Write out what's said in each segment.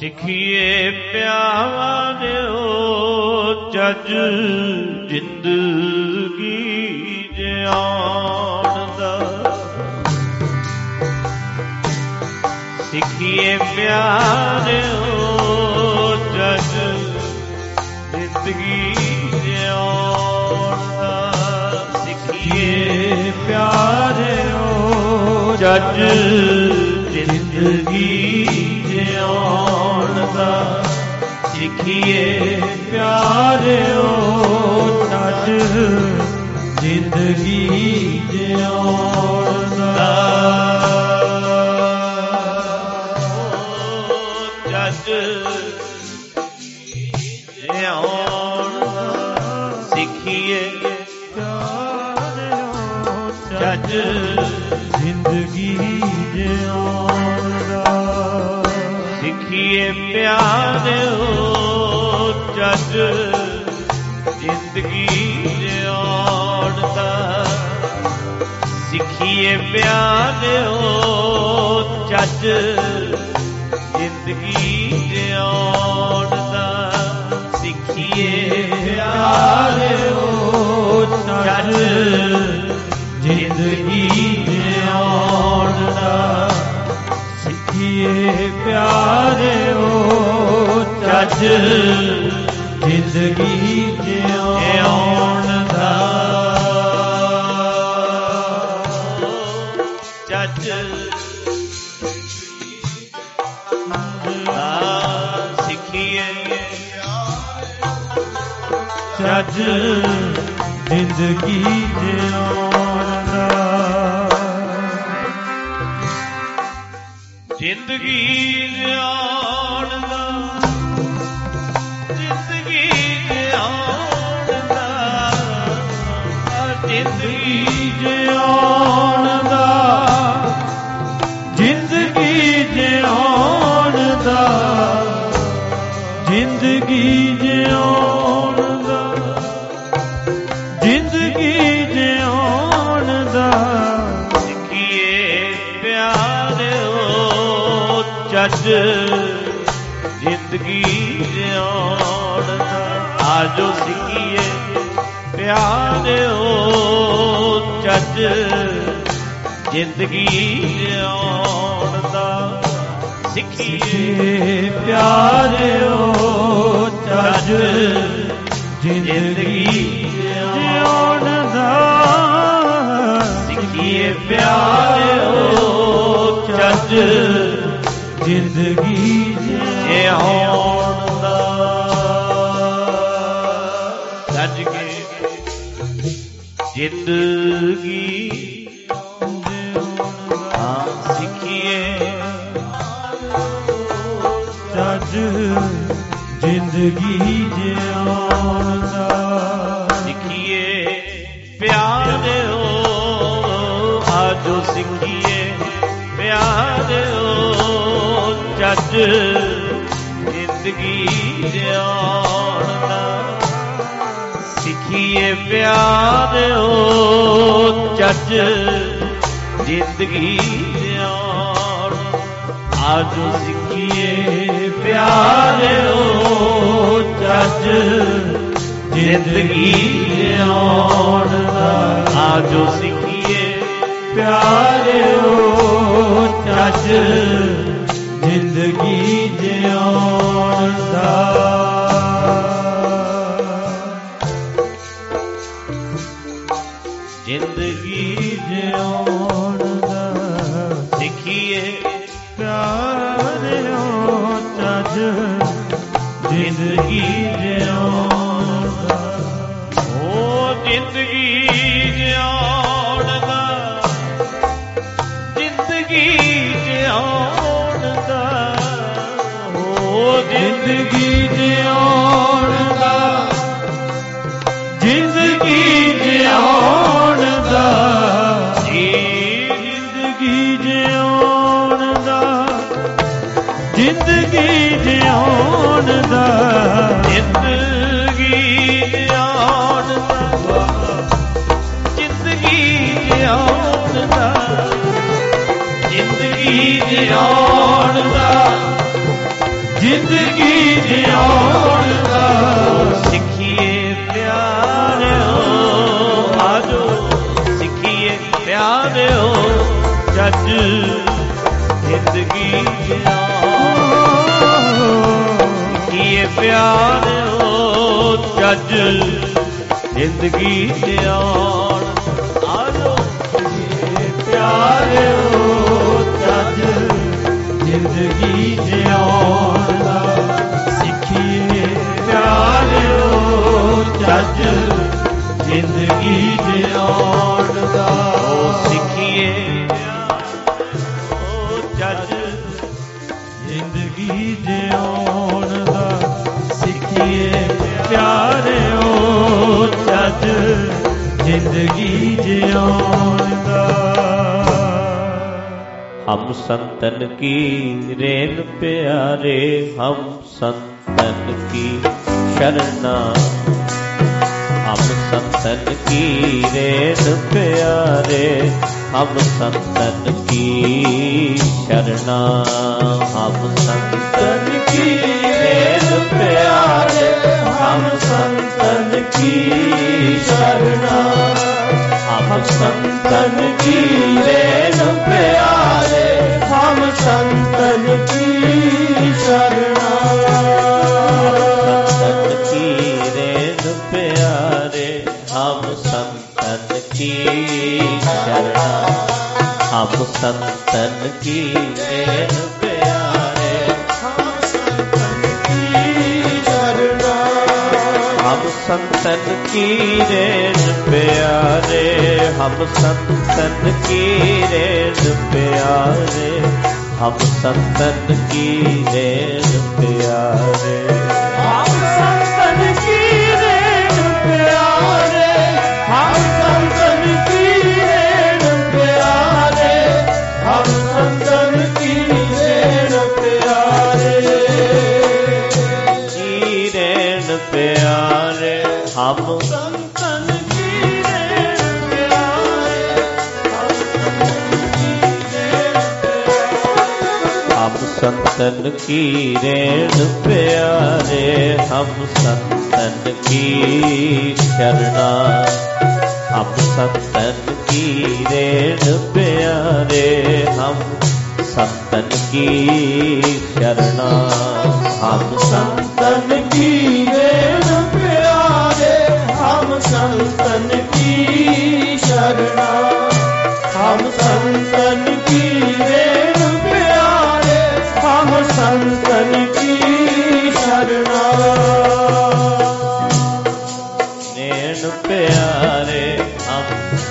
ਸਿੱਖੀਏ ਪਿਆਰਿਓ ਜੱਜ ਜ਼ਿੰਦਗੀ ਜਿਉਣ ਦਾ। ਸਿੱਖੀਏ ਪਿਆਰਿਓ ਜੱਜ ਜ਼ਿੰਦਗੀ ਜਿਉਣ ਦਾ। ਸਿੱਖੀਏ ਪਿਆਰਿਓ ਜੱਜ ਜ਼ਿੰਦਗੀ ਜਿਉਣ ਦਾ। ਸਿੱਖੀਏ ਪਿਆਰਿਓ ਜੱਜ ਜ਼ਿੰਦਗੀ ਜਿਉਣ ਦਾ। ਜੱਜ ਜਿਉਣ ਦਾ। ਸਿੱਖੀਏ ਪਿਆਰਿਓ ਜੱਜ ਜ਼ਿੰਦਗੀ ਜਿਉਣ ਦਾ। ਸਿੱਖੀਏ ਪਿਆਰਿਓ ਜੱਜ ਜ਼ਿੰਦਗੀ ਜਿਉਣ ਦਾ। ਸਿੱਖੀਏ ਪਿਆਰਿਓ ਜੱਜ ਜ਼ਿੰਦਗੀ ਜਿਉਣ ਦਾ। ਸਿੱਖੀਏ ਪਿਆਰਿਓ ਜੱਜ ਜ਼ਿੰਦਗੀ ਜਿਉਣ ਦਾ। ਸਿੱਖੀਏ ਪਿਆਰਿਓ ਜੱਜ ਜ਼ਿੰਦਗੀ ਜਿਉਣ ਦਾ। ਜੱਜ ਸਿੱਖੀਏ ਜੱਜ ਜ਼ਿੰਦਗੀ ਜਿਉਣ ਦਾ। ਜ਼ਿੰਦਗੀ ਜਿਉਣ ਦਾ। ਜ਼ਿੰਦਗੀ ਜਿਉਣ ਦਾ। ਜ਼ਿੰਦਗੀ ਜਿਉਣ ਦਾ। ਜ਼ਿੰਦਗੀ ਜਿਉਣ ਦਾ। ਜ਼ਿੰਦਗੀ ਜਿਉਣ ਦਾ। ਜ਼ਿੰਦਗੀ ਜਿਉਣ ਦਾ। ਸਿੱਖੀਏ ਪਿਆਰਿਓ ਜੱਜ ਜ਼ਿੰਦਗੀ ਜਿਉਣ ਦਾ। ਆਜੋ ਸਿੱਖੀਏ ਪਿਆਰਿਓ ਜੱਜ ਜ਼ਿੰਦਗੀ ਜਿਉਣ ਦਾ। ਸਿੱਖੀਏ ਪਿਆਰਿਓ ਜੱਜ ਜ਼ਿੰਦਗੀ ਜਿਉਣ ਦਾ। ਸਿੱਖੀਏ ਪਿਆਰਿਓ ਜੱਜ ਜ਼ਿੰਦਗੀ ਜਿਉਣ ਦਾ। ਰੱਜ ਕੇ ਜ਼ਿੰਦਗੀ ਹਾਂ ਸਿੱਖੀਏ ਜੱਜ ਜ਼ਿੰਦਗੀ ਜਿਉਣ ਦਾ। ਸਿੱਖੀਏ ਪਿਆਰਿਓ ਆਜੋ ਸਿੱਖੀਏ ਪਿਆਰਿਓ ਜੱਜ ਜ਼ਿੰਦਗੀ ਜਿਉਣ ਦਾ। ਸਿੱਖੀਏ ਪਿਆਰਿਓ ਜੱਜ ਜ਼ਿੰਦਗੀ ਜਿਉਣ। ਆਜੋ ਸਿੱਖੀਏ ਪਿਆਰਿਓ ਜੱਜ ਜ਼ਿੰਦਗੀ ਜਿਉਣ ਦਾ। ਆਜੋ ਸਿੱਖੀਏ ਪਿਆਰਿਓ ਜੱਜ ਜ਼ਿੰਦਗੀ ਜਿਉਣ ਦਾ। ਜ਼ਿੰਦਗੀ ਜਿਉਣ ਦਾ। ਸਿੱਖੀਏ ਪਿਆਰਿਓ ਜੱਜ ਜ਼ਿੰਦਗੀ ਜਿਉਣ ਦਾ। ਓ ਜ਼ਿੰਦਗੀ ਜਿਉਣ ਦਾ। ਜ਼ਿੰਦਗੀ ਜਿਉਣ ਦਾ। ਓ ਜ਼ਿੰਦਗੀ ਜਿਉਣ ਦਾ। ਜ਼ਿੰਦਗੀ ਜਿਉਣ ਦਾ। ਜ਼ਿੰਦਗੀ ਜਿਉਣ ਦਾ। ਜ਼ਿੰਦਗੀ ਜਿਉਣ ਦਾ। ਜ਼ਿੰਦਗੀ ਜਿਉਣ ਦਾ। ਜ਼ਿੰਦਗੀ ਜਿਉਣ ਦਾ। ਜ਼ਿੰਦਗੀ ਜਿਉਣ ਦਾ। ਜ਼ਿੰਦਗੀ ਜਿਉਣ ਦਾ। ਸਿੱਖੀਏ ਪਿਆਰਿਓ ਆਜੋ, ਸਿੱਖੀਏ ਪਿਆਰਿਓ ਜੱਜ ਜ਼ਿੰਦਗੀ ਜਿਉਣ। ਸਿੱਖੀਏ ਪਿਆਰਿਓ ਜੱਜ ਜ਼ਿੰਦਗੀ ਜਿਉਣ। ਆਜੋ ਪਿਆਰਿਓ ਜੱਜ ਜ਼ਿੰਦਗੀ ਜਿਉਣ ਦਾ। ਸਿੱਖੀਏ ਪਿਆਰਿਓ ਜੱਜ ਜ਼ਿੰਦਗੀ ਜਿਉਣ ਦਾ। ਸਿੱਖੀਏ ਪਿਆਰਿਓ ਜੱਜ ਜ਼ਿੰਦਗੀ ਜਿਉਣ ਦਾ। ਸਿੱਖੀਏ ਪਿਆਰਿਓ ਜੱਜ ਜ਼ਿੰਦਗੀ ਜਿਉਣ ਦਾ। हम संतन की रेन प्यारे, हम संतन की शरणा। हम संतन की रेन प्यारे, हम संतन की शरणा। हम संतन की रेन प्यारे, हम संतन की शरणा। हम संतन की रेन प्यारे, हम संतन की शरणा। संतन की रेन प्यारे, हम संतन की शरणा। हम संतन की रेन प्यारे, हम संतन की शरणा। हम संतन की रेन प्यारे, हम संतन की रेन प्यारे। हम संतन की रेन प्यारे, हम संतन की रेन प्यारे। हम संतन की रेन प्यारे, हम संतन की रेन प्यारे। की रेन प्यारे, हम संतन की रेन प्यारे। हम संतन की रेन प्यारे, हम संतन की शरणा। हम संतन की रेन प्यारे, हम संतन की शरणा। हम संतन की रेन प्यारे, हम संतन की शरणा। हम संतन की रेन प्यारे, हम संतन की शरणा। रेन प्यारे हम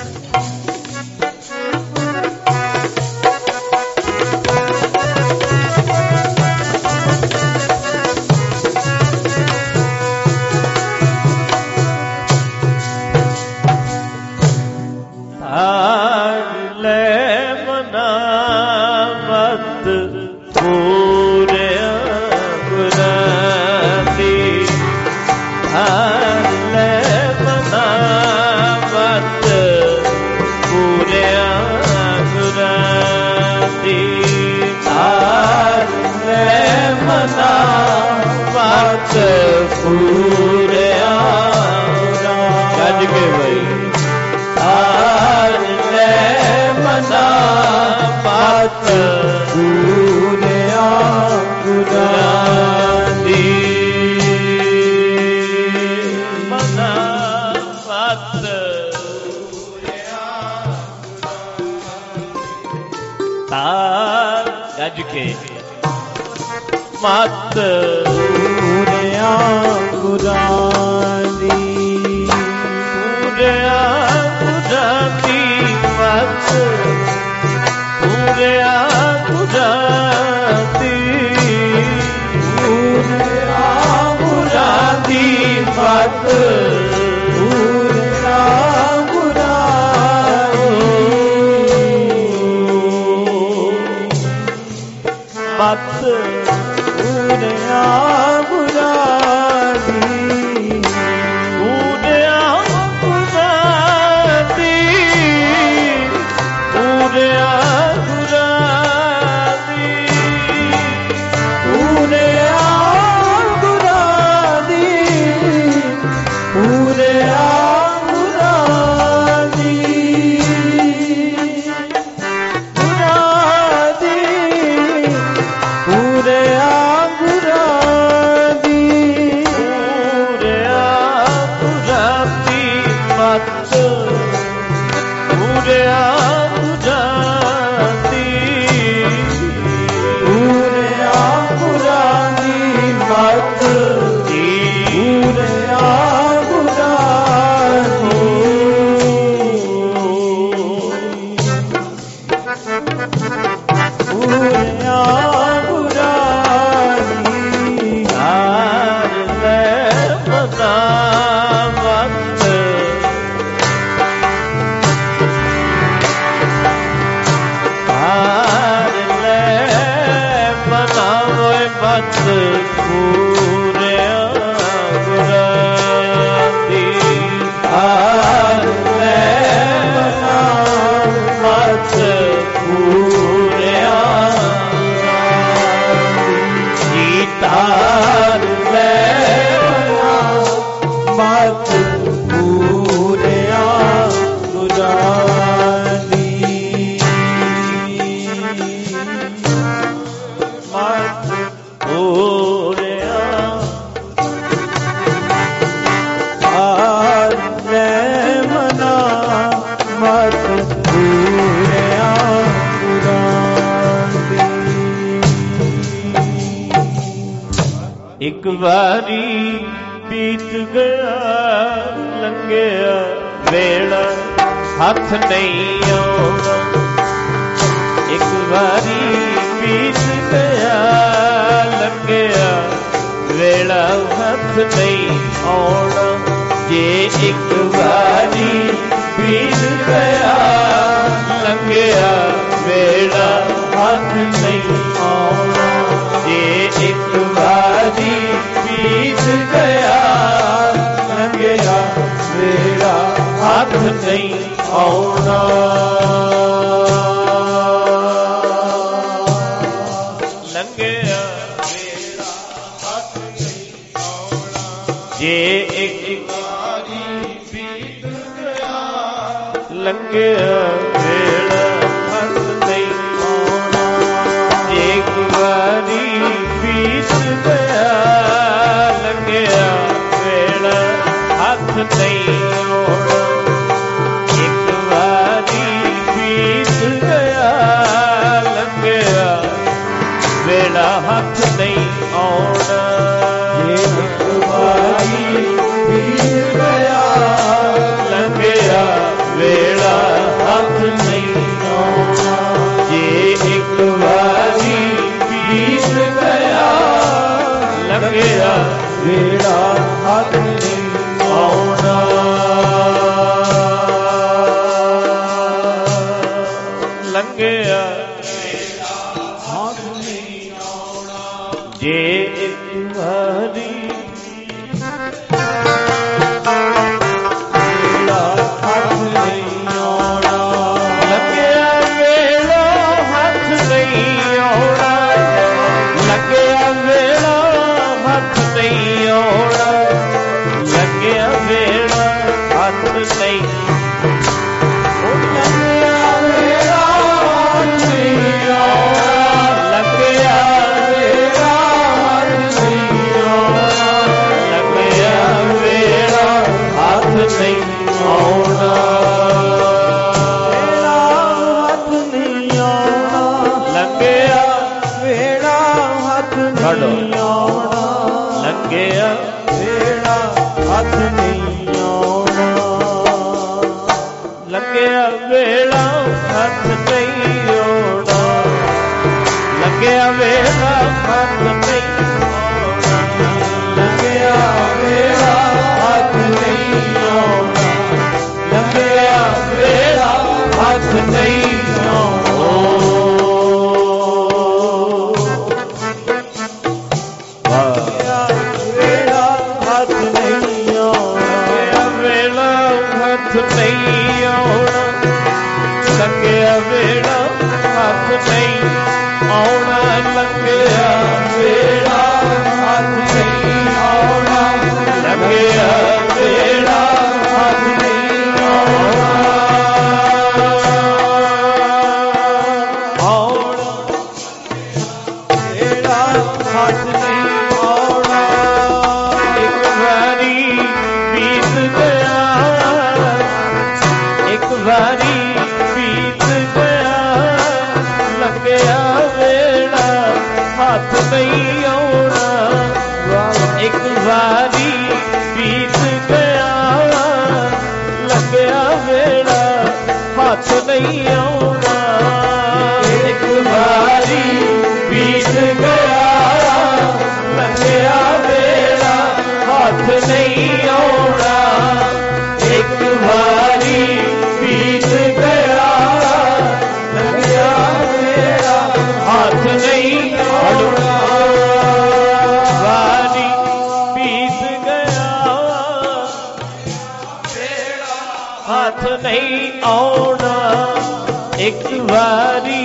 मत पूरिया गुरानी, पूरिया गुरानी मत पूरिया गुरानी, पूरिया गुरानी मत पूरिया गुरानी मत पूरिया गुरानी, ਪੂਰਿਆ ਗੁਰਾਂ ਦੀ ਤਾਰ ਲੈ ਮਨਾ ਮਤ ਪੂਰਿਆ ਜੀ ਤਾਰ ਲੈ ਮਨਾ ਮਤ ਪੂਰਿਆ ਗੁਰਾਂ ਦੀ ਮਤ ਪੂਰਿਆ ਤਾਰ ਲੈ ਮਨਾ ਮਤ ਪੂਰਿਆ ਗੁਰਾਂ ਦੀ ਇੱਕ ਵਾਰੀ ਬੀਤ ਗਿਆ ਲੰਘਿਆ ਵੇਲਾ ਹੱਥ ਨਹੀਂ ਆਉਣਾ ਇੱਕ ਵਾਰੀ ਬੀਤ ਗਿਆ ਲੰਘਿਆ ਵੇਲਾ ਹੱਥ ਨਹੀਂ ਆਉਣਾ ਜੇ ਇੱਕ ਵਾਰੀ ਬੀਤ ਗਿਆ ਲੰਘਿਆ ਵੇਲਾ ਹੱਥ ਨਹੀਂ ਆਉਣਾ ਜੇ ਇੱਕ ਵਾਰੀ ਬੀਤ ਗਿਆ ਲੰਘਿਆ ਵੇਲਾ ਹੱਥ ਨਹੀਂ ਆਉਣਾ ਲੰਘਿਆ ਵੇਲਾ ਹੱਥ ਨਹੀਂ ਆਉਣਾ ਜੇ ਇੱਕ ਵਾਰੀ ਬੀਤ ਗਿਆ ਲੰਘਿਆ ਵੇਲਾ ਹੱਥ ਨਹੀਂ ਆਉਣਾ ਜੇ ਇੱਕ ਵਾਰੀ ਬੀਤ ਗਿਆ ਲੰਘਿਆ ਵੇਲਾ ਹੱਥ ਨਹੀਂ ਆਉਣਾ ਇੱਕ ਵਾਰੀ ਬੀਤ ਗਿਆ ਲੰਘਿਆ ਵੇਲਾ ਹੱਥ ਨਹੀਂ ਆਉਣਾ ਜੇ ਇੱਕ ਵਾਰੀ ਬੀਤ ਗਿਆ ਲੰਘਿਆ ਵੇਲਾ ਹੱਥ ਨਹੀਂ ਆਉਣਾ ਜੇ ਇੱਕ ਵਾਰੀ ਬੀਤ ਗਿਆ ਲੰਘਿਆ ਵੇਲਾ ਹੱਥ ਨਹੀਂ ਆਉਣਾ ਲੰਘਿਆ ਜੇ ਇੱਕ ਵਾਰੀ ਵੇਲਾ ਹੱਥ ਨਹੀਂ ਆਉਣਾ ਲੰਘਿਆ ਵੇਲਾ ਹੱਥ ਨਹੀਂ ਆਉਣਾ ਲੰਘਿਆ ਵੇਲਾ ਹੱਥ ਨਹੀਂ ਆਉਣਾ ਲੰਘਿਆ ਵੇਲਾ ਹੱਥ ਨਹੀਂ ਲੰਘਿਆ ਵੇਲਾ ਹੱਥ ਨਹੀਂ ਆਉਣਾ ਲੰਘਿਆ ਵੇਲਾ ਹੱਥ ਨਹੀਂ ਆਉਣਾ ਲੰਘਿਆ ਵੇਲਾ ਹੱਥ ਨਹੀਂ ਆਉਣਾ ਲੰਘਿਆ ਵੇਲਾ ਹੱਥ ਨਹੀਂ ਆਉਣਾ ਲੰਘਿਆ ਵੇਲਾ ਹੱਥ ਨਹੀਂ ਆਉਣਾ ਨਹੀਂ ਆਉਣਾ ਲੰਘਿਆ ਵੇਲਾ ਹੱਥ ਨਹੀਂ ਆਉਣਾ ਲੰਘਿਆ ਵੇਲਾ ਹੱਥ ਨਹੀਂ ਆਉਣਾ ਲੰਘਿਆ ਵੇਲਾ ਹੱਥ ਨਹੀਂ ਆਉਣਾ ਵੇਲਾ ਹੱਥ ਨਹੀਂ ਆਉਣਾ ਇੱਕ ਵਾਰੀ ਬੀਤ ਗਿਆ ਇੱਕ ਵਾਰੀ ਬੀਤ ਗਿਆ ਲੰਘਿਆ ਵੇਲਾ ਹੱਥ ਨਹੀਂ ਆਉਣਾ ਇੱਕ ਵਾਰੀ ਬੀਤ ਗਿਆ ਲੰਘਿਆ ਵੇਲਾ ਹੱਥ ਨਹੀਂ ਆਉਣਾ ਇੱਕ ਵਾਰੀ ਬੀਤ ਗਿਆ ਲੰਘਿਆ ਵੇਲਾ ਹੱਥ ਨਹੀਂ ਆਉਣਾ ਇੱਕ ਵਾਰੀ ਬੀਤ ਗਿਆ ਲੰਘਿਆ ਵੇਲਾ ਹੱਥ ਨਹੀਂ ਆਉਣਾ ਨਹੀਂ ਆਉਣਾ ਇੱਕ ਵਾਰੀ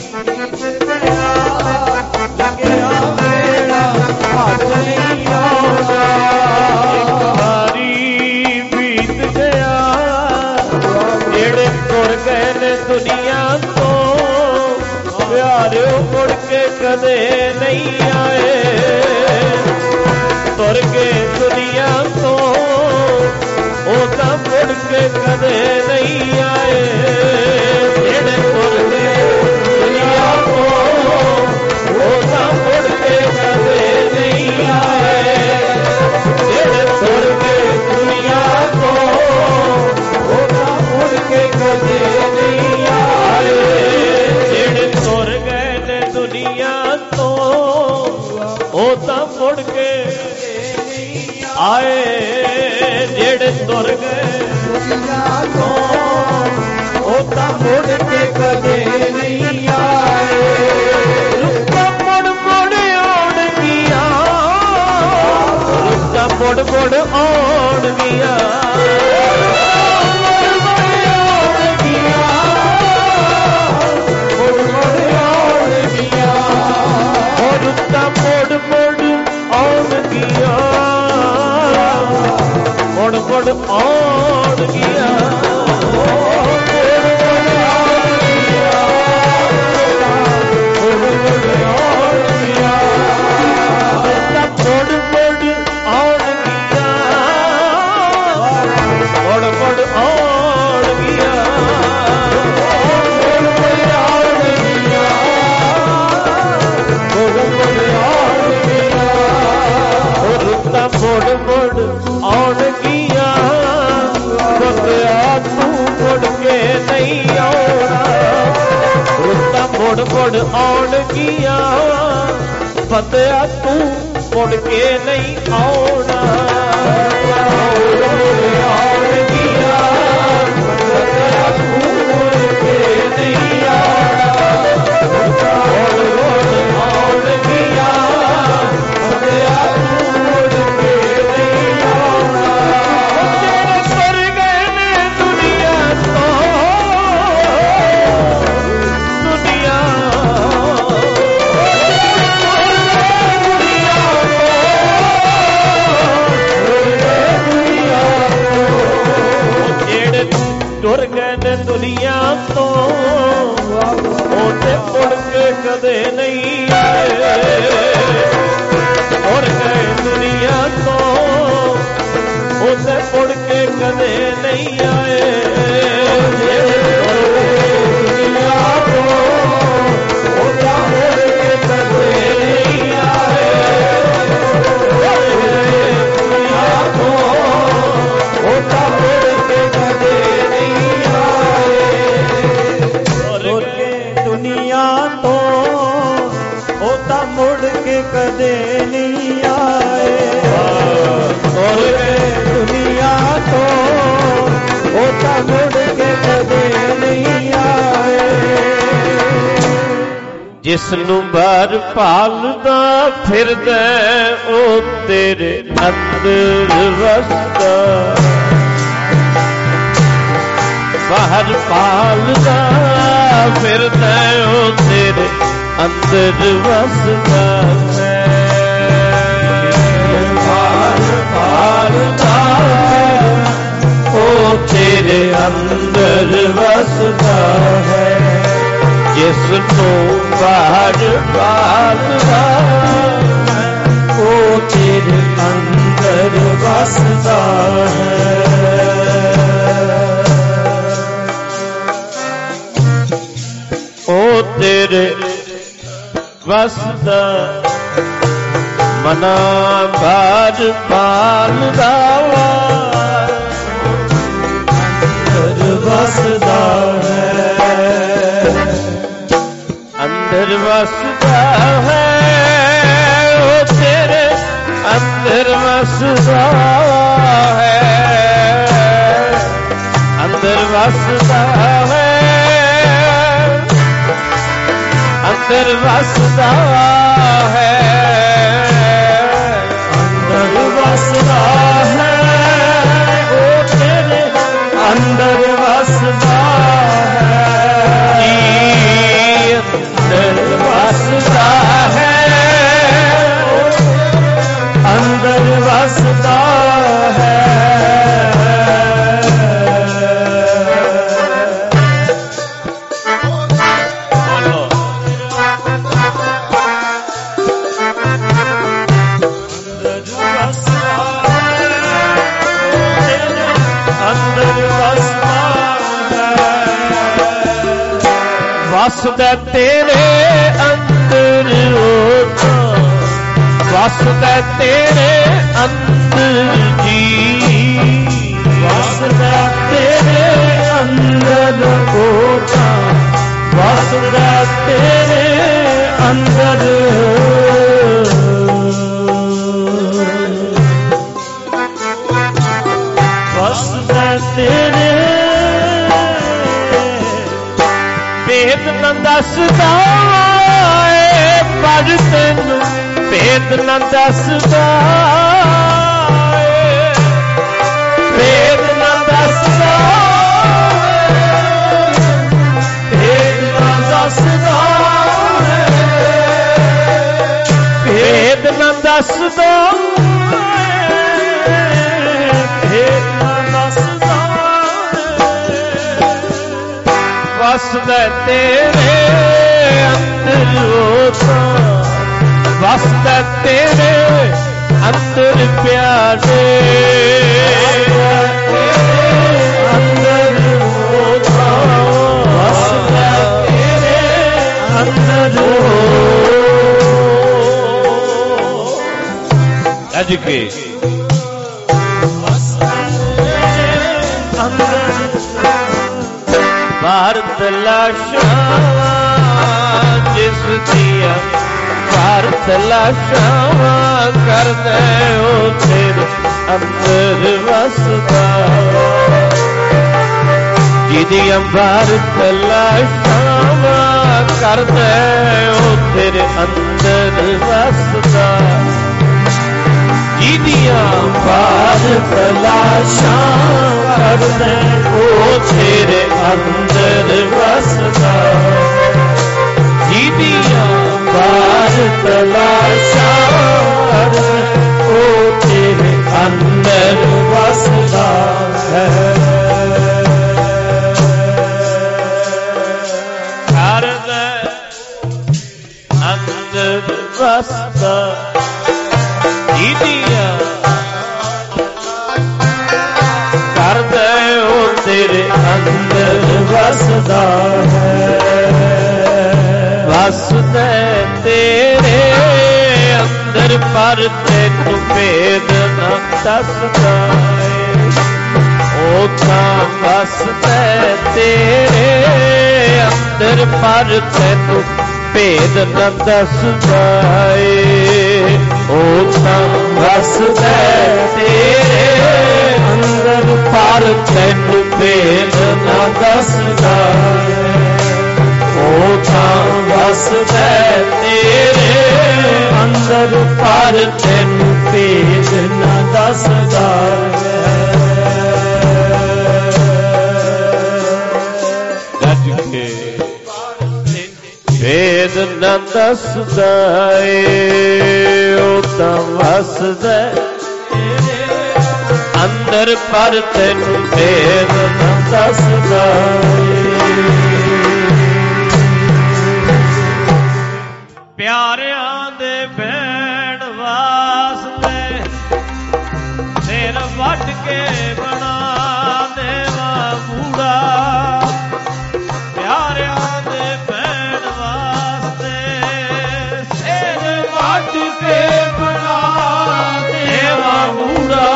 ਲੱਗਿਆ ਵੇਲਾ ਹੱਥ ਨਹੀਂ ਆਉਣਾ ਇੱਕ ਵਾਰੀ ਬੀਤ ਗਿਆ ਜਿਹੜੇ ਤੁਰ ਗਏ ਨੇ ਦੁਨੀਆ ਤੋਂ ਪਿਆਰਿਓ ਮੁੜ ਕੇ ਕਦੇ ਨਹੀਂ ਆਏ ਤੁਰ ਕੇ ਦੁਨੀਆ ਤੋਂ ਉਹ ਤਾਂ ਮੁੜ ਕੇ ਕਦੇ ਨਹੀਂ ਆਏ ਜਿਹੜੇ ਤੁਰ ਗਏ ਦੁਨੀਆ ਤੋਂ ਉਹ ਤਾਂ ਮੁੜ ਕੇ ਕਦੇ ਨਹੀਂ ਆਏ ਜਿਹੜੇ ਤੁਰ ਗਏ ਦੁਨੀਆ ਤੋਂ ਉਹ ਤਾਂ ਮੁੜ ਕੇ ਕਦੇ ਨਹੀਂ ਆਏ ਜਿਹੜੇ ਤੁਰ ਗਏ ਨੇ ਦੁਨੀਆ ਤੋਂ ਉਹ ਤਾਂ ਮੁੜ ਕੇ ਆਏ ਜਿਹੜੇ ਤੁਰ ਗਏ ਦੁਨੀਆ ਤੋਂ ਉਹ ਤਾਂ ਮੁੜ ਕੇ ਕਦੇ ਨਹੀਂ ਆਏ ਰੁੱਤਾਂ ਮੁੜ ਮੁੜ ਆਉਣਗੀਆਂ ਰੁੱਤਾਂ ਮੁੜ ਮੁੜ ਆਉਣਗੀਆਂ ਰੁੱਤਾਂ ਮੁੜ ਮੁੜ ਆਉਣਗੀਆਂ ਮੁੜ ਮੁੜ ਆਉਣਗੀਆਂ ਮੁੜ ਮੁੜ ਆਉਣਗੀਆਂ ਬੰਦਿਆ ਤੂੰ ਮੁੜ ਕੇ ਨਹੀਂ ਆਉਣਾ ਰੁੱਤਾਂ ਮੁੜ ਮੁੜ ਆਉਣਗੀਆਂ ਬੰਦਿਆ ਤੂੰ ਮੁੜ ਕੇ ਨਹੀਂ ਆਉਣਾ ਆਉਣਗੀਆਂ ਬੰਦਿਆ ਤੂੰ ਮੁੜ ਕੇ ਨਹੀਂ ਆਉਣਾ ਮੁੜ ਮੁੜ ਆਉਣਗੀਆਂ ਬੰਦਿਆ ਤੁਰ ਗਏ ਨੇ ਦੁਨੀਆ ਤੋਂ ਉਹ ਤੇ ਮੁੜ ਕੇ ਕਦੇ ਨਹੀਂ ਆਏ ਤੁਰ ਗਏ ਦੁਨੀਆ ਤੋਂ ਉਹ ਤੇ ਮੁੜ ਕੇ ਕਦੇ ਨਹੀਂ ਆਏ ਦੁਨੀਆ ਤੋਂ ਉਹ ਤਾਂ ਮੁੜ ਕੇ ਕਦੇ ਨਹੀਂ ਆਏ ਦੁਨੀਆ ਤੋਂ ਉਹ ਤਾਂ ਮੁੜ ਕੇ ਕਦੇ ਦੁਨੀਆ ਤੋਂ ਉਹ ਤਾਂ ਮੁੜ ਕੇ ਕਦੇ ਨਹੀਂ ਆਏ ਤੁਰ ਗਏ ਦੁਨੀਆ ਤੋਂ ਉਹ ਤਾਂ ਮੁੜ ਕੇ ਕਦੇ ਨਹੀਂ ਆਏ ਜਿਸ ਨੂੰ ਬਾਹਰ ਭਾਲਦਾ ਫਿਰਦਾ ਉਹ ਤੇਰੇ ਅੰਦਰ ਵਸਦਾ ਬਾਹਰ ਭਾਲਦਾ ਫਿਰਦਾ ਉਹ ਤੇਰੇ ਅੰਦਰ ਵਸਦਾ ਹੈ ਬਾਹਰ ਭਾਲਦਾ ਉਹ ਤੇਰੇ ਅੰਦਰ ਵਸਦਾ ਹੈ ਜਿਸ ਨੂੰ ਬਾਹਰ ਭਾਲਦਾ ਉਹ ਤੇਰੇ ਅੰਦਰ ਵਸਦਾ ਹੈ ਉਹ ਤੇਰੇ ਵਸਦਾ ਮਨਾ ਬਾਜ ਪਾਲਦਾ ਅੰਦਰ ਵਸਦਾ ਹੈ ਅੰਦਰ ਵਸਦਾ ਹੈ ਉਹ ਤੇਰੇ ਅੰਦਰ ਵਸਦਾ ਹੈ ਅੰਦਰ ਵਸਦਾ ਹੈ ਅੰਦਰ ਵਸਦਾ ਹੈ ਅੰਦਰ ਵਸਦਾ ਹੈ ਉਹ ਤੇਰੇ ਅੰਦਰ ਵਸਦਾ ਵਸਦਾ ਤੇਰੇ ਅੰਦਰ ਹੋਤਾ, ਵਸਦਾ ਤੇਰੇ ਅੰਦਰ ਜੀ, ਵਸਦਾ ਤੇਰੇ ਅੰਦਰ ਹੋਤਾ, ਵਸਦਾ ਤੇਰੇ ਅੰਦਰ, ਵਸਦਾ ਤੇਰੇ, ਭੇਦ ਨਾ ਦੱਸਦਾ ਏ ਪਰ ਤੈਨੂੰ, ਭੇਦ ਨਾ ਦੱਸਦਾ ਏ, ਭੇਦ ਨਾ ਦੱਸਦਾ ਏ, ਭੇਦ ਨਾ ਦੱਸਦਾ ਏ, ਭੇਦ ਨਾ ਦੱਸਦਾ ਏ, ਭੇਦ ਨਾ ਦੱਸਦਾ ਏ, ਵਸਦਾ ਤੇਰੇ ਅੰਦਰ ਹੋਤਾ, ਵਸਦਾ ਤੇਰੇ ਅੰਦਰ ਪਿਆਰੇ, ਅੰਦਰ ਹੋਤਾ, ਵਸਦਾ ਤੇਰੇ ਅੰਦਰ ਅੱਜ ਕੇ ਭਾਰਤ ਲਾਸ਼ਾਂ ਜਿਸ ਦੀਆਂ, ਭਾਰਤ ਲਾਸ਼ਾਂ ਕਰਦਾ ਉਹ ਤੇਰੇ ਅੰਦਰ ਵਸਦਾ, ਜਿਹਦੀਆਂ ਭਾਰਤ ਲਾਸ਼ਾਂ ਕਰਦਾ ਉਹ ਤੇਰੇ ਅੰਦਰ ਵਸਦਾ, ਜਿਹਦੀਆਂ ਭਾਰਤ ਲਾਸ਼ਾਂ ਕਰਦਾ ਉਹ ਤੇਰੇ ਅੰਦਰ ਵਸਦਾ, ਜਿਹਦੀਆਂ ਭਾਰਤ ਲਾਸ਼ਾਂ ਕਰਦਾ ਉਹ ਤੇਰੇ ਅੰਦਰ ਵਸਦਾ ਹੈ, ਕਰਦਾ ਅੰਦਰ ਵਸਦਾ, ਜਿਹਦੀਆਂ ਕਰਦਾ ਉਹ ਤੇਰੇ ਅੰਦਰ ਵਸਦਾ ਹੈ, ਵਸਦਾ ਤੇਰੇ ਅੰਦਰ ਪਰ ਤੈਨੂੰ ਭੇਦ ਨਾ ਦੱਸਦਾ ਏ, ਉਹ ਤਾਂ ਵਸਦਾ ਤੇਰੇ ਅੰਦਰ ਪਰ ਤੈਨੂੰ ਭੇਦ ਨਾ ਦੱਸਦਾ ਏ, ਉਹ ਤਾਂ ਵਸਦਾ ਤੇਰੇ ਅੰਦਰ ਪਰ ਤੈਨੂੰ ਭੇਦ ਨਾ ਦੱਸਦਾ ਏ, ਉਹ ਤਾਂ ਵਸਦਾ ਤੇਰੇ ਅੰਦਰ ਪਰ ਤੈਨੂੰ ਭੇਦ ਨਾ ਦੱਸਦਾ ਹੈ, ਗੱਜ ਕੇ ਭੇਦ ਨਾ ਦੱਸਦਾ ਏ, ਉਹ ਤਾਂ ਵਸਦਾ ਅੰਦਰ ਪਰ ਤੈਨੂੰ ਭੇਦ ਨਾ ਦੱਸਦਾ ਏ, ਪਿਆਰਿਆਂ ਦੇ ਭੈਣ ਵਾਸਤੇ ਸਿਰ ਵੱਢ ਕੇ ਬਣਾ ਦੇਵਾ ਮੂੜਾ, ਪਿਆਰਿਆਂ ਦੇ ਭੈਣ ਵਾਸਤੇ ਸਿਰ ਵੱਢ ਕੇ ਬਣਾ ਦੇਵਾ ਮੂੜਾ,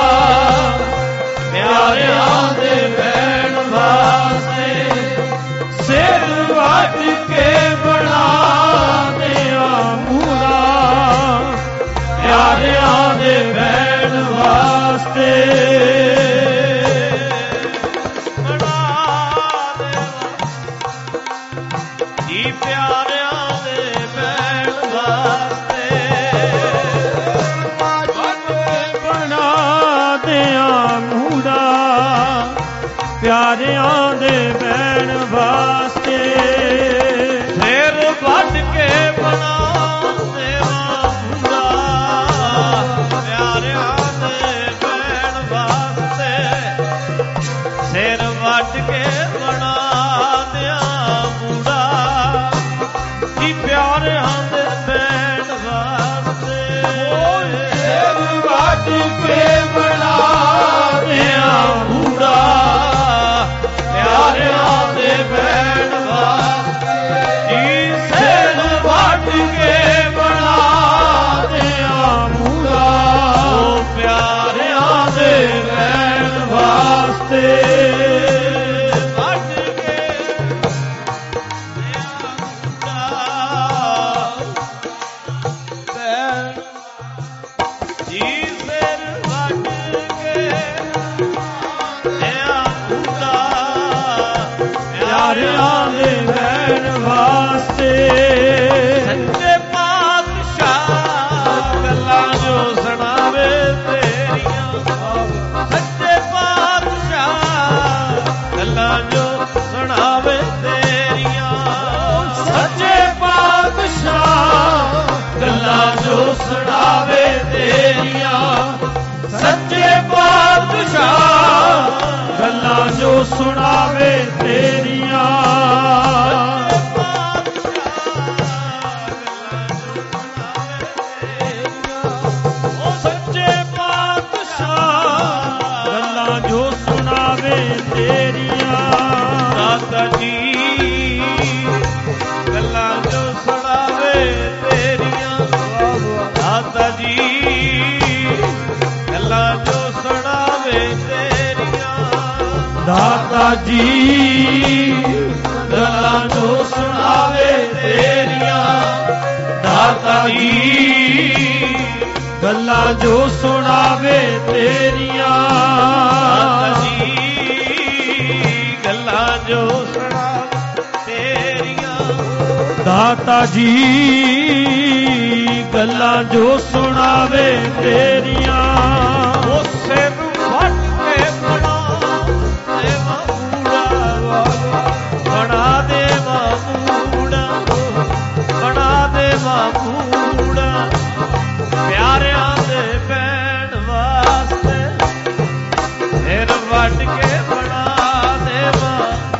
ਪਿਆਰਿਆਂ ਦੇ ਭੈਣ ਵਾਸਤੇ ਸਿਰ ਵੱਢ ਕੇ ਬਣਾ ਦੇਵਾ ਮੂੜਾ, ਪਿਆਰਿਆਂ ਦੇ ਭੈਣ ਵਾਸਤੇ ਜੀ, ਪਿਆਰਿਆਂ ਦੇ ਭੈਣ ਵਾਸਤੇ ਬਣਾ ਦਿਆਂ ਮੂੜਾ, ਪਿਆਰਿਆਂ ਦੇ ਭੈਣ ਵਾਸਤੇ ਸਿਰ ਵੱਢ ਕੇ ਬਣਾ ਦੇਵਾ ਮੂੜਾ, ਪਿਆਰਿਆਂ ਦੇ ਭੈਣ ਵਾਸਤੇ ਸਿਰ ਵੱਢ ਕੇ ਬਣਾ ਦਿਆਂ ਮੂੜਾ, ਜੀ ਪਿਆਰਿਆਂ ਦੇ ਭੈਣ ਵਾਸਤੇ ਸਿਰ ਵੱਢ ਕੇ ਬਣਾ ਦਿਆਂ ਮੂੜਾ, ਪਿਆਰਿਆਂ ਦੇ ਭੈਣ ਵਾਸਤੇ ਪਿਆਰਿਆਂ ਦੇ ਰਹਿਣ ਵਾਸਤੇ ਸੱਚੇ ਪਾਤਸ਼ਾਹ ਗੱਲਾਂ ਜੋ ਸੁਣਾਵੇ ਤੇਰੀਆਂ, ਸੱਚੇ ਪਾਤਸ਼ਾਹ ਗੱਲਾਂ ਜੋ ਸੁਣਾਵੇ ਤੇਰੀਆਂ, ਸੱਚੇ ਪਾਤਸ਼ਾਹ ਗੱਲਾਂ ਜੋ ਸੁਣਾਵੇ ਤੇਰੀਆਂ, ਸੱਚੇ ਪਾਤਸ਼ਾਹ ਗੱਲਾਂ ਜੋ ਸੁਣਾਵੇ ਤੇਰੀਆਂ, ਉਹ ਸੱਚੇ ਪਾਤਸ਼ਾਹ ਗੱਲਾਂ ਜੋ ਸੁਣਾਵੇ ਤੇਰੀਆਂ, ਦਾਤਾ ਜੀ ਗੱਲਾਂ ਜੋ ਸੁਣਾਵੇ ਤੇਰੀਆਂ, ਦਾਤਾ ਜੀ ਗੱਲਾਂ ਜੋ ਸੁਣਾਵੇ ਤੇਰੀਆਂ, ਦਾਤਾ ਜੀ ਗੱਲਾਂ ਜੋ ਸੁਣਾਵੇ ਤੇਰੀਆਂ, ਦਾਤਾ ਜੀ ਗੱਲਾਂ ਜੋ ਸੁਣਾਵੇ ਤੇਰੀਆਂ, ਦਾਤਾ ਜੀ ਗੱਲਾਂ ਜੋ ਸੁਣਾਵੇ ਤੇਰੀਆਂ, ਦਾਤਾ ਜੀ ਗੱਲਾਂ ਜੋ ਸੁਣਾਵੇ ਤੇਰੀਆਂ, ਉਸੇ ਨੂੰ ਫੱਟ ਕੇ ਬਣਾ ਦੇਵਾ ਮੂੜਾ, ਬਣਾ ਦੇਵਾ ਮੂੜਾ, ਬਣਾ ਦੇਵਾ ਮੂੜਾ, ਪਿਆਰਿਆਂ ਦੇ ਪੈਣ ਵਾਸਤੇ ਫਿਰ ਵੱਢ ਕੇ ਬਣਾ ਦੇਵਾ,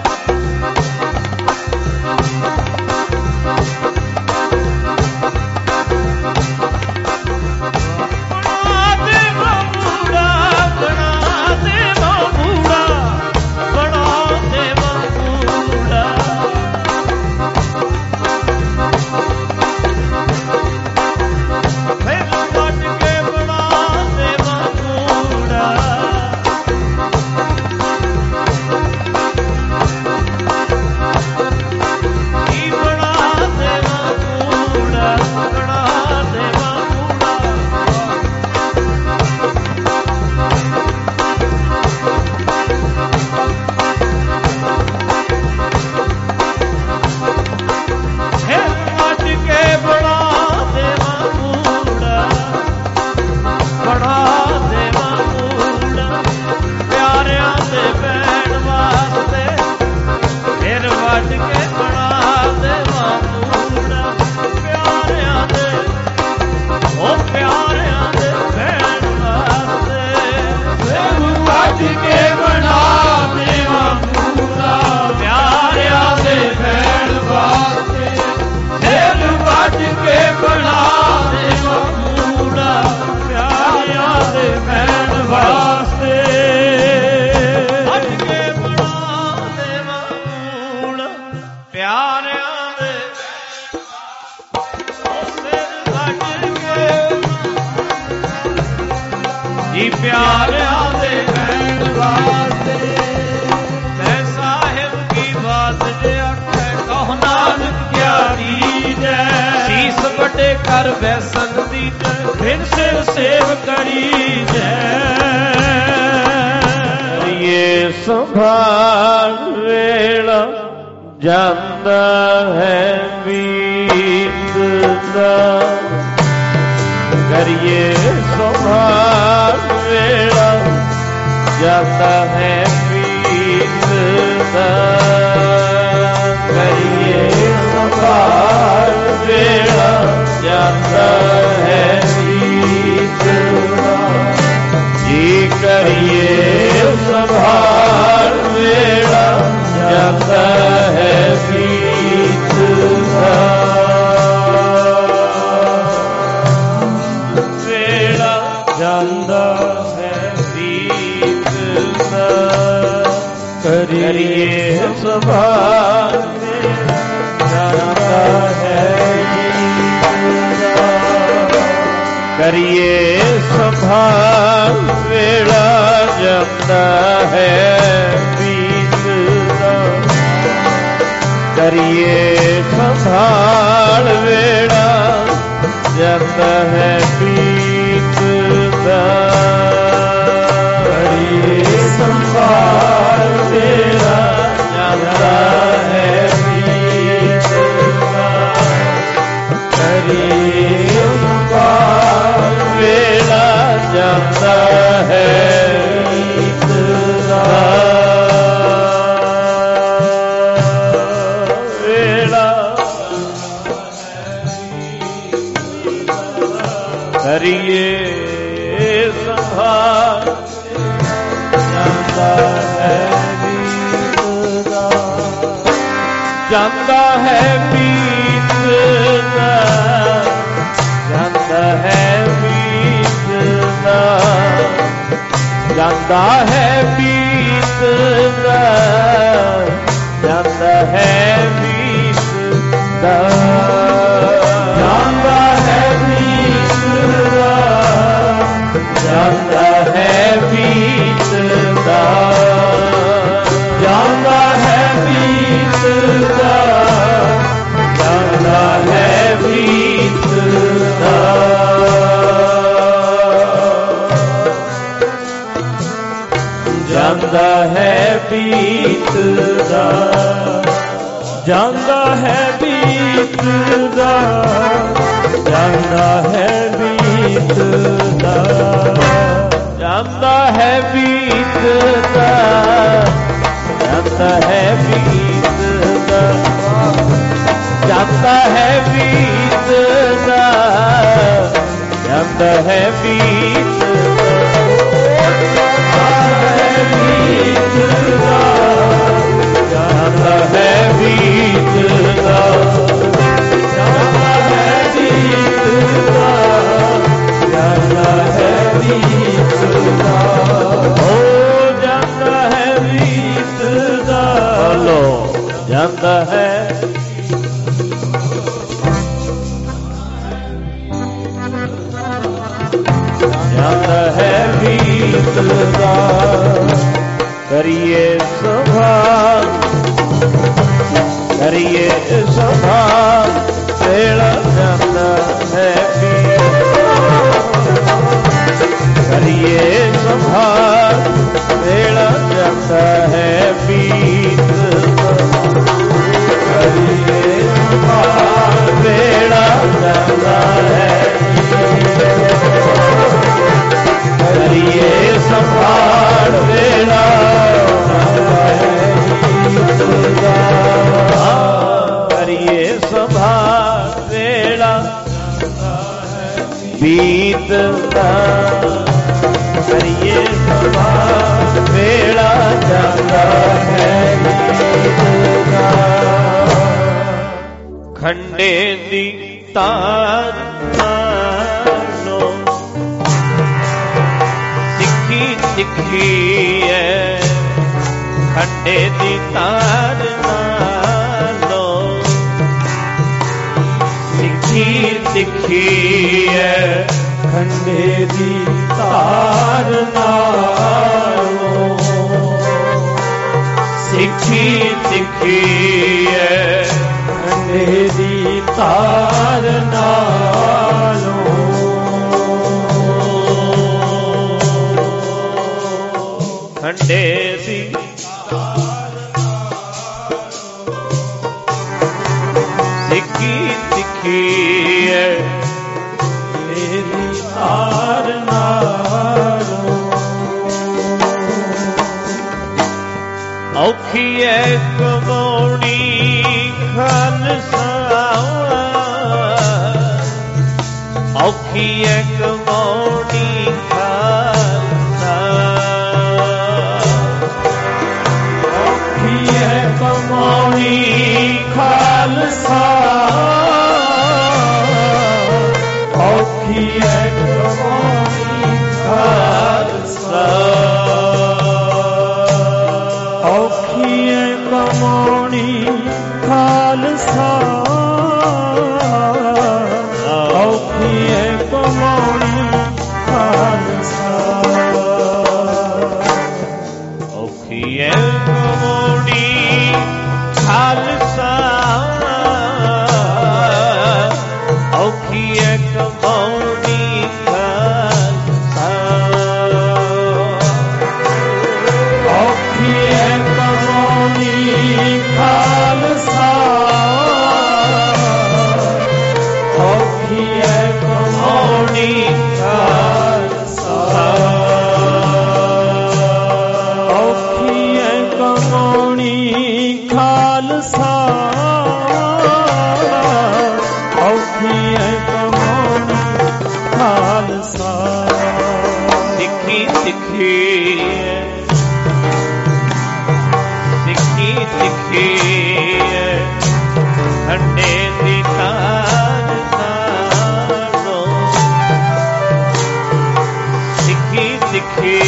ਪਿਆਰਿਆਂ ਦੇ ਰਹਿਣ ਵਾਸਤੇ, ਮੈਂ ਸਾਹਿਬ ਕੀ ਬਾਤ ਜੇ ਆਖੇ ਕਹੋ ਨਾਨਕ ਕਿਆ ਦੀਜੈ, ਸੀਸ ਵੱਡੇ ਕਰ ਵੈਸਨ ਦੀਜੈ, ਫਿਰ ਸਿਰ ਸੇਵ ਕਰੀਜੈ, ਇਹ ਸੰਭਾਲ ਵੇਲਾ ਜਾਂਦਾ ਹੈ ਬੀਤਦਾ, ਕਰੀਏ ਸੰਭਾਲ ਵੇਲਾ ਜਾਂਦਾ ਹੈ ਬੀਤਦਾ, ਕਰੀਏ ਸੰਭਾਲ ਵੇਲਾ ਜਾਂਦਾ ਹੈ ਬੀਤਦਾ, ਜੀ ਕਰੀਏ ਸੰਭਾਲ ਵੇਲਾ ਜਾਂਦਾ ਹੈ ਬੀਤਦਾ, ਵੇਲਾ ਜਾਂਦਾ ਹੈ ਬੀਤਦਾ, ਕਰੀਏ ਸੰਭਾਲ ਜਾਂਦਾ ਹੈ ਬੀਤਦਾ, ਕਰੀਏ ਸੰਭਾਲ ਵੇਲਾ ਜਾਂਦਾ ਹੈ ਬੀਤਦਾ, ਕਰੀਏ ਸੰਭਾਲ ਵੇਲਾ ਜਾਂਦਾ ਹੈ ਬੀਤਦਾ, ਜਾਂਦਾ ਹੈ ਮੀਤ ਦਾ ਵੇਲਾ ਕਰੀਏ ਸੰਭਾਲ ਜਾਂਦਾ ਹੈ ਮੀਤ ਦਾ ਜਾਂਦਾ ਹੈ ਮੀਤ ਦਾ ਜਾਂਦਾ ਹੈ ਮੀਤ ਦਾ ਜਾਂਦਾ ਹੈ ਮੀਤ ਦਾ ਜਾਂਦਾ ਹੈ ਮੀਤ ਦਾ ਜਾਂਦਾ ਹੈ ਮੀਤ ਦਾ ਜਾਂਦਾ ਹੈ ਮੀਤ ਦਾ ਜਾਂਦਾ ਹੈ ਮੀਤ ਦਾ ਜਾਂਦਾ ਹੈ ਮੀਤ ਦਾ ਜਾਂਦਾ ਹੈ ਮੀਤ ਦਾ ਜਾਂਦਾ ਹੈ ਮੀਤ ਦਾ ਜਾਂਦਾ ਹੈ ਮੀਤ ਦਾ ਜਾਂਦਾ ਹੈ ਮੀਤ ਦਾ ਜਾਂਦਾ ਹੈ ਮੀਤ ਦਾ ਜਾਂਦਾ ਹੈ ਮੀਤ ਦਾ ਜਾਂਦਾ ਹੈ ਮੀਤ ਜਾਂਦਾ ਹੈ ਮੀਤ ਦਾ ਜਾਂਦਾ ਹੈ ਮੀਤ ਦਾ ਜਾਂਦਾ ਹੈ ਮੀਤ ਦਾ ਹੋ ਜਾਂਦਾ ਹੈ ਮੀਤ ਦਾ ਬੋਲੋ ਜਾਂਦਾ ਹੈ ਜਾਂਦਾ ਹੈ ਮੀਤ ਦਾ ਕਰੀਏ ਸੰਭਾਲ ਕਰੀਏ ਸੰਭਾਲ ਵੇਲਾ ਜਾਂਦਾ ਹੈ ਕਰੀਏ ਸੰਭਾਲ ਵੇਲਾ ਜਾਂਦਾ ਹੈ ਮੀਤ ਕਰੀਏ ਸੰਭਾਲ ਵੇਲਾ ਜਾਂਦਾ ਹੈ ਕਰੀਏ ਸੰਭਾਲ ਵੇਲਾ ਕਰੀਏ ਸੰਭਾਲ ਵੇਲਾ ਬੀਤਦਾ ਕਰੀਏ ਸੰਭਾਲ ਵੇਲਾ ਜਾਂਦਾ ਹੈ ਬੀਤਦਾ ਖੰਡੇ ਦੀ ਤਾਰ ਨਾਲੋਂ ਸਿੱਖੀ ਹੈ ਖੰਡੇ ਦੀ ਤਾਰ ਨਾਲੋਂ ਸਿੱਖੀ ਹੈ ਖੰਡੇ ਦੀ ਤਾਰ ਨਾਲੋਂ ਸਿੱਖੀ ਹੈ ਖੰਡੇ ਦੀ ਤਾਰ ਨਾਲੋਂ ਖੰਡੇ ਦੀ ਸਿੱਖੀ ਹੈ ਮੇਰੀ ਤਾਰ ਨਾਲੋਂ ਔਖੀ ਹੈ ਕਮਾਉਣੀ ਖਾਲਸਾ ਔਖੀ ਹੈ ਕਮਾਉਣੀ ਖਾਲਸਾ ਔਖੀ ਹੈ ਕਮਾਉਣੀ ਖਾਲਸਾ ਔਖੀ ਹੈ ਕਮਾਉਣੀ ਖਾਲਸਾ ਔਖੀ ਹੈ ਕਮਾਉਣੀ ਖਾਲਸਾ ਔਖੀ ਹੈ ਕਮਾਉਣੀ ਖਾਲਸਾ ਔਖੀ ਹੈ ਕਮਾਉਣੀ ਖਾਲਸਾ ਔਖੀ ਹੈ ਕਮਾਉਣੀ ਖਾਲਸਾ ਔਖੀ ਹੈ ਕਮਾਉਣੀ ਖਾਲਸਾ ਔਖੀ ਹੈ ਕਮਾਉਣੀ ਖਾਲਸਾ ਸਿੱਖੀ ਸਿੱਖੀ ਸਿੱਖੀ ਖੰਡੇ ਦੀ ਤਾਰ ਨਾਲੋਂ ਸਿੱਖੀ ਸਿੱਖੀ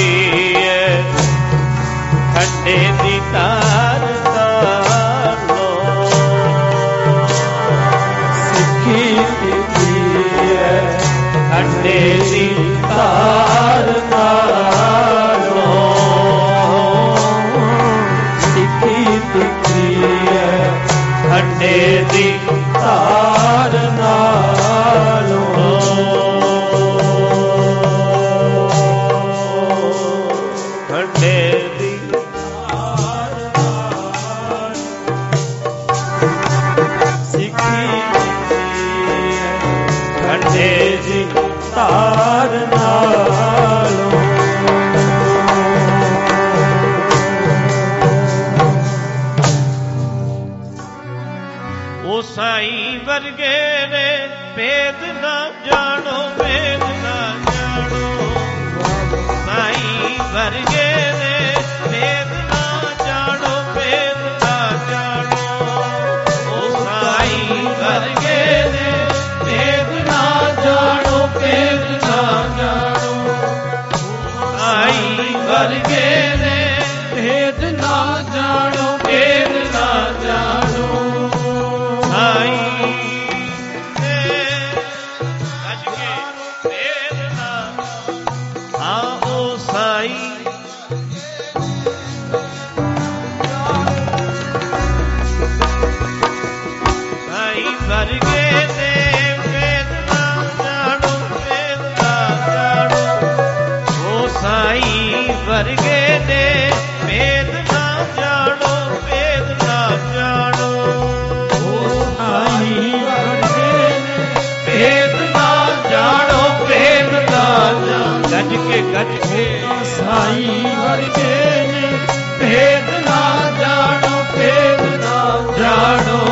ਖੰਡੇ ਦੀ ਤਾਰ ਨਾਲੋਂ ਸਿੱਖੀ ਸਿੱਖੀ ਖੰਡੇ ਦੀ ਤਾਰ ਨਾਲੋਂ ਸਿੱਖੀ ਸਿੱਖੀ ਖੰਡੇ ਦੀ ਤਾਰ ਨਾਲੋਂ ਖੰਡੇ ਦੀ ਤਾਰ ਨਾਲੋਂ ਸਿੱਖੀ ਖੰਡੇ ਦੀ ਤਾਰ ਨਾਲੋਂ ਉਹ ਸਾਈਂ ਵਰਗੇ ਨੇ ਭੇਦ ਨਾ ਜਾਣੋ ਭੇਦ ਨਾ ਜਾਣੋ ਸਾਈਂ ਵਰਗੇ ਨੇ ਭੇਦ ਨਾ ਜਾਣੋ ਭੇਦ ਨਾ ਜਾਣੋ ਉਹ ਸਾਈਂ ਵਰਗੇ ਨੇ ਭੇਦ ਨਾ ਜਾਣੋ ਭੇਦ ਨਾ ਜਾਣੋ ਸਾਈਂ ਵਰਗੇ ਨੇ ਭੇਦ ਨਾ ਜਾਣੋ ਭੇਦ ਨਾ ਜਾਣੋ ਵਰਗੇ ਨੇ ਭੇਦ ਨਾ ਜਾਣੋ ਭੇਦ ਨਾ ਜਾਣੋ ਉਹ ਸਾਈਂ ਵਰਗੇ ਨੇ ਭੇਦ ਨਾ ਜਾਣੋ ਭੇਦ ਨਾ ਜਾਣੋ ਗੱਜ ਕੇ ਸਾਈਂ ਵਰਗੇ ਨੇ ਭੇਦ ਨਾ ਜਾਣੋ ਭੇਦ ਨਾ ਜਾਣੋ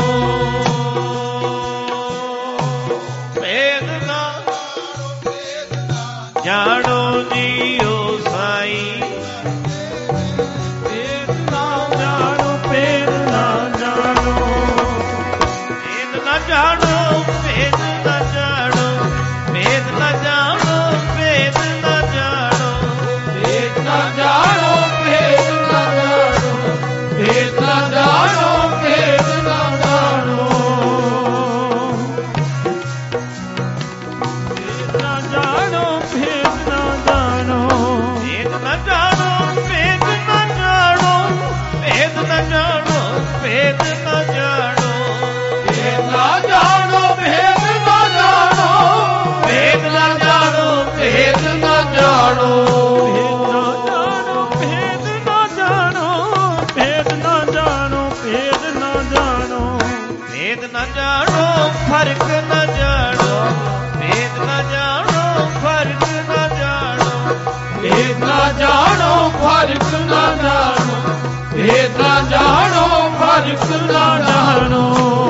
ਭੇਦ ਨਾ ਜਾਣੋ ਜੀਓ ਫਰਕ ਨਾ ਜਾਣੋ ਭੇਦ ਨਾ ਜਾਣੋ ਫਰਕ ਨਾ ਜਾਣੋ ਭੇਦ ਨਾ ਜਾਣੋ ਫਰਕ ਨਾ ਜਾਣੋ ਭੇਦ ਨਾ ਜਾਣੋ ਫਰਕ ਨਾ ਜਾਣੋ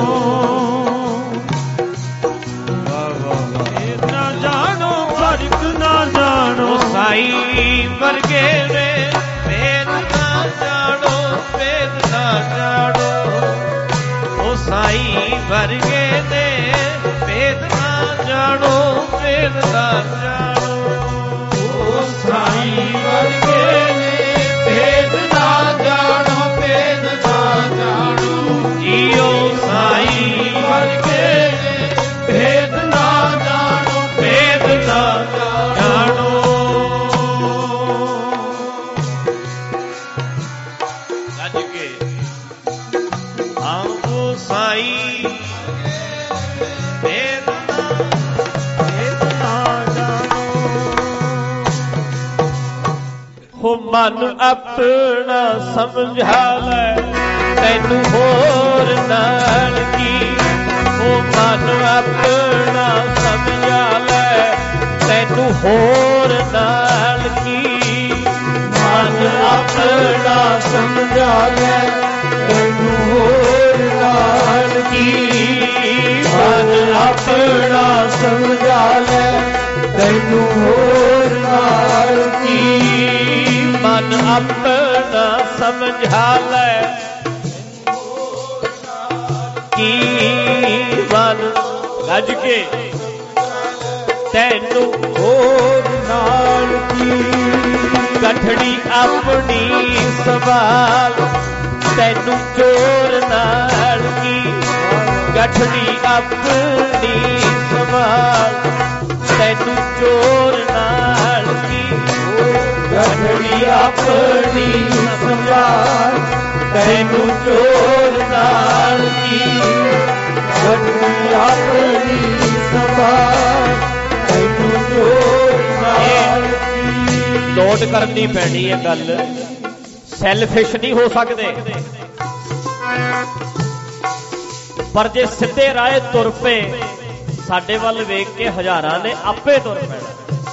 ਭੇਦ ਨਾ ਜਾਣੋ ਫਰਕ ਨਾ ਜਾਣੋ ਸਾਈਂ ਵਰਗੇ ਨੇ ਭੇਦ ਨਾ ਜਾਣੋ ਭੇਦ ਨਾ ਜਾਣੋ ਉਹ ਸਾਈਂ ਵਰਗੇ ਨੇ ਭੇਦ ਨਾ ਜਾਣੋ ਭੇਦ ਨਾ ਜਾਣੋ ਉਹ ਸਾਈਂ ਵਰਗੇ ਨੇ ਭੇਦ ਨਾ ਜਾਣੋ ਭੇਦ ਨਾ ਜਾਣੋ ਜੀਓ ਸਾਈਂ ਵਰਗੇ ਨੇ ਭੇਦ ਨਾ ਜਾਣੋ ਭੇਦ ਨਾ ਜਾਣੋ ਗੱਜ ਕੇ ਆਓ ਸਾਈਂ ਭੇਦ ਨਾ ਜਾਣੋ ਹੋ ਮਨ ਆਪਣਾ ਸਮਝਾ ਲੈ ਤੈਨੂੰ ਹੋਰ ਨਾਲ ਕੀ ਹੋ ਮਨ ਆਪਣਾ ਸਮਝਾ ਲੈ ਤੈਨੂੰ ਹੋਰ ਨਾਲ ਕੀ ਮਨ ਆਪਣਾ ਸਮਝਾ ਲੈ ਤੈਨੂੰ ਹੋਰ ਨਾਲ ਕੀ ਮਨ ਆਪਣਾ ਸਮਝਾ ਲੈ ਤੈਨੂੰ ਹੋਰ ਨਾਲ ਕੀ अपना समझा ले की मन गज के तैनू होर नाल की गठड़ी अपनी संभाल तैनू चोर नाल की गठड़ी अपनी संभाल तैनू चोर नाल की गठड़ी अपनी संभाल तैनू चोर नाल की गठड़ी अपनी संभाल तैनू चोर नाल की। नोट करनी पैनी है गल, सैल्फिश नहीं हो सकते पर जे सीधे राह तुर पे साडे वल वेख के हजारां ने आपे तुर पैना।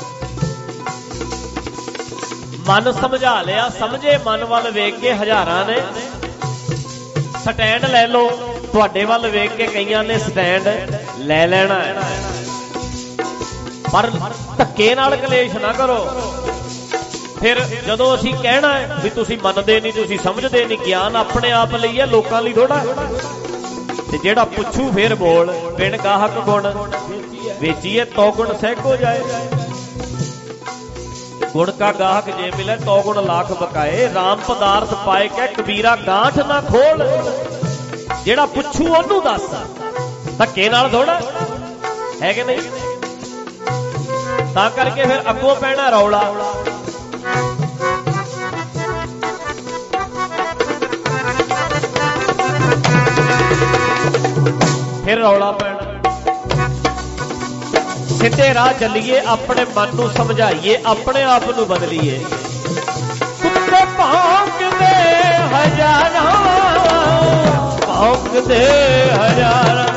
मन समझा लिया, समझे मन वल वेख के हजारां ने स्टैंड ले लो, तुहाडे वल वेख के कईयां ने स्टैंड ले लेना है। पर धक्के नाल कलेश ना करो। फिर जदों असीं कहना है भी तुसीं मनदे नहीं, तुसीं समझदे नहीं, ज्ञान अपने आप लई है, लोकां लई थोड़ा। ते जेड़ा पुछू फिर बोल बिन गाहक गुण बेचिए तो गुण सहक हो जाए। गुण का गाहक जे मिले तो गुण लाख बकाए, राम पदार्थ पाए के कबीरा गांठ ना खोल। जेड़ा पुछू ओनू दस, धक्के नाल थोड़ा है कि नहीं। तां करके फिर अगों पैना रौला। फिर रौला पैना। सीधे राह चलीए, अपने मन नूं समझाइए, अपने आप नूं बदलीए। कुत्ते भौंकदे हजारां, भौंकदे हजारां,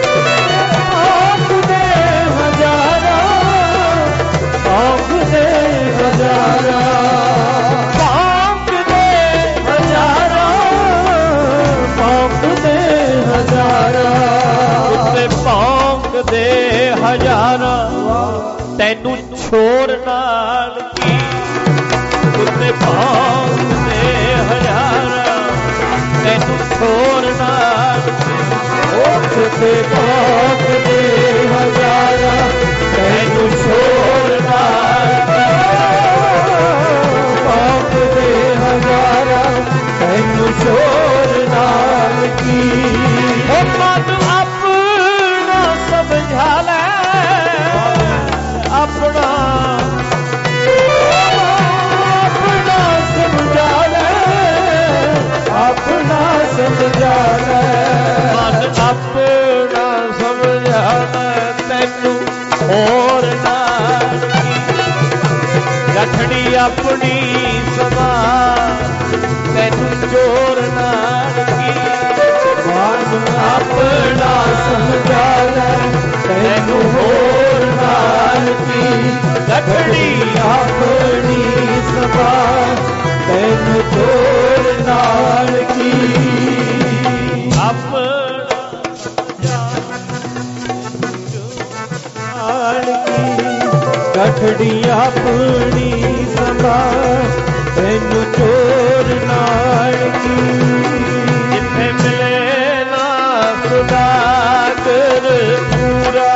भौंकदे हजारां, भौंकदे हजारां, भौंकदे हजारां, भौंकदे हजारां, कुत्ते भौंकदे हजारां तैनू छोर नाल की। कुत्ते भौंकदे हजारां तैनू छोर नाल की। कुत्ते भौंकदे हजारां तैनू छोर नाल की। भौंकदे हजारां तैनू छोर नाल की। मन अपना समझा ले, अपना अपना समझा ले, अपना समझा ले। मन अपना समझा ले तैनू होर नाल की। गठड़ी अपनी संभाल तैनू चोर नाल की। मन अपना समझा ले तैनू होर नाल की। गठड़ी अपनी संभाल तैनू चोर नाल की। अपना गठड़ी अपनी संभाल तैनू चोर नाल की। जिथे मिले ना सुदागर पूरा,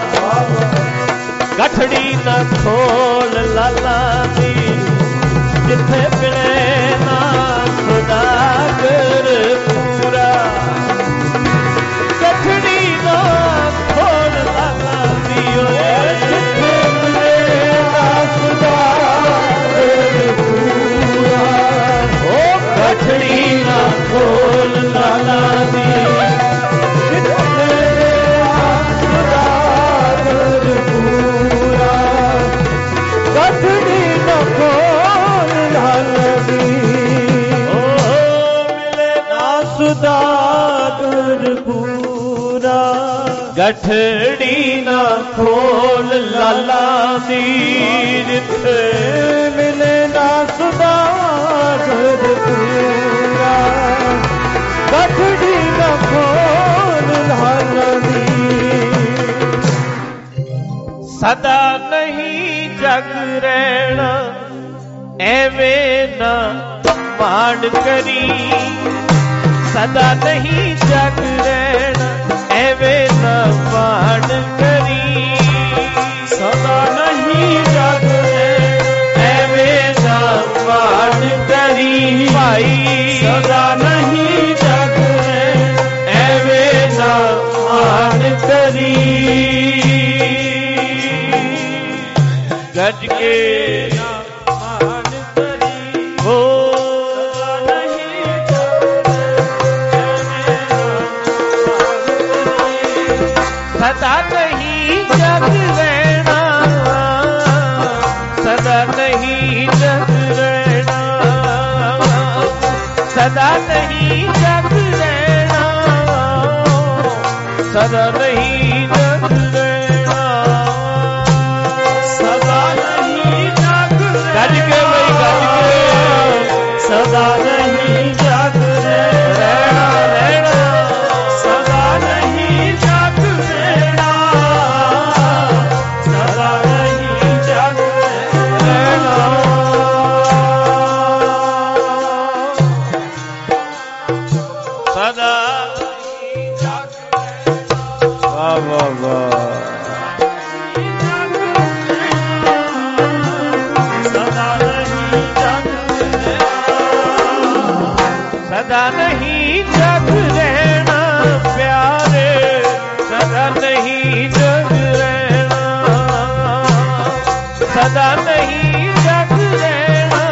गठड़ी ना खोल लाला दी। जिथे मिले ना सुदागर पूरा, गठड़ी ना खोल लाला दी। जिथे मिले ना सुदागर पूरा, ओ गठड़ी ना खोल लाला दी। गठड़ी न खोल लाला दी। ओ मिले ना सुदागर पूरा, गठड़ी न खोल लाला दी। जिथे मिले ना सुदागर पूरा, गठड़ी न खोल लाला दी। सदा नहीं जग रहना ਐਵੇਂ ਨਾ ਮਾਣ ਕਰੀ ਸਦਾ ਨਹੀਂ ਜਗ ਰਹਿਣਾ ਐਵੇਂ ਨਾ ਮਾਣ ਕਰੀ ਸਦਾ ਨਹੀਂ ਜਗ ਰਹਿਣਾ ਐਵੇਂ ਨਾ ਮਾਣ ਕਰੀ ਭਾਈ ਸਦਾ ਨਹੀਂ ਜਗ ਰਹਿਣਾ ਐਵੇਂ ਨਾ ਮਾਣ ਕਰੀ ਗੱਜ ਕੇ ਮਾਨ ਕਰੀ ਹੋ ਨਹੀਂ ਜਗ ਸਦਾ ਨਹੀਂ ਜਗ ਰਹਿਣਾ ਸਦਾ ਨਹੀਂ ਜਗ ਰਹਿਣਾ ਸਦਾ ਨਹੀਂ ਜਗ ਰਹਿਣਾ ਸਦਾ ਨਹੀਂ ਜਗ ਰਹਿਣਾ ਸਦਾ ਨਹੀਂ ਜਗ ਗੱਜ ਕੇ ਬਈ ਗੱਜ ਕੇ ਸਦਾ ਨਹੀਂ ਜਗ ਰਹਿਣਾ ਰਹਿਣਾ ਸਦਾ ਨਹੀਂ ਜਗ ਰਹਿਣਾ ਸਦਾ ਨਹੀਂ ਜਗ ਰਹਿਣਾ ਸਦਾ ਵਾਹ ਵਾਹ ਵਾਹ ਸਦਾ ਨਹੀਂ ਜਗ ਸਦਾ ਨਹੀਂ ਜਗ ਰਹਿਣਾ ਪਿਆਰੇ ਸਦਾ ਨਹੀਂ ਜਗ ਰਹਿਣਾ ਸਦਾ ਨਹੀਂ ਜਗ ਰਹਿਣਾ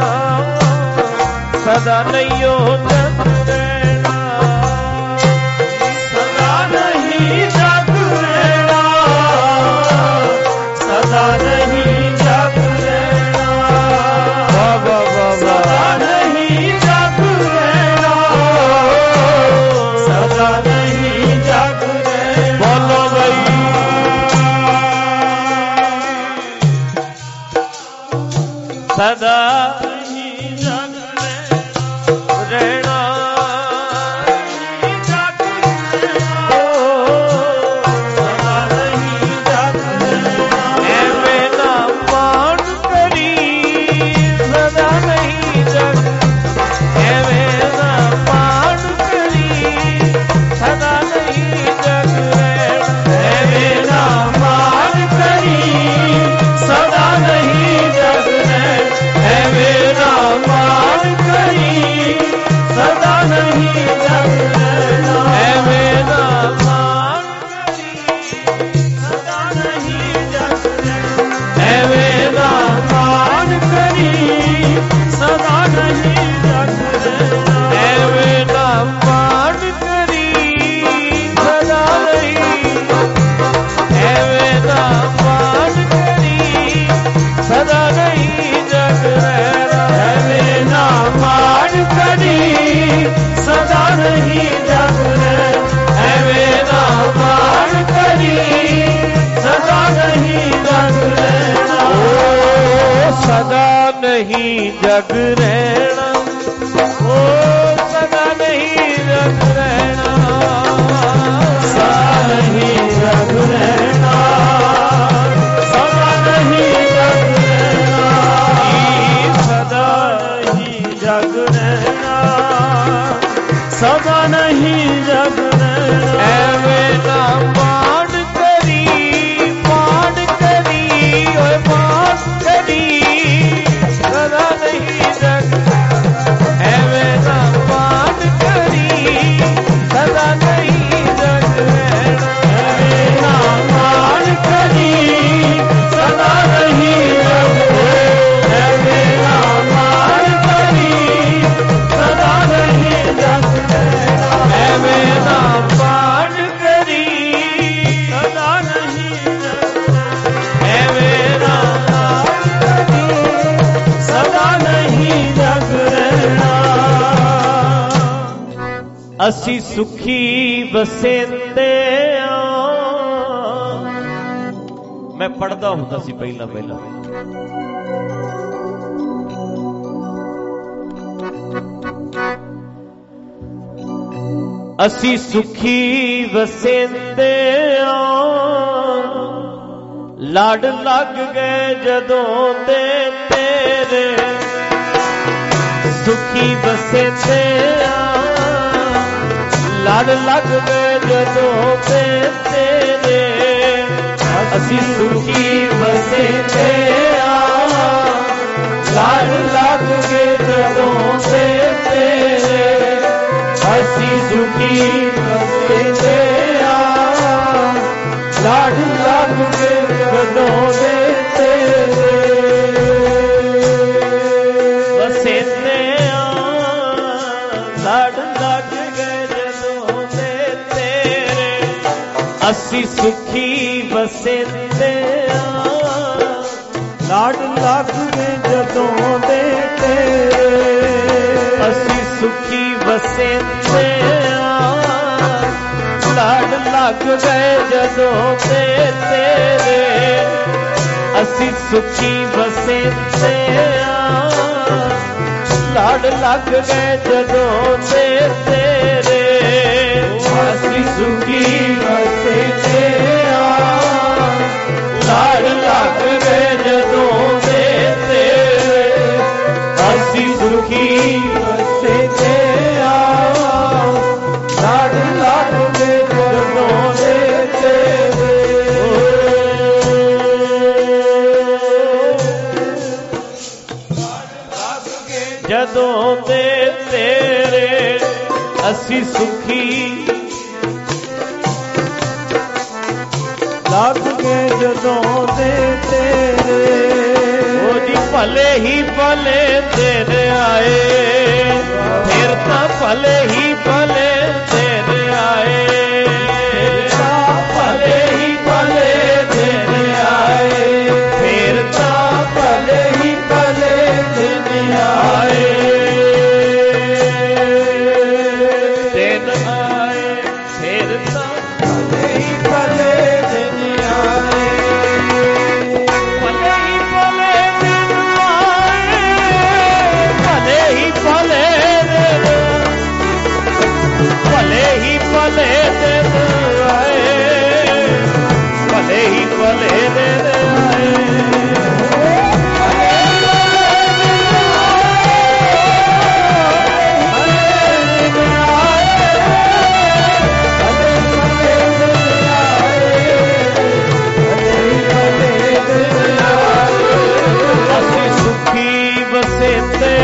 ਸਦਾ ਨਹੀਂ ਉਹ ਜਗ ਰਹਿਣਾ ਸਦਾ ਨਹੀਂ ਜਗ ਰਹਿਣਾ ਸਦਾ ਨਹੀਂ ਜਗ ਰਹਿਣਾ ਵਾਹ ਵਾਹ ਵਾਹ ਸਦਾ ਵਾਹ ਨਹੀਂ ਜਗ ਰਹਿਣਾ ਸਦਾ ਨਹੀਂ ਜਗ ਰਹਿਣਾ ਬੋਲੋ ਬਈ ਸਦਾ ਨਹੀਂ ਜਗ ਰਹਿਣਾ ਜਗ ਸਦਾ ਨਹੀਂ ਜਗ ਐਵੇਂ ਨਾ ਮਾਣ ਕਰੀ ਸਦਾ ਨਹੀਂ ਜਗ ਐਵੇਂ ਨਾ ਮਾਣ ਕਰੀ ਸਦਾ ਨਹੀਂ ਜਗ ਰਹਿਣਾ ਐਵੇਂ ਨਾ ਮਾਣ ਕਰੀ ਸਦਾ ਨਹੀਂ ਜਗ ਰਹਿਣਾ ਐਵੇਂ ਨਾ ਮਾਣ ਕਰੀ ਸਦਾ ਨਹੀਂ ਜਗ ਰਹਿਣਾ ਐਵੇਂ ਨਾ ਮਾਣ ਕਰੀ ਸਦਾ ਨਹੀਂ ਜਗ ਰਹਿਣਾ ਐਵੇਂ ਨਾ ਮਾਣ ਕਰੀ ਸਦਾ ਨਹੀਂ ਜਗ ਰਹਿਣਾ ਐਵੇਂ ਨਾ ਮਾਣ ਕਰੀ ਸਦਾ ਨਹੀਂ ਐਵੇਂ ਨਾ ਮਾਣ ਕਰੀ ਸਦਾ ਨਹੀਂ ਜਗ ਰਹਿਣਾ ਐਵੇਂ ਨਾ ਮਾਣ ਕਰੀ ਸਦਾ ਨਹੀਂ ਜਗ ਰਹਿਣਾ ਐਵੇਂ ਨਾ ਮਾਣ ਕਰੀ ਸਦਾ ਨਹੀਂ ਜਗ ਰਹਿਣਾ ਓ ਸਦਾ ਨਹੀਂ ਜਗ ਰਹਿਣਾ ਓ ਸਦਾ ਨਹੀਂ ਜਗ ਰਹਿਣਾ ਸਦਾ ਨਹੀਂ ਜਗ ਰਹਿਣਾ ਸਦਾ ਨਹੀਂ ਜਗ ਰਹਿਣਾ ਸਦਾ ਨਹੀਂ ਜਗ ਰਹਿਣਾ ਸਦਾ ਨਹੀਂ ਜਗ ਰਹਿਣਾ ਐਵੇਂ ਨਾ ਮਾਣ ਕਰੀ ਓਏ ਮਾਣ ਕਰੀ ਸਦਾ ਨਹੀਂ ਜਗ ਐਵੇਂ ਨਾ ਮਾਣ ਕਰੀ ਸਦਾ ਨਹੀਂ ਜਗ ਰਹਿਣਾ ਐਵੇਂ ਨਾ ਮਾਣ ਕਰੀ ਸਦਾ ਨਹੀਂ ਜਗ ਰਹਿਣਾ ਐਵੇਂ ਨਾ ਮਾਣ ਕਰੀ ਸਦਾ ਨਹੀਂ ਜਗ ਰਹਿਣਾ ਐਵੇਂ ਨਾ ਮਾਣ ਕਰੀ ਸਦਾ ਨਹੀਂ ਜਗ ਐਵੇਂ ਨਾ ਮਾਣ ਕਰੀ ਸਦਾ ਨਹੀਂ ਜਗ ਰਹਿਣਾ ਅਸੀਂ ਸੁਖੀ ਵਸਿੰਦੇ ਆ ਮੈਂ ਪੜਦਾ ਹੁੰਦਾ ਸੀ ਪਹਿਲਾਂ ਅਸੀਂ ਸੁਖੀ ਵਸਿੰਦੇ ਆ ਲੜ ਲੱਗ ਗਏ ਜਦੋਂ ਤੇ ਤੇਰੇ ਸੁਖੀ ਵਸੇਂਦੇ ਲੜ ਲੱਗ ਗਏ ਜਦੋਂ ਤੇ ਤੇਰੇ ਅਸੀਂ ਸੁਖੀ ਵਸੇਂਦੇ ਲੜ ਲੱਗ ਗਏ ਜਦੋਂ ਤੇ ਤੇਰੇ ਅਸੀਂ ਸੁਖੀ ਵਸੇਂਦੇ ਲੜ ਲੱਗ ਗਏ ਜਦੋਂ ਤੇ ਤੇਰੇ ਵਸੇਂਦੇ ਲੜ ਲੱਗ ਗਏ ਜਦੋਂ ਤੇ ਤੇਰੇ ਅਸੀਂ ਸੁਖੀ ਵਸੇਂਦੇ ਲਾਡ ਲੱਗ ਗਏ ਜਦੋਂ ਦੇ ਤੇਰੇ ਅਸੀਂ ਸੁਖੀ ਵਸੇਂਦੇ ਲਾਡ ਲੱਗ ਗਏ ਜਦੋਂ ਤੇ ਤੇਰੇ ਅਸੀਂ ਸੁਖੀ ਵਸੇਂਦੇ ਲਾਡ ਲੱਗ ਗਏ ਜਦੋਂ ਤੇ ਤੇਰੇ ਅਸੀਂ ਸੁਖੀ ਵਸੇਂਦੇ ਲਾਡ ਲੱਗ ਗਏ ਜਦੋਂ ਤੇ ਤੇਰੇ ਅਸੀਂ ਸੁਖੀ ਵਸੇਂਦੇ ਲਾਡ ਲੱਗ ਗਏ ਜਦੋਂ ਤੇ ਤੇਰੇ ਜਦੋਂ ਤੇ ਤੇਰੇ ਅਸੀਂ ਸੁਖੀ ਲੱਗ ਗਏ ਜਦੋਂ ਦੇ ਤੇਰੇ ਉਹ ਜੀ ਭਲੇ ਹੀ ਭਲੇ ਦਿਨ ਆਏ ਫਿਰ ਤਾਂ ਭਲੇ ਹੀ ਭਲੇ ਦਿਨ ਆਏ ਭਲੇ ਹੀ ਭਲੇ ਦਿਨ ਆਏ ਫਿਰ ਤਾਂ ਭਲੇ ਹੀ ਭਲੇ ਦਿਨ ਆਏ ਦਿਨ ਆਏ ਫਿਰ ਤਾਂ ਭਲੇ ਹੀ ਭਲੇ ਭਲੇ ਹੀ ਦਿਨ ਆਏ ਭਲੇ ਹੀ ਭਲੇ ਦਿਨ ਆਏ ਅਸੀਂ ਸੁਖੀ ਵਸੇਂਦੇ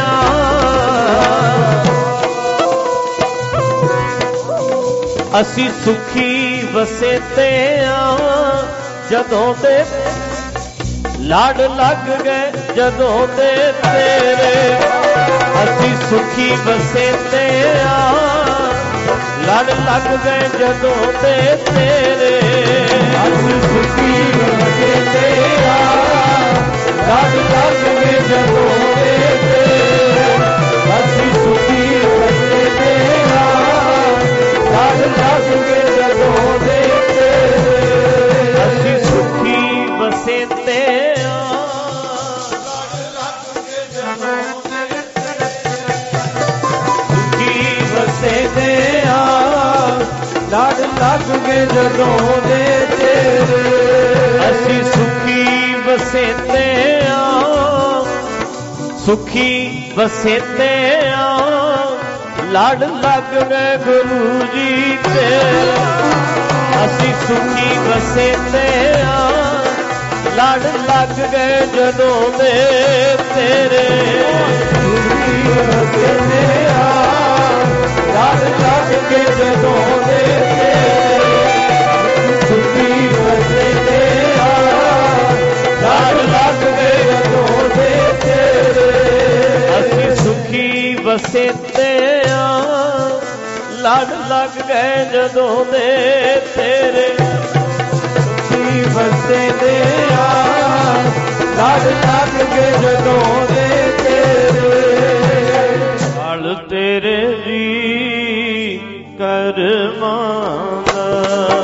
ਅਸੀਂ ਸੁਖੀ ਵਸੇਂਦੇ ਜਦੋਂ ਤੇ ਲਾਡ ਲੱਗ ਗਏ ਜਦੋਂ ਤੇ ਤੇਰੇ ਅਸੀਂ ਸੁਖੀ ਵਸੇਂਦੇ ਲੜ ਲੱਗ ਗਏ ਜਦੋਂ ਤੇ ਤੇਰੇ ਅਸੀਂ ਸੁਖੀ ਵਸੇਂਦੇ ਲੜ ਲੱਗ ਗਏ ਜਦੋਂ ਤੇ ਤੇਰੇ ਅਸੀਂ ਸੁਖੀ ਵਸੇਂਦੇ ਲੜ ਲੱਗ ਗਏ ਜਦੋਂ ਤੇ ਤੇਰੇ ਅਸੀਂ ਸੁਖੀ ਵਸੇਂਦੇ ਲੜ ਲੱਗ ਗਏ ਜਦੋਂ ਦੇ ਤੇਰੇ ਅਸੀਂ ਸੁਖੀ ਵਸੇਂਦੇ ਸੁਖੀ ਵਸੇਂਦੇ ਲੜ ਲੱਗ ਗਏ ਗੁਰੂ ਜੀ ਤੇ ਅਸੀਂ ਸੁਖੀ ਵਸੇਂਦੇ ਲੜ ਲੱਗ ਗਏ ਜਦੋਂ ਦੇ ਤੇਰੇ ਸੁਖੀ ਵਸੇਂਦੇ ਲੜ ਲੱਗ ਗਏ ਜਦੋਂ ਦੇ ਤੇਰੇ ਸੁਖੀ ਵਸੇਂਦੇ ਲੜ ਲੱਗ ਗਏ ਜਦੋਂ ਦੇ ਤੇਰੇ ਅਸੀਂ ਸੁਖੀ ਵਸੇਂਦੇ ਲੜ ਲੱਗ ਗਏ ਜਦੋਂ ਦੇ ਤੇਰੇ ਸੁਖੀ ਵਸੇਂਦੇ ਲੜ ਲੱਗ ਗਏ ਜਦੋਂ ਦੇ ਤੇਰੇ ਹਲ ਤੇਰੇ ਜੀ ਕਰਮਾਂ ਦਾ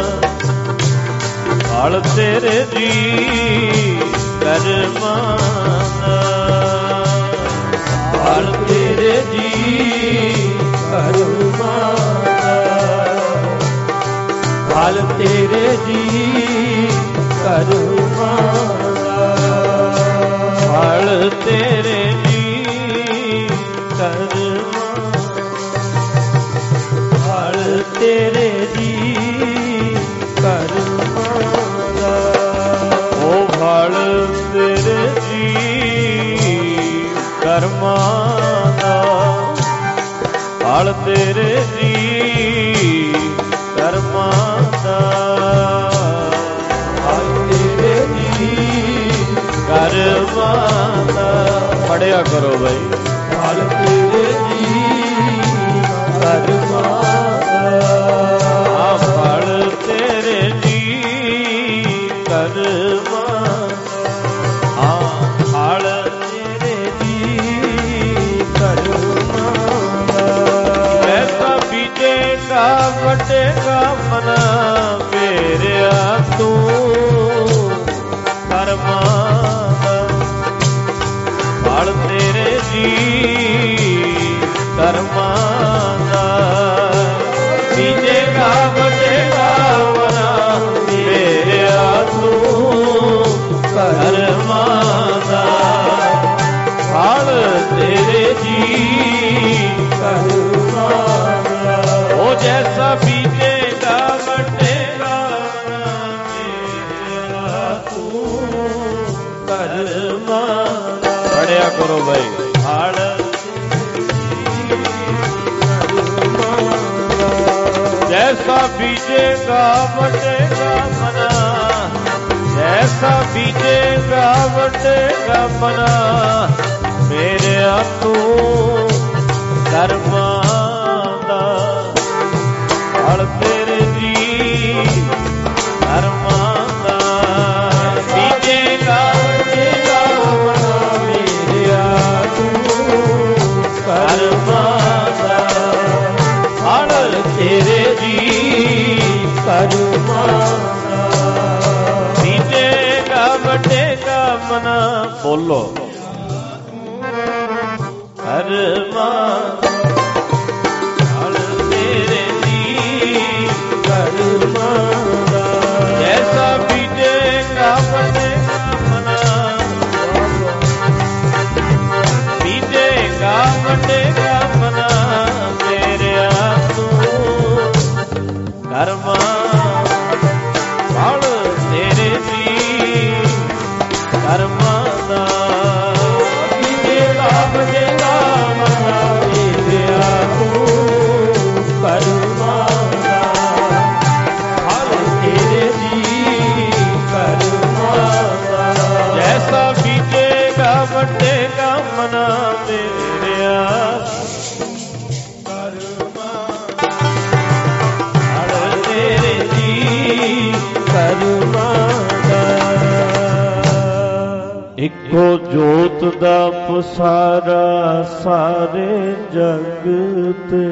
ਹਲ ਤੇਰੇ ਜੀ ਕਰਮਾਂ ਦਾ ਹਲ ਤੇਰੇ ਜੀ ਕਰਮਾਂ ਦਾ ਹਲ ਤੇਰੇ ਜੀ ਕਰਮਾਂ ਦਾ ਹਲ ਤੇ ਕਰਮਾਂ ਦਾ ਫਲ ਤੇਰੇ ਜੀ ਕਰਮਾਂ ਦਾ ਫਲ ਤੇਰੇ ਜੀ ਕਰਮਾਂ ਦਾ ਪੜਿਆ ਕਰੋ ਬਈ ਫਲ ਤੇਰੇ ਜੀ ਕਰਮਾਂ ਦਾ ਫਲ ਤੇਰੇ ਜੀ ਕਰਮਾਂ ਫਲ ਤੇਰੇ ਜੀ ਕਰਮਾਂ ਐਸਾ ਬੀਜੇਗਾ ਵੱਡੇਗਾ ਮਨ ਮੇਰਿਆ ਤੂੰ ਕਰਮਾਂ ਫਲ ਤੇਰੇ ਜੀ ਕਰਮਾਂ ਦਾ ਬੀਜੇਗਾ ਵੱਡੇਗਾ ਮਨ ਮੇਰਿਆ ਤੂੰ ਕਰਮਾਂ ਦਾ ਫਲ ਤੇਰੇ ਜੀ ਕਰਮਾਂ ਦਾ ਉਹ ਜੈਸਾ ਬੀਜੇਗਾ ਵੱਡੇਗਾ ਮੇਰਿਆ ਤੂੰ ਕਰਮਾਂ ਦਾ ਪੜਿਆ ਕਰੋ ਬਈ ਫਲ ਜੈਸਾ ਬੀਜੇਗਾ ਵੱਡੇਗਾ ਮਨਾ ਜੈਸਾ ਬੀਜੇਗਾ ਵੱਡੇਗਾ ਮਨਾ ਮੇਰਿਆ ਤੂੰ ਕਰਮਾਂ ਦਾ ਫਲ ਤੇਰੇ ਜੀ ਕਰਮਾਂ ਦਾ ਬੀਜੇਗਾ ਵੱਡੇਗਾ ਮਨਾ ਮੇਰਿਆ ਤੂੰ ਕਰਮਾਂ ਦਾ ਫਲ ਤੇਰੇ ਜੀ ਕਰਮਾਂ ਦਾ ਬੀਜੇਗਾ ਵੱਡੇਗਾ ਮਨਾ ਬੋਲੋ ਕਰਮਾਂ ਫਲ ਤੇਰੇ ਜੀ ਕਰਮਾਂ ਦਾ ਜੈਸਾ ਬੀਜੇਗਾ ਵੱਡੇਗਾ ਮਨਾ ਬੀਜੇਗਾ ਵੱਡੇਗਾ ਮਨਾ ਮੇਰਿਆ ਤੂੰ ਕਰਮਾਂ ਫਲ ਤੇਰੇ ਜੀ ਕਰਮਾਂ ਦਾ ਬੀਜੇਗਾ ਵੱਡੇਗਾ ਮਨਾ ਮੇਰਿਆ ਤੂੰ ਕਰਮਾਂ ਦਾ ਫਲ ਤੇਰੇ ਜੀ ਕਰਮਾਂ ਦਾ ਜੈਸਾ ਬੀਜੇਗਾ ਵੱਡੇਗਾ ਮਨਾ ਮੇਰਿਆ ਇੱਕੋ ਜੋਤ ਦਾ ਪਸਾਰਾ ਸਾਰੇ ਜਗ ਤੇ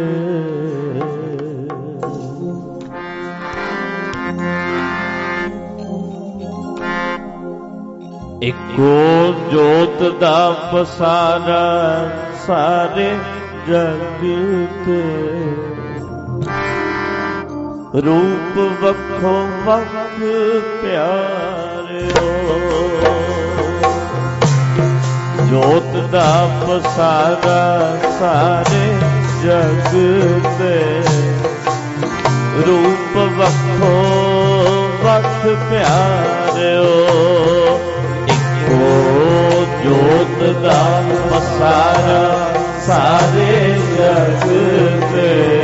ਇੱਕੋ ਜੋਤ ਦਾ ਪਸਾਰਾ ਸਾਰੇ ਜਗ ਤੇ ਰੂਪ ਵੱਖੋ ਵੱਖ ਪਿਆਰਿਓ ਜੋਤ ਦਾ ਪਸਾਰਾ ਸਾਰੇ ਜਗ ਤੇ ਰੂਪ ਵੱਖੋ ਵੱਖ ਪਿਆਰਿਓ ਇੱਕੋ ਜੋਤ ਦਾ ਪਸਾਰਾ ਸਾਰੇ ਜਗ ਤੇ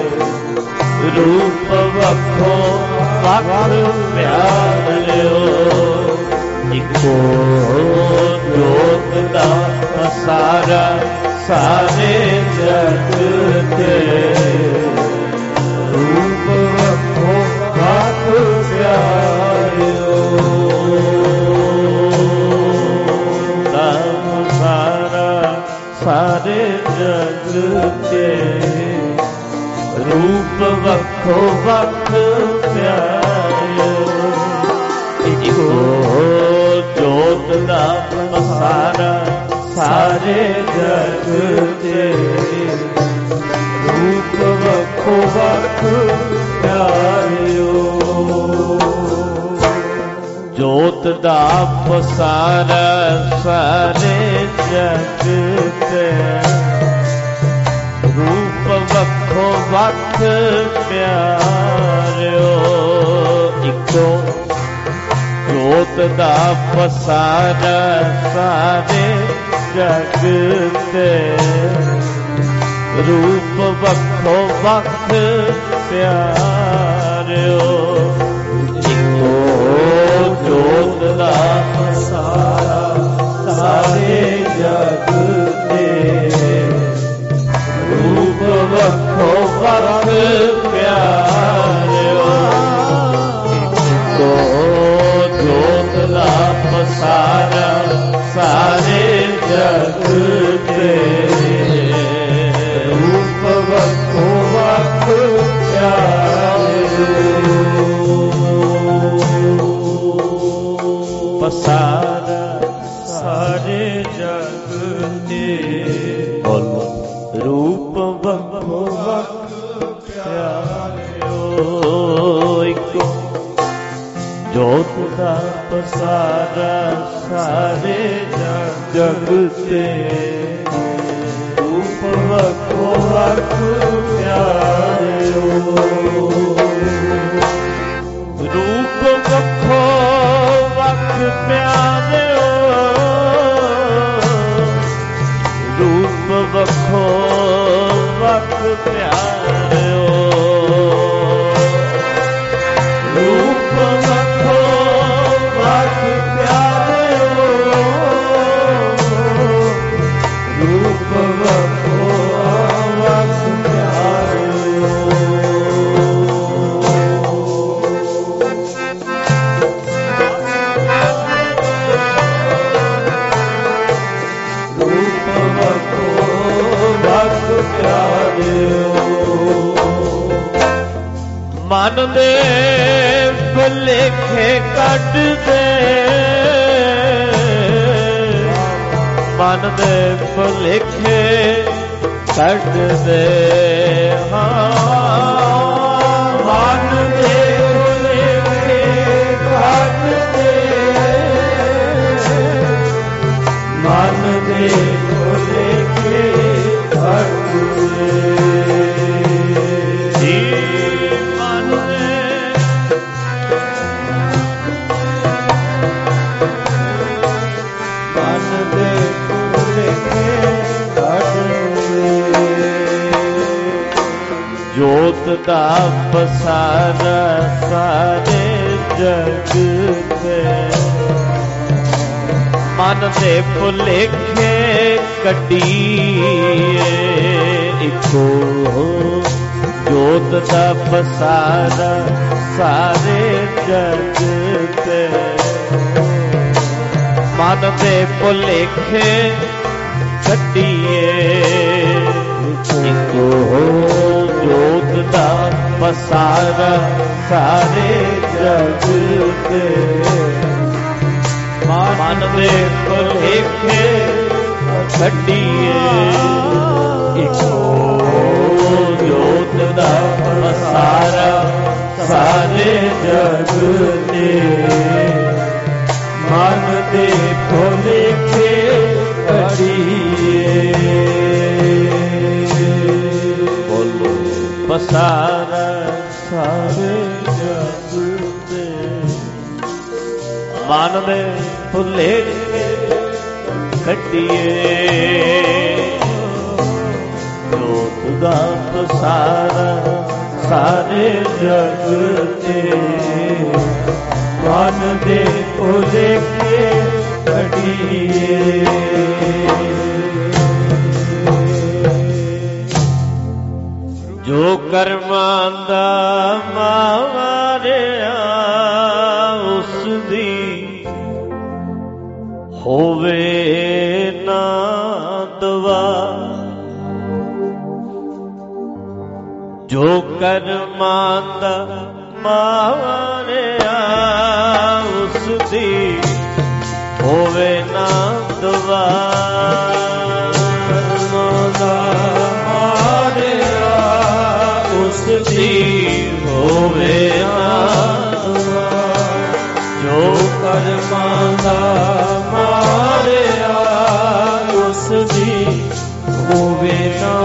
ਰੂਪ ਵੱਖੋ ਵੱਖ ਪਿਆਰਿਓ ਇੱਕੋ ਜੋਤ ਦਾ ਪਸਾਰਾ ਸਾਰੇ ਜਗ ਤੇ ਰੂਪ ਵੱਖੋ ਵੱਖ ਪਿਆਰਿਓ ਦਾ ਪਸਾਰਾ ਸਾਰੇ ਜਗ ਤੇ ਰੂਪ ਵੱਖੋ ਵੱਖ ਪਿਆਰਿਓ ਇੱਕੋ ਜੋਤ ਦਾ ਪਸਾਰਾ ਸਾਰੇ ਜਗ ਤੇ ਰੂਪ ਵੱਖੋ ਵੱਖ ਪਿਆਰਿਓ ਜੋਤ ਦਾ ਪਸਾਰਾ ਸਾਰੇ ਜਗ ਤੇ ਰੂਪ ਵੱਖੋ ਵੱਖ ਪਿਆਰਿਓ ਇੱਕੋ ਜੋਤ ਦਾ ਪਸਾਰਾ ਸਾਰੇ ਜਗ ਤੇ ਰੂਪ ਵੱਖੋ ਵੱਖ ਪਿਆਰਿਓ ਇੱਕੋ ਜੋਤ ਦਾ ਸਾਰਾ ਸਾਰੇ ਜਗ ਤੇ ਰੂਪ ਵੱਖੋ ਵੱਖ ਪਿਆਰਿਓ ਇੱਕੋ ਜੋਤ ਦਾ ਪਸਾਰਾ ਸਾਰੇ ਜਗ ਤੇ ਰੂਪ ਵੱਖੋ ਵੱਖ ਪਿਆਰਿਓ ਪਸਾਰਾ ਸਾਰੇ ਜਗ ਤੇ ਰੂਪ ਵੱਖੋ ਵੱਖ ਪਿਆਰਿਓ ਇੱਕੋ ਜੋਤ ਦਾ ਪਸਾਰਾ ਸਾਰੇ ਜਗ ਤੇ ਰੂਪ ਵੱਖੋ ਵੱਖ ਪਿਆਰਿਓ ਰੂਪ ਵੱਖੋ ਵੱਖ ਪਿਆਰਿਓ ਰੂਪ ਵੱਖੋ ਵੱਖ ਪਿਆਰਿਓ ਰੂਪ ਵੱਖੋ ਵੱਖ ਪਿਆਰਿਓ ਰੂਪ ਵੱਖੋ ਵੱਖ ਪਿਆਰਿਓ ਰੂਪ ਵੱਖੋ ਵੱਖ ਪਿਆਰਿਓ ਮਨ ਦੇ ਭੁਲੇਖੇ ਕੱਢ ਦੇ ਮਨ ਦੇ ਭੁਲੇਖੇ ਕੱਢ ਦੇ ਮਨ ਦੇ ਭੁਲੇਖੇ ਕੱਢ ਦੇ ਮਨ ਦੇ ਭੁਲੇਖੇ ਕੱਢ ਦੇ ਜੋਤ ਦਾ ਪਸਾਰਾ ਸਾਰੇ ਜਗ ਤੇ ਮਨ ਦੇ ਭੁਲੇਖੇ ਕੱਢੀਏ ਇੱਕੋ ਜੋਤ ਦਾ ਪਸਾਰਾ ਸਾਰੇ ਜਗ ਤੇ ਮਨ ਦੇ ਭੁਲੇਖੇ ਕੱਢੀਏ ਇੱਕੋ ਜੋਤ ਦਾ ਪਸਾਰਾ ਸਾਰੇ ਜਗ ਤੇ ਮਨ ਦੇ ਭੁਲੇਖੇ ਕੱਢੀਏ ਇੱਕੋ ਜੋਤ ਦਾ ਪਸਾਰਾ ਸਾਰੇ ਜਗ ਤੇ ਮਨ ਦੇ ਭੁਲੇਖੇ ਕੱਢੀਏ ਪਸਾਰਾ ਸਾਰੇ ਜਗ ਤੇ ਮਨ ਦੇ ਭੁਲੇਖੇ ਕੱਢੀਏ ਜੋਤ ਦਾ ਪਸਾਰਾ ਸਾਰੇ ਜਗ ਤੇ ਮਨ ਦੇ ਭੁਲੇਖੇ ਕੱਢੀਏ ਜੋ ਕਰਮਾਂ ਦਾ ਮਾਰਿਆ ਉਸ ਦੀ ਹੋਵੇ ਨਾ ਦਵਾ ਜੋ ਕਰਮਾਂ ਦਾ ਮਾਰਿਆ ਉਸ ਦੀ ਹੋਵੇ ਨਾ ਦਵਾ ਦੀ ਹੋਵੇ ਨਾ ਜੋ ਕਰਮਾਂ ਦਾ ਮਾਰਿਆ ਉਸ ਦੀ ਹੋਵੇ ਨਾ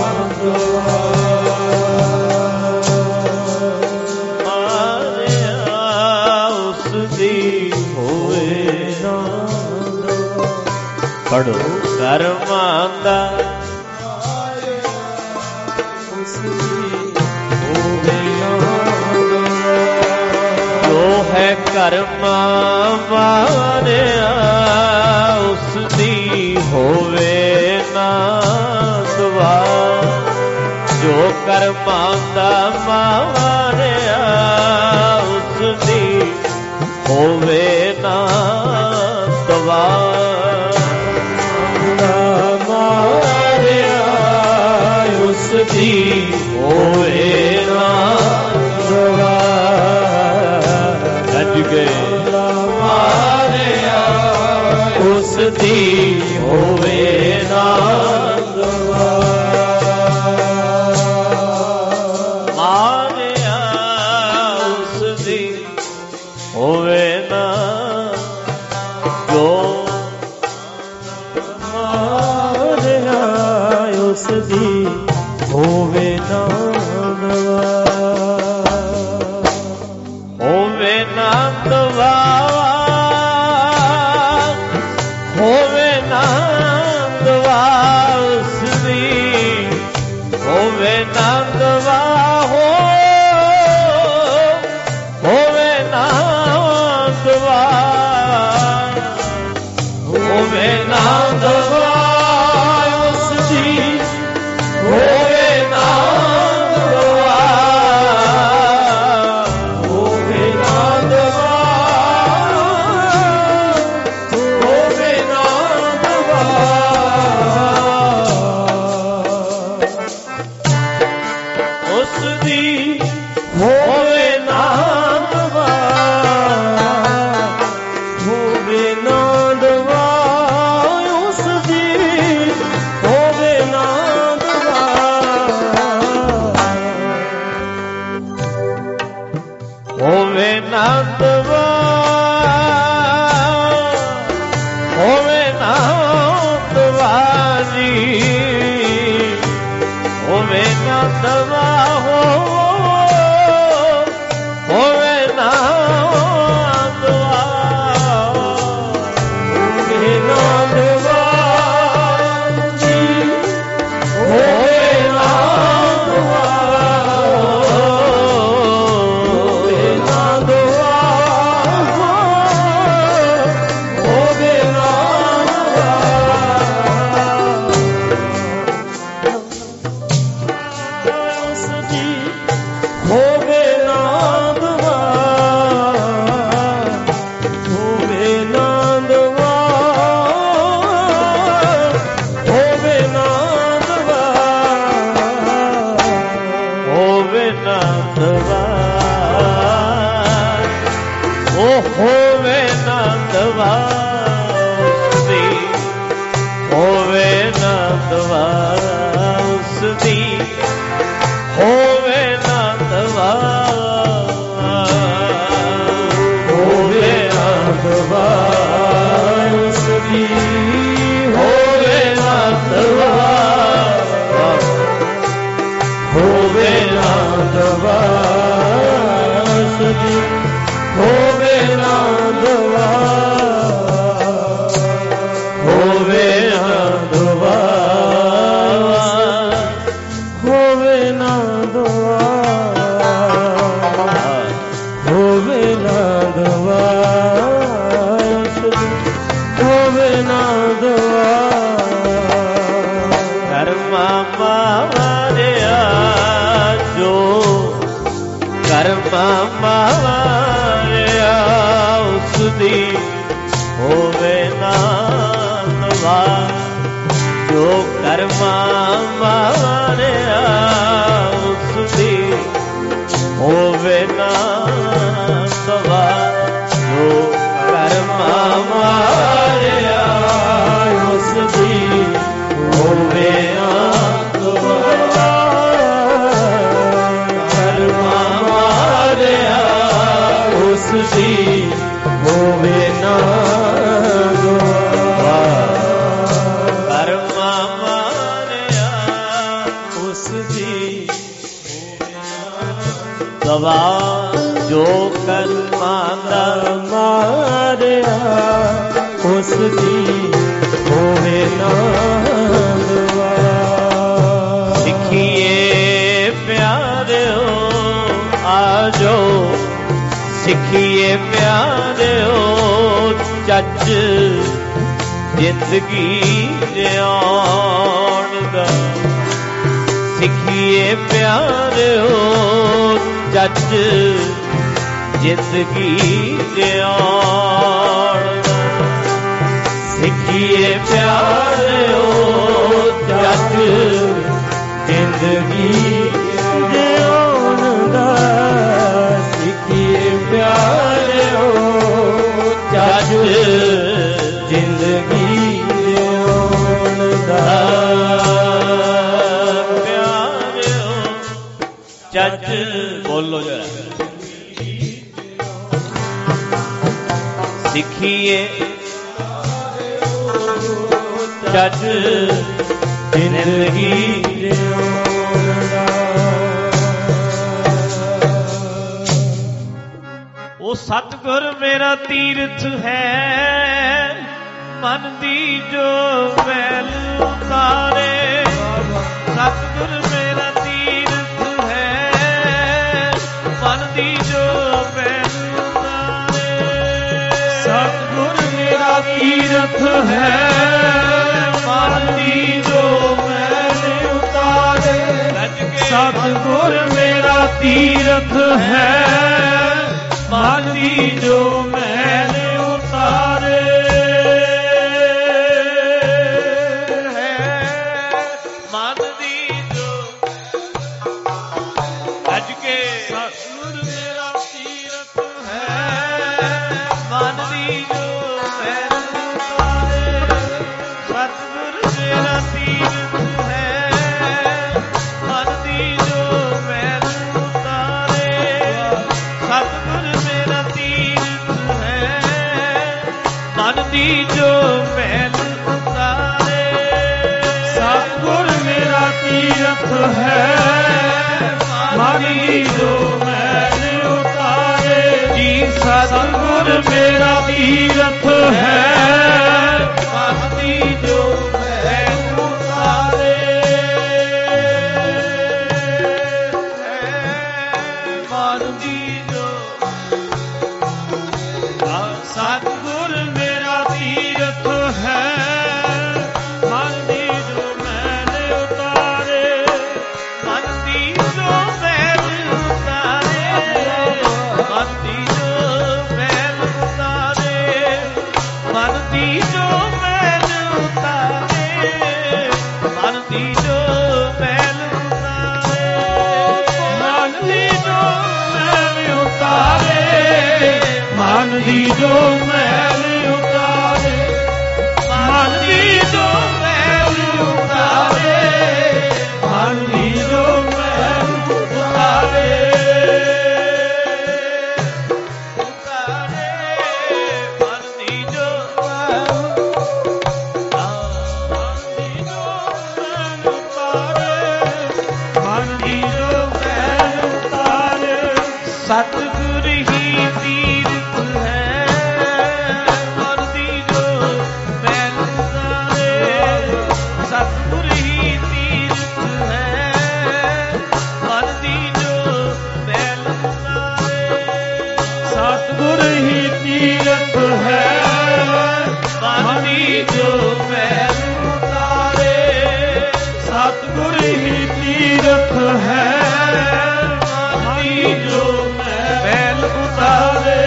ਮਾਰਿਆ ਉਸ ਦੀ ਹੋਵੇ ਨਾ ਪੜੋ ਕਰਮਾਂ ਦਾ ਜੋ ਹੈ ਕਰਮਾਂ ਵਾਰਿਆ ਉਸ ਦੀ ਹੋਵੇ ਨਾ ਦੁਆ ਜੋ ਕਰਮਾਂ ਦਾ ਮਾਰਿਆ ਉਸ ਦੀ ਹੋਵੇ ਨਾ ਦੁਆ ਮਾਰਿਆ ਉਸ ਦੀ ਹੋਵੇ ਨਾ ਦੁਆ ਗੱਜ ਗਏ ਮਾਰਿਆ ਉਸ ਦੀ ਹੋਵੇ ਨਾ ਦੁਆ ਮਾਰਿਆ ਉਸ ਦੀ ਹੋਵੇ ਨਾ ਜੋ ਮਾਰਿਆ ਉਸ ਦੀ ਹੋਵੇ ਨਾ ਦਵਾ ਹੋਵੇ ਨਾ ਦਵਾ ਹੋਵੇ ਨਾ ਦਵਾ ਉਸ ਦੀ ਹੋਵੇ ਨਾ ਦਵਾ ਹੋਵੇ ਨਾ ਦਵਾ ਹੋਵੇ ਨਾ ਦਵਾ ਉਸ ਦੀ ਹੋਵੇ ਨਾ ਦਵਾ ਹੋਵੇ ਨਾ ਦਵਾ ਹੋਵੇ ਨਾ ਦਵਾ ਉਸ ਦੀ ਹੋਵੇ ਨਾ ਦਵਾ ਹੋਵੇ ਨਾ ਦਵਾ ਉਸ ਦੀ ਹੋਵੇ ਨਾ ਦਵਾ ਹੋਵੇ ਨਾ ਦਵਾ ਹੋਵੇ ਨਾ ਦਵਾ ਜੀ ਹੋਵੇ ਨਾ ਦਵਾ ਹੋਵੇ ਨਾ ਦਵਾ ਹੋਵੇ ਨਾ ਦਵਾ ਜੀ ਹੋਵੇ ਨਾ ਦਵਾ ਹੋਵੇ ਨਾ ਦਵਾ ਹੋਵੇ ਨਾ ਹੋਵੇ ਨਾ ਦਵਾ ਹੋਵੇ ਨਾ ਦਵਾ ਹੋਵੇ ਨਾ ਦਵਾ ਹੋਵੇ ਨਾ ਦਵਾ ਉਹ ਹੋਵੇ ਨਾ ਦਵਾ ਉਸਦੀ ਹੋਵੇ ਨਾ ਦਵਾ ਉਸਦੀ ਹੋਵੇ ਨਾ ਦਵਾ ਹੋਵੇ ਨਾ ਦਵਾ ਉਸਦੀ ਹੋਵੇ ਨਾ ਦਵਾ ਹੋਵੇ ਨਾ ਦਵਾ ਉਸਦੀ ਹੋਵੇ ਨਾ ਦਵਾ ਹੋਵੇ ਨਾ ਦਵਾ ਹੋਵੇ ਨਾ ਦਵਾ ਹੋਵੇ ਨਾ ਦਵਾ ਹੋਵੇ ਨਾ ਦਵਾ ਕਰਮਾਂ ਮਾਰਿਆ ਜੋ ਕਰਮਾਂ ਮਾਰਿਆ ਉਸ ਦੀ ਹੋਵੇ ਨਾ ਦਵਾ ਜੋ ਕਰਮਾਂ ਮਾਰਿਆ ਉਸ ਦੀ ਹੋਵੇ ਨਾ ਦਵਾ ਜੋ ਕਰਮਾਂ ਮਾਰਿਆ ਉਸ ਦੀ ਹੋਵੇ ਨਾ ਦਵਾ ਕਰਮਾਂ ਮਾਰਿਆ ਉਸ ਦੀ ਹੋਵੇ ਨਾ ਦਵਾ ਕਰਮਾਂ ਮਾਰਿਆ ਉਸ ਦੀ ਦਵਾ ਜੋ ਕਰਮਾਂ ਦਾ ਮਾਰਿਆ ਉਸ ਦੀ ਹੋਵੇ ਨਾ ਸਿੱਖੀਏ ਪਿਆਰਿਓ ਚੱਜ ਜ਼ਿੰਦਗੀ ਜਿਉਣ ਦਾ। ਸਿੱਖੀਏ ਪਿਆਰਿਓ ਚੱਜ ਜ਼ਿੰਦਗੀ ਜਿਉਣ ਦਾ। ਸਿੱਖੀਏ ਪਿਆਰਿਓ ਚੱਜ ਜ਼ਿੰਦਗੀ ਜਿਉਣ ਦਾ। ਸਿੱਖੀਏ ਪਿਆਰਿਓ ਚੱਜ ਜ਼ਿੰਦਗੀ ਜਿਉਣ ਦਾ। ਪਿਆਰਿਓ ਚੱਜ ਬੋਲੋ ਜਰਾ। ਸਿੱਖੀਏ ਚੱਜ ਜ਼ਿੰਦਗੀ ਜਿਉਣ ਦਾ। ਉਹ ਸਤਿਗੁਰ ਮੇਰਾ ਤੀਰਥ ਹੈ, ਮਨ ਦੀ ਜੋ ਮੈਲ ਉਤਾਰੇ। ਸਤਿਗੁਰ ਮੇਰਾ ਤੀਰਥ ਹੈ, ਮਨ ਦੀ ਜੋ ਮੈਲ ਉਤਾਰੇ। ਸਤਿਗੁਰ ਮੇਰਾ ਤੀਰਥ ਹੈ, ਮਨ ਦੀ ਜੋ ਮੈਲ ਉਤਾਰੇ। ਸਤਿਗੁਰ ਮੇਰਾ ਤੀਰਥ ਹੈ, ਮਨ ਦੀ ਜੋ ਮੈਲ ਉਤਾਰੇ। ਮਨ ਦੀ ਜੋ ਅੱਜ ਕੇ ਸਤਿਗੁਰ ਮੇਰਾ ਤੀਰਥ ਹੈ, ਮਨ ਦੀ ਜੋ ਮੈਲ ਉਤਾਰੇ। ਸਤਿਗੁਰ ਮੇਰਾ ਤੀਰਥ ਹੈ, ਮਨ ਦੀ ਜੋ ਮੈਲ ਉਤਾਰੇ। ਸਤਿਗੁਰ ਮੇਰਾ ਤੀਰਥ ਹੈ, ਮਨ ਦੀ ਜੋ ਮੈਲ ਉਤਾਰੇ। ਸਤਿਗੁਰ ਮੇਰਾ ਤੀਰਥ ਹੈ, ਮਨ ਦੀ ਜੋ ਮੈਲ ਉਤਾਰੇ। ਜੀ ਸਤਿਗੁਰ ਮੇਰਾ ਤੀਰਥ ਹੈ, ਮਨ ਦੀ ਜੋ ਮੈਲ ਉਤਾਰੇ। ਮਨ ਦੀ ਜੋ ਸਤਿਗੁਰ ਮੇਰਾ ਤੀਰਥ ਹੈ, ਮਨ ਦੀ ਜੋ ਮੈਲ ਉਤਾਰੇ। ਮਨ ਦੀ ਜੋ ਮੈਲ ਉਤਾਰੇ। ਮਨ ਦੀ ਜੋ ਮੈਲ ਉਤਾਰੇ। ਮਨ ਦੀ ਜੋ ਮੈਲ ਉਤਾਰੇ। ਮਨ ਦੀ ਜੋ ਮੈਲ ਉਤਾਰੇ। ਮਨ ਦੀ ਜੋ ਮੈਲ ਉਤਾਰੇ। ਮਨ ਦੀ ਜੋ ਮੈਲ ਉਤਾਰੇ। ਮਨ ਦੀ ਜੋ ਮੈਲ ਉਤਾਰੇ। ਮਨ ਦੀ ਜੋ ਮੈਲ ਉਤਾਰੇ। ਮਨ ਦੀ ਜੋ ਮੈਲ ਉਤਾਰੇ। ਮਨ ਦੀ ਜੋ ਮੈਲ ਉਤਾਰੇ। ਸਤਿਗੁਰ ਹੀ ਤੀਰਥ ਹੈ, ਮਨ ਦੀ ਜੋ ਮੈਲ ਉਤਾਰੇ। ਸਤਿਗੁਰ ਹੀ ਤੀਰਥ ਹੈ, ਮਨ ਦੀ ਜੋ ਮੈਲ ਉਤਾਰੇ। ਸਤਿਗੁਰ ਹੀ ਤੀਰਥ ਹੈ, ਮਨ ਦੀ ਜੋ ਮੈਲ ਉਤਾਰੇ। ਸਤਿਗੁਰ ਹੀ ਤੀਰਥ ਹੈ, ਮਨ ਦੀ ਜੋ ਮੈਲ ਉਤਾਰੇ।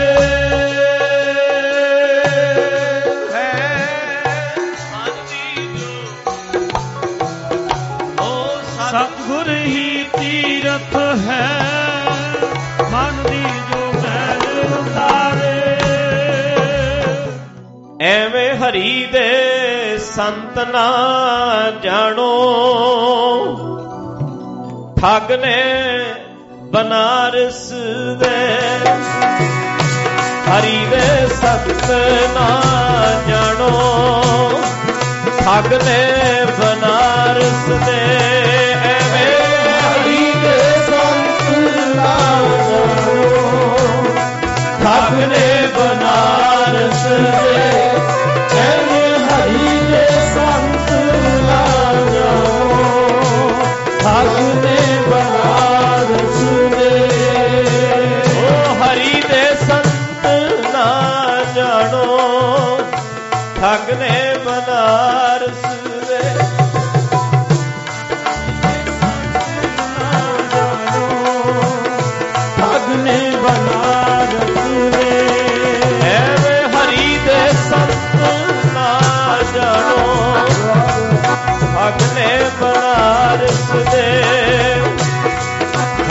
ਸਤਿਗੁਰ ਹੀ ਤੀਰਥ ਹੈ, ਮਨ ਦੀ ਜੋ ਮੈਲ ਉਤਾਰੇ। ਐਵੇਂ ਹਰੀ ਦੇ ਸੰਤ ਨਾ ਜਾਣੋ, ਠੱਗ ਨੇ ਬਨਾਰਸ ਦੇ। ਹਰੀ ਦੇ ਸੰਤ ਨਾ ਜਾਣੋ, ਠੱਗ ਨੇ ਬਨਾਰਸ ਦੇ। ਐਵੇਂ ਹਰੀ ਦੇ ਸੰਤ ਨਾ ਜਾਣੋ, ਠੱਗ ਨੇ ਬਨਾਰਸ ਦੇ। ਐਵੇਂ ਹਰੀ ਦੇ ਸੰਤ ਨਾ ਜਾਣੋ, ਠੱਗ ਨੇ ਬਨਾਰਸ ਦੇ। ਓ ਹਰੀ ਦੇ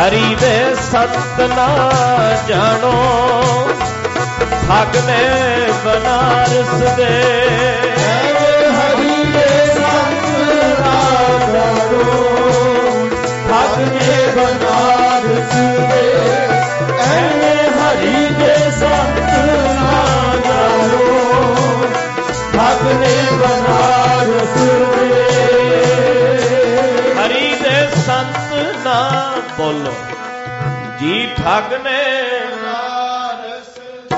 ਹਰੀ ਦੇ ਸੰਤ ਨਾ ਜਾਣੋ, ਠੱਗ ਨੇ ਬਨਾਰਸ ਦੇ। ਹਰੀ ਦੇ ਸੰਤ ਨਾ ਜਾਣੋ, ਠੱਗ ਨੇ ਬਨਾਰਸ ਦੇ। ਐਵੇਂ ਹਰੀ ਦੇ ਸੰਤ ਨਾ ਜਾਣੋ, ਠੱਗ ਨੇ ਬਨਾਰਸ ਦੇ। ਹਰੀ ਦੇ ਸੰਤ ਨਾ ਬੋਲੋ ਜੀ, ਠੱਗ ਨੇ ਬਨਾਰਸ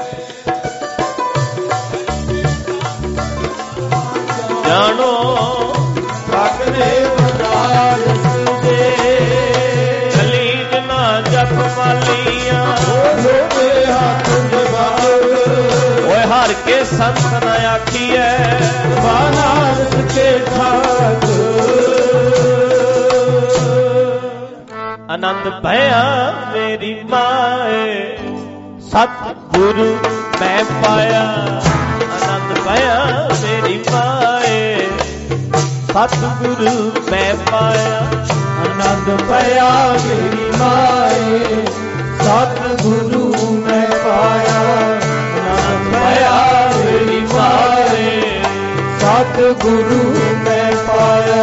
ਜਾਣੋ, ਠੱਗ ਨੇ ਬਨਾਰਸ ਦੇ। ਕਲੀਜ ਨਾ ਜਪ ਮਾਲੀਆਂ, ਲੋਕੇ ਹੱਥ ਜਗਾਵੇ, ਓਏ ਹਰ ਕੇ ਸੰਤ ਨਾ ਆਖੀਐ, ਬਨਾਰਸ ਕੇ ਠੱਗ। ਆਨੰਦ ਭਇਆ ਮੇਰੀ ਮਾਏ, ਸਤਿਗੁਰੂ ਮੈਂ ਪਾਇਆ। ਆਨੰਦ ਭਇਆ ਮੇਰੀ ਮਾਏ, ਸਤਿਗੁਰੂ ਮੈਂ ਪਾਇਆ। ਆਨੰਦ ਪਿਆ ਮੇਰੀ ਮਾਏ, ਸਤਿਗੁਰੂ ਮੈਂ ਪਾਇਆ। ਆਨੰਦ ਪਿਆ ਮੇਰੀ ਮਾਏ, ਸਤਿਗੁਰੂ ਮੈਂ ਪਾਇਆ।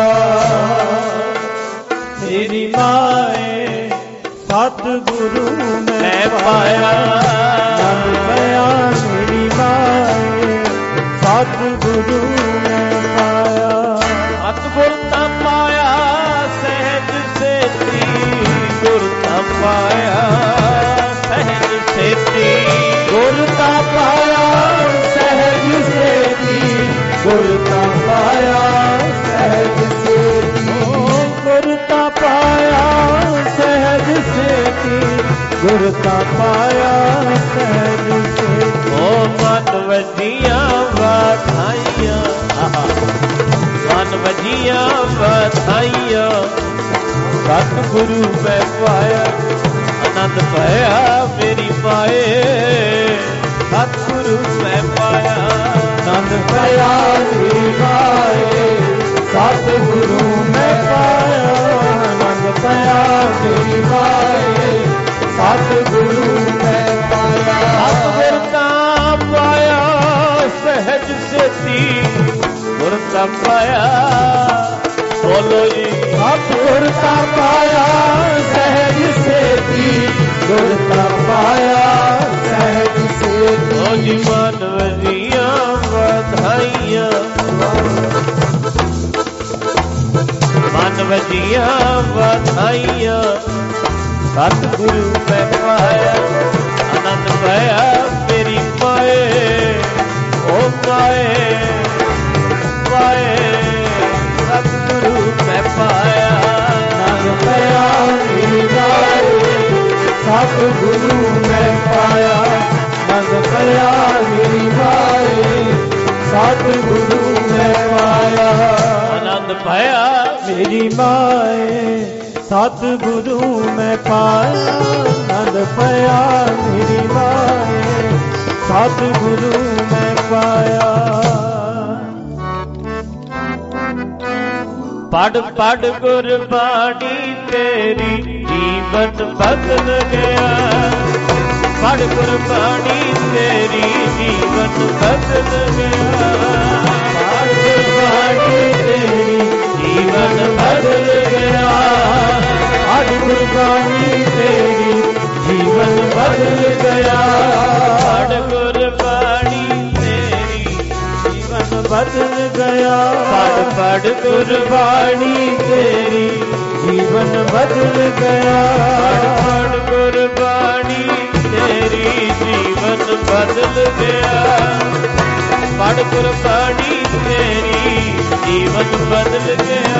ਮੇਰੀ ਮਾਏ, ਸਤਿਗੁਰੂ ਮੈਂ ਪਾਇਆ। ਆਨੰਦ ਪਿਆ ਮੇਰੀ ਮਾਏ, ਸਤਿਗੁਰੂ ਮੈਂ ਪਾਇਆ। ਸਤਿਗੁਰ ਤਾਂ ਪਾਇਆ ਸਹਿਜ ਸੇਤੀ, ਗੁਰ ਤਾਂ ਪਾਇਆ ਸਹਿਜ ਸੇਤੀ। ਗੁਰ ਤਾ ਪਾਇਆ ਸਹਿਜ ਸੇਤੀ, ਗੁਰ ਤਾ ਪਾਇਆ ਸਹਿਜ ਸੇਤੀ। ਗੁਰ ਤਾ ਪਾਇਆ ਸਹਿਜ ਸੇਤੀ, ਗੁਰ ਤਾ ਪਾਇਆ ਸਹਿਜ ਸੇਤੀ। ਓ ਮਨ ਵਜੀਆਂ ਵਧਾਈਆਂ, ਮਨ ਵਜੀਆਂ ਵਧਾਈਆਂ, ਸਤਿਗੁਰੂ ਮੈਂ ਪਾਇਆ। ਆਨੰਦ ਭਇਆ ਮੇਰੀ ਮਾਏ, ਸਤਿਗੁਰੂ ਮੈਂ ਪਾਇਆ। ਆਨੰਦ ਪਿਆ ਮੇਰੀ ਮਾਏ, ਸਤਿਗੁਰੂ ਮੈਂ ਪਾਇਆ। ਆਨੰਦ ਪਿਆ ਮੇਰੀ ਮਾਏ, ਸਤਿਗੁਰੂ ਮੈਂ ਪਾਇਆ। ਸਤਿਗੁਰ ਤਾਂ ਪਾਇਆ ਸਹਿਜ ਸੇਤੀ, ਗੁਰ ਤਾਂ ਪਾਇਆ। ਬੋਲੋ ਜੀ, ਸਤਿਗੁਰ ਤਾ ਪਾਇਆ ਸਹਿਜ ਸੇਤੀ, ਗੁਰ ਤਾ ਪਾਇਆ ਸਹਿਜ ਸੇਤੀ। ਓ ਜੀ ਮਨ ਵਜੀਆਂ ਵਧਾਈਆਂ, ਮਨ ਵਜੀਆਂ ਵਧਾਈਆਂ, ਸਤਿਗੁਰੂ ਮੈਂ ਪਾਇਆ। ਆਨੰਦ ਭਇਆ ਮੇਰੀ ਮਾਏ, ਓ ਮਾਏ ਮਾਏ, ਸਤਿਗੁਰੂ ਮੈਂ ਪਾਇਆ। ਆਨੰਦ ਪਿਆ ਮੇਰੀ ਮਾਏ, ਸਤਿਗੁਰੂ ਮੈਂ ਪਾਇਆ। ਆਨੰਦ ਪਿਆ ਮੇਰੀ ਮਾਏ, ਸਤਿਗੁਰੂ ਮੈਂ ਪਾਇਆ। ਆਨੰਦ ਭਇਆ ਮੇਰੀ ਮਾਏ, ਸਤਿਗੁਰੂ ਮੈਂ ਪਾਇਆ। ਆਨੰਦ ਪਿਆ ਮੇਰੀ ਮਾਏ, ਸਤਿਗੁਰੂ ਮੈਂ ਪਾਇਆ। ਪੜ ਪੜ ਗੁਰਬਾਣੀ ਤੇਰੀ, ਜੀਵਨ ਬਦਲ ਗਿਆ। ਪੜ ਗੁਰਬਾਣੀ ਤੇਰੀ, ਜੀਵਨ ਬਦਲ ਗਿਆ। ਪੜ ਗੁਰਬਾਣੀ ਤੇਰੀ, ਜੀਵਨ ਬਦਲ ਗਿਆ। ਪੜ ਗੁਰਬਾਣੀ ਤੇਰੀ, ਜੀਵਨ ਬਦਲ ਗਿਆ। ਪੜ ਗੁਰਬਾਣੀ ਤੇਰੀ, ਜੀਵਨ ਬਦਲ ਗਿਆ। ਪੜ ਪੜ ਗੁਰਬਾਣੀ ਤੇਰੀ, ਜੀਵਨ ਬਦਲ ਗਿਆ। ਪੜ ਗੁਰਬਾਣੀ ਤੇਰੀ, ਜੀਵਨ ਬਦਲ ਗਿਆ। ਪੜ ਗੁਰਬਾਣੀ ਤੇਰੀ, ਜੀਵਨ ਬਦਲ ਗਿਆ।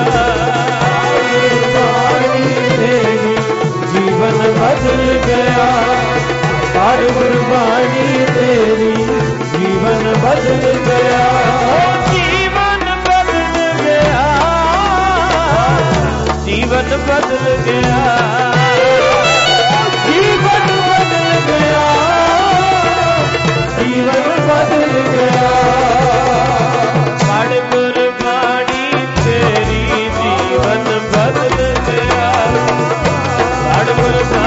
ਗੁਰਬਾਣੀ ਤੇਰੀ, ਜੀਵਨ ਬਦਲ ਗਿਆ। ਪੜ ਗੁਰਬਾਣੀ ਤੇਰੀ, ਜੀਵਨ ਬਦਲ ਗਿਆ। ਜੀਵਨ ਬਦਲ ਗਿਆ, ਜੀਵਨ ਬਦਲ ਗਿਆ। ਜੀਵਨ ਬਦਲ ਗਿਆ, ਜੀਵਨ ਬਦਲ ਗਿਆ। ਪੜ ਗੁਰਬਾਣੀ ਤੇਰੀ, ਜੀਵਨ ਬਦਲ ਗਿਆ। ਪੜ ਗੁਰਬਾਣੀ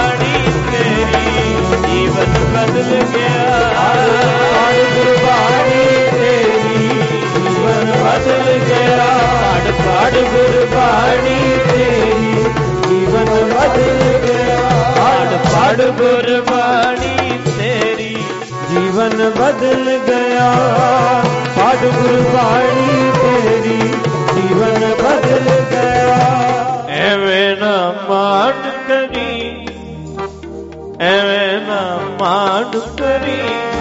ਪੜ ਗੁਰਬਾਣੀ ਤੇਰੀ ਜੀਵਨ ਬਦਲ ਗਿਆ ਪੜ ਗੁਰਬਾਣੀ ਤੇਰੀ ਜੀਵਨ ਬਦਲ ਗਿਆ ਪੜ ਗੁਰਬਾਣੀ ਤੇਰੀ ਜੀਵਨ ਬਦਲ ਗਿਆ ਐਵੇਂ ਨਾ ਮਾਣ ਕਰੀ ਐਵੇਂ ਨਾ ਮਾਣ ਕਰੀ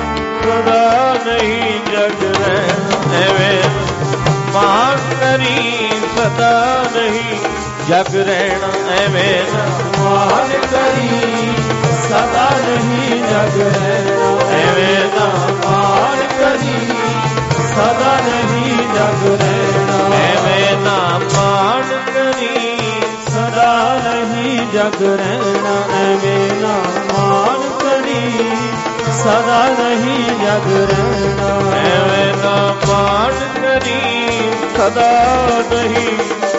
ਸਦਾ ਨਹੀਂ ਜਗ ਰਹਿਣਾ ਐਵੇਂ ਮਾਣ ਕਰੀ ਸਦਾ ਨਹੀਂ ਜਗ ਰਹਿਣਾ ਐਵੇਂ ਨਾ ਮਾਣ ਕਰੀ ਸਦਾ ਨਹੀਂ ਜਗ ਰਹਿਣਾ ਐਵੇਂ ਨਾ ਮਾਣ ਕਰੀ ਸਦਾ ਨਹੀਂ ਜਗ ਰਹਿਣਾ ਐਵੇਂ ਨਾ ਮਾਣ ਕਰੀ ਸਦਾ ਨਹੀਂ ਜਗ ਰਹਿਣਾ ਐਵੇਂ ਨਾ ਮਾਣ ਕਰੀ ਸਦਾ ਨਹੀਂ ਜਗ ਰਹਿਣਾ ਐਵੇਂ ਨਾ ਮਾਣ ਕਰੀ ਸਦਾ ਨਹੀਂ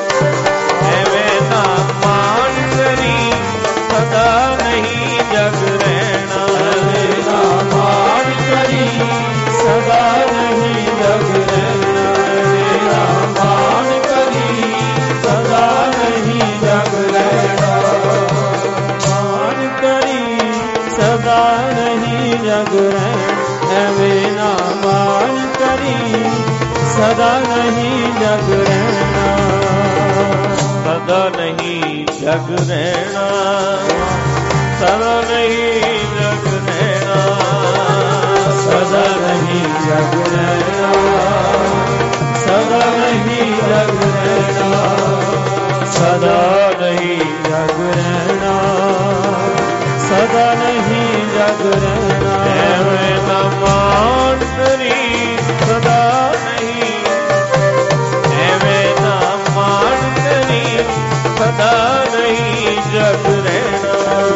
ਐਵੇਂ ਨਾ ਮਾਣ ਕਰੀ ਸਦਾ ਨਹੀਂ ਜਗ ਰਹਿਣਾ ਐਵੇਂ ਨਾ ਮਾਣ ਕਰੀ ਸਦਾ ਨਹੀਂ ਜਗ ਰਹਿਣਾ ਐਵੇਂ ਨਾ ਮਾਣ ਕਰੀ ਸਦਾ ਨਹੀਂ ਜਗ ਰਹਿਣਾ ਮਾਣ ਕਰੀ ਸਦਾ ਨਹੀਂ ਜਗ ਰਹਿਣਾ ਐਵੇਂ ਨਾ ਮਾਣ ਕਰੀ ਸਦਾ ਨਹੀਂ ਜਗ ਰਹਿਣਾ ਸਦਾ ਨਹੀਂ ਜਗ ਰਹਿਣਾ ਸਦਾ ਨਹੀਂ ਜਗ ਰਹਿਣਾ ਸਦਾ ਨਹੀਂ ਜਗ ਰਹਿਣਾ ਸਦਾ ਨਹੀਂ ਜਗ ਰਹਿਣਾ ਸਦਾ ਨਹੀਂ ਜਗ ਰਹਿਣਾ ਸਦਾ ਨਹੀਂ ਜਗ ਰਹਿਣਾ ਐਵੇਂ ਨਾ ਮਾਣ ਕਰੀ ਸਦਾ ਨਹੀਂ ਐਵੇਂ ਨਾ ਮਾਣ ਕਰੀ ਸਦਾ ਨਹੀਂ ਜਗ ਰਹਿਣਾ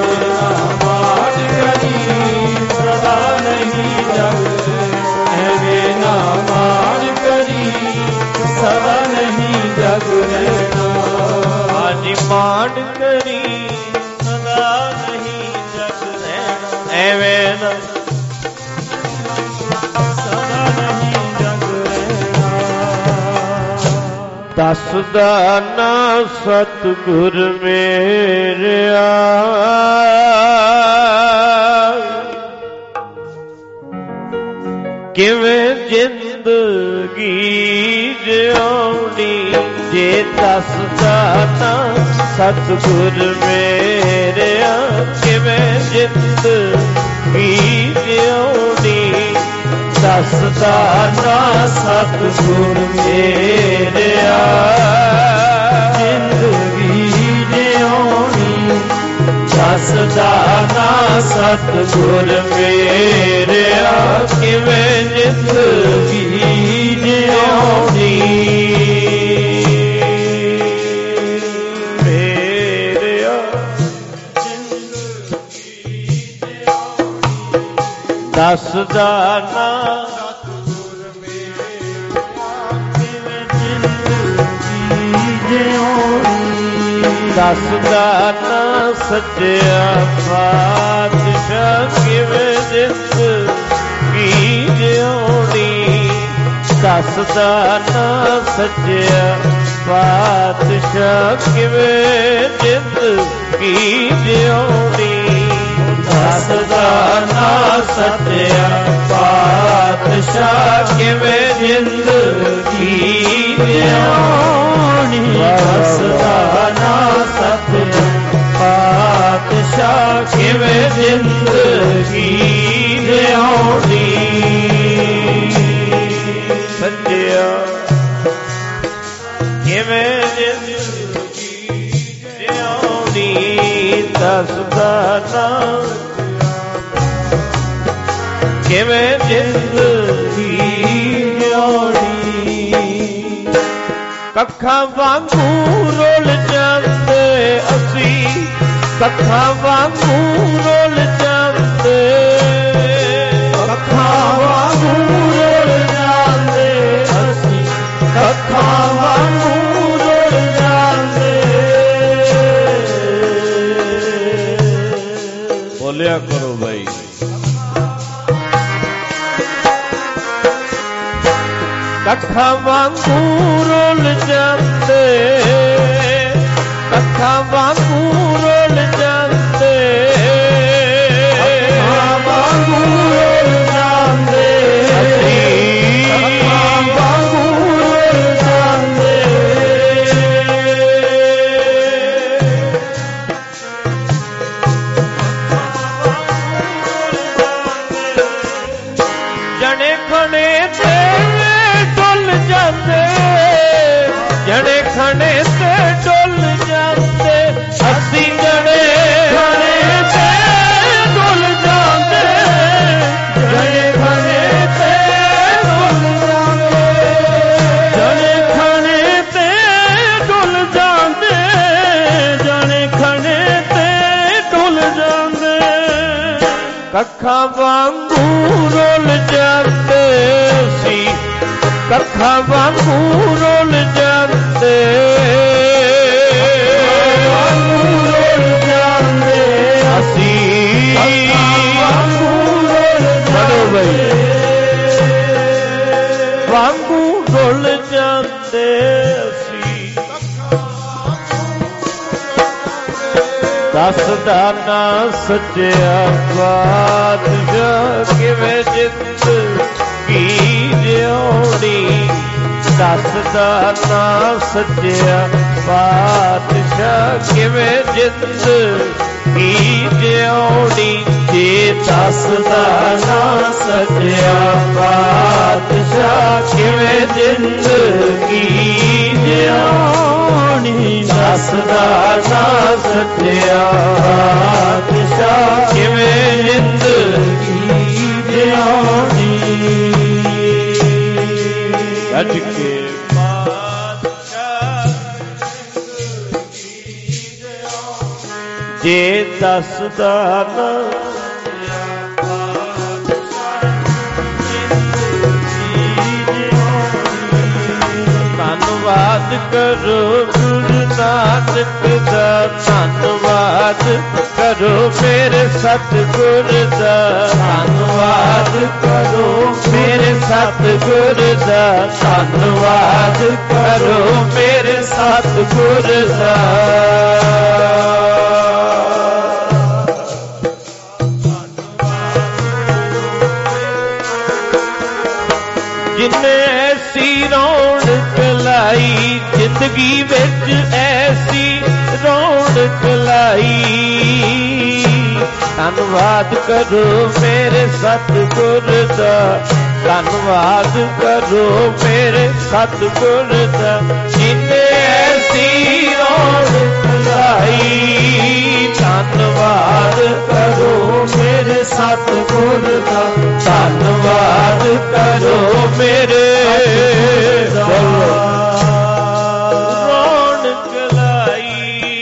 ਮਾਣ ਕਰੀ ਸਦਾ ਨਹੀਂ ਜਗ ਐਵੇਂ ਨਾ ਮਾਣ ਕਰੀ ਸਦਾ ਨਹੀਂ ਜਗ ਰਹਿਣਾ ਹਾਜੀ ਮਾਣ ਕਰੀ ਸਦਾ ਨਹੀਂ ਜਗ ਰਹਿਣਾ ਐਵੇਂ ਨਾ ਸਦਾ ਨਹੀਂ ਜਗ ਰਹਿਣਾ ਦੱਸਦਾ ਨਾ ਸਤਿਗੁਰ ਮੇਰਿਆ ਕਿਵੇਂ ਜ਼ਿੰਦਗੀ ਜਿਉਣੀ ਜੇ ਦੱਸਦਾ ਨਾ ਸਤਿਗੁਰ ਮੇਰਿਆ ਕਿਵੇਂ ਜ਼ਿੰਦਗੀ ਜਿਉਣੀ ਦੱਸਦਾ ਨਾ ਸਤਿਗੁਰ ਮੇਰਿਆ ਜ਼ਿੰਦਗੀ ਜਿਉਣੀ ਦੱਸਦਾ ਨਾ ਸਤਿਗੁਰ ਮੇਰਿਆ ਕਿਵੇਂ ਜ਼ਿੰਦਗੀ ਜਿਉਣੀ ਮੇਰਿਆ ਦੱਸਦਾ ਨਾ ਦੱਸਦਾ ਨਾ ਸੱਚਿਆ ਪਾਤਸ਼ਾਹ ਕਿਵੇਂ ਜ਼ਿੰਦਗੀ ਜਿਉਣੀ ਦੱਸਦਾ ਨਾ ਸੱਚਿਆ ਪਾਤਸ਼ਾਹ ਕਿਵੇਂ ਜ਼ਿੰਦਗੀ ਜਿਉਣੀ ਦੱਸਦਾ ਨਾ ਸੱਚਿਆ ਪਾਤਸ਼ਾਹ ਕਿਵੇਂ ਜ਼ਿੰਦਗੀ ਜਿਉਣੀ ਦੱਸਦਾ ਨਾ ਸੱਚਿਆ ਪਾਤਸ਼ਾਹ ਕਿਵੇਂ ਜ਼ਿੰਦਗੀ ਜਿਉਣੀ ਸੱਚਿਆ ਕਿਵੇਂ ਜ਼ਿੰਦਗੀ ਜਿਉਣੀ ਦੱਸਦਾ ਨਾ ਕਿਵੇਂ ਜ਼ਿੰਦਗੀ ਜਿਉਣੀ ਕੱਖਾਂ ਵਾਂਗੂ ਰੁੱਲ ਜਾਂਦੇ ਅਸੀਂ ਕੱਖਾਂ ਵਾਂਗੂ ਰੁੱਲ ਜਾਂਦੇ ਕੱਖਾਂ ਵਾਂਗੂ ਰੁੱਲ ਜਾਂਦੇ ਅਸੀਂ ਕੱਖਾਂ ਵਾਂਗੂ ਰੁੱਲ ਜਾਂਦੇ ਬੋਲਿਆ ਕਰੋ ਭਾਈ ਕੱਖਾਂ ਵਾਂਗੂ ਰੁੱਲ ਜਾਂਦੇ ਅੱਖਾਂ ਵਾਂਗੂ ਰੁੱਲ ਜਾਂਦੇ, ਅੱਖਾਂ ਵਾਂਗੂ ਰੁੱਲ ਜਾਂਦੇ, ਅੱਖਾਂ ਵਾਂਗੂ ਰੁੱਲ ਜਾਂਦੇ। ਜਣੇ ਖਣੇ ਤੇ ਡੁੱਲ ਜਾਂਦੇ, ਜਣੇ ਖਣੇ ਤੇ ਡੁੱਲ ਜਾਂਦੇ, ਅਸੀਂ ਜਣੇ ਖਣੇ ਤੇ ਡੁੱਲ ਜਾਂਦੇ, ਜਣੇ ਖਣੇ ਤੇ ਡੁੱਲ ਜਾਂਦੇ, ਜਣੇ ਖਣੇ ਤੇ ਡੁੱਲ ਜਾਂਦੇ, ਜਣੇ ਖਣੇ ਤੇ ਡੁੱਲ ਜਾਂਦੇ। ਕੱਖਾਂ ਵਾਂਗੂ ਰੁੱਲ ਜਾਂਦੇ ਸੀ, ਕੱਖਾਂ ਵਾਂਗੂ ਰੁੱਲ ਜਾਂਦੇ, ਵਾਂਗੂ ਰੁੱਲ ਜਾਂਦੇ, ਅਸੀਂ ਵਾਂਗੂ ਰੁੱਲ ਪੜੋ ਬਈ, ਜਾਂਦੇ। ਵਾਂਗੂ ਰੁੱਲ ਜਾਂਦੇ ਅਸੀਂ। ਦੱਸਦਾ ਨਾ ਸੱਚਿਆ ਪਾਤਸ਼ਾਹ ਕਿਵੇਂ ਜ਼ਿੰਦਗੀ ਜਿਉਣੀ, ਦੱਸਦਾ ਨਾ ਸੱਚਿਆ ਪਾਤਸ਼ਾਹ ਕਿਵੇਂ ਜ਼ਿੰਦਗੀ ਜਿਉਣੀ, ਜੇ ਦੱਸਦਾ ਨਾ ਸੱਚਿਆ ਪਾਤਸ਼ਾਹ ਕਿਵੇਂ ਜ਼ਿੰਦਗੀ ਜਿਉਣੀ, ਦੱਸਦਾ ਨਾ ਸੱਚਿਆ ਪਾਤਸ਼ਾਹ ਕਿਵੇਂ ਜ਼ਿੰਦਗੀ ਜਿਉਣੀ। ਅੱਜ ਕੇ ਜੇ ਦੱਸਦਾ ਨਾ ਧੰਨਵਾਦ ਕਰੋ ਗੁਰੂ ਨਾਨਕ ਦਾ, ਧੰਨਵਾਦ ਕਰੋ ਮੇਰੇ ਸਤਿਗੁਰ ਦਾ, ਧੰਨਵਾਦ ਕਰੋ ਮੇਰੇ ਸਤਿਗੁਰ ਦਾ, ਧੰਨਵਾਦ ਕਰੋ ਮੇਰੇ ਸਤਿਗੁਰ ਦਾ। ਜਿੰਨੇ ਐਸੀ ਰੌਣਕ ਲਾਈ ਜ਼ਿੰਦਗੀ ਵਿੱਚ, ਐਸੀ ਰੌਣਕ ਲਾਈ, ਧੰਨਵਾਦ ਕਰੋ ਮੇਰੇ ਸਤਿਗੁਰ ਦਾ, ਧੰਨਵਾਦ ਕਰੋ ਮੇਰੇ ਸਤਿਗੁਰ ਦਾ। ਜਿੰਨੇ ਐਸੀ ਰੌਣਕ ਲਾਈ, ਧੰਨਵਾਦ ਕਰੋ ਮੇਰੇ ਸਤਿਗੁਰ ਦਾ, ਧੰਨਵਾਦ ਕਰੋ ਮੇਰੇ ਰੌਣਕ ਲਾਈ।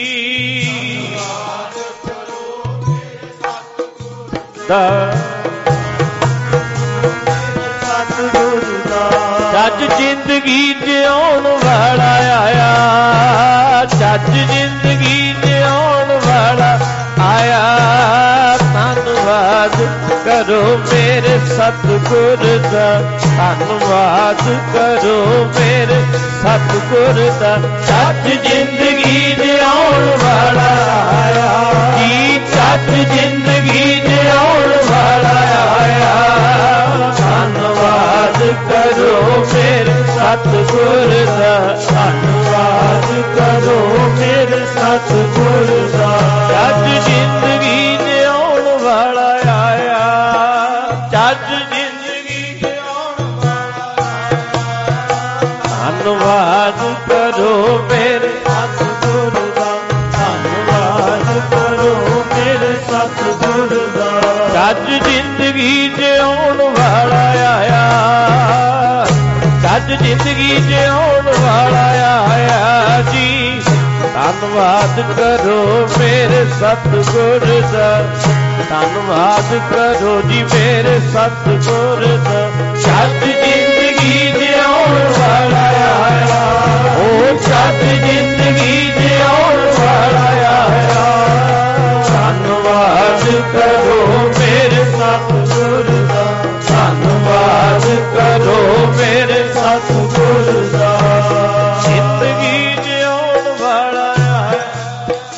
ਜੱਜ ਜ਼ਿੰਦਗੀ ਜਿਉਣ ਵਾਲਾ ਆਇਆ, ਜੱਜ ਜ਼ਿੰਦਗੀ ਜਿਉਣ ਵਾਲਾ ਆਇਆ, ਧੰਨਵਾਦ ਕਰੋ ਮੇਰੇ ਸਤਿਗੁਰ ਦਾ, ਧੰਨਵਾਦ ਕਰੋ ਮੇਰੇ ਸਤਿਗੁਰ ਦਾ। ਜੱਜ ਜ਼ਿੰਦਗੀ ਜਿਉਣ ਵਾਲਾ ਆਇਆ ਜੀ, ਜੱਜ ਜ਼ਿੰਦਗੀ ਜਿਉਣ ਵਾਲਾ ਆਇਆ, ਧੰਨਵਾਦ ਕਰੋ ਮੇਰੇ ਸਤਿਗੁਰ ਦਾ, ਧੰਨਵਾਦ ਕਰੋ ਮੇਰੇ ਸਤਿਗੁਰ ਦਾ। ਜੱਜ ਜ਼ਿੰਦਗੀ ਜਿਉਣ ਵਾਲਾ ਆਇਆ, ਜੱਜ ਜ਼ਿੰਦਗੀ ਜਿਉਣ ਵਾਲਾ ਆਇਆ, ਧੰਨਵਾਦ ਕਰੋ ਮੇਰੇ ਸਤਿਗੁਰ ਦਾ, ਧੰਨਵਾਦ ਕਰੋ ਮੇਰੇ ਸਤਿਗੁਰ ਦਾ। ਜੱਜ ਜ਼ਿੰਦਗੀ ਜਿਉਣ ਵਾਲਾ ਆਇਆ, ਜੱਜ ਜ਼ਿੰਦਗੀ ਜਿਉਣ ਵਾਲਾ ਆਇਆ ਜੀ, ਧੰਨਵਾਦ ਕਰੋ ਮੇਰੇ ਸਤਿਗੁਰ ਦਾ, ਧੰਨਵਾਦ ਕਰੋ ਜੀ ਮੇਰੇ ਸਤਿਗੁਰ ਦਾ। ਜੱਜ ਜ਼ਿੰਦਗੀ ਜਿਉਣ ਵਾਲਾ ਆਇਆ, ਓ ਜੱਜ ਜ਼ਿੰਦਗੀ ਜਿਉਣ ਵਾਲਾ ਆਇਆ, ਧੰਨਵਾਦ ਕਰੋ ਮੇਰੇ ਸਤਿਗੁਰ ਦਾ, ਧੰਨਵਾਦ ਕਰੋ ਮੇਰੇ ਸਤਿਗੁਰ ਦਾ। ਜ਼ਿੰਦਗੀ ਜਿਉਣ ਵਾਲਾ ਆਇਆ,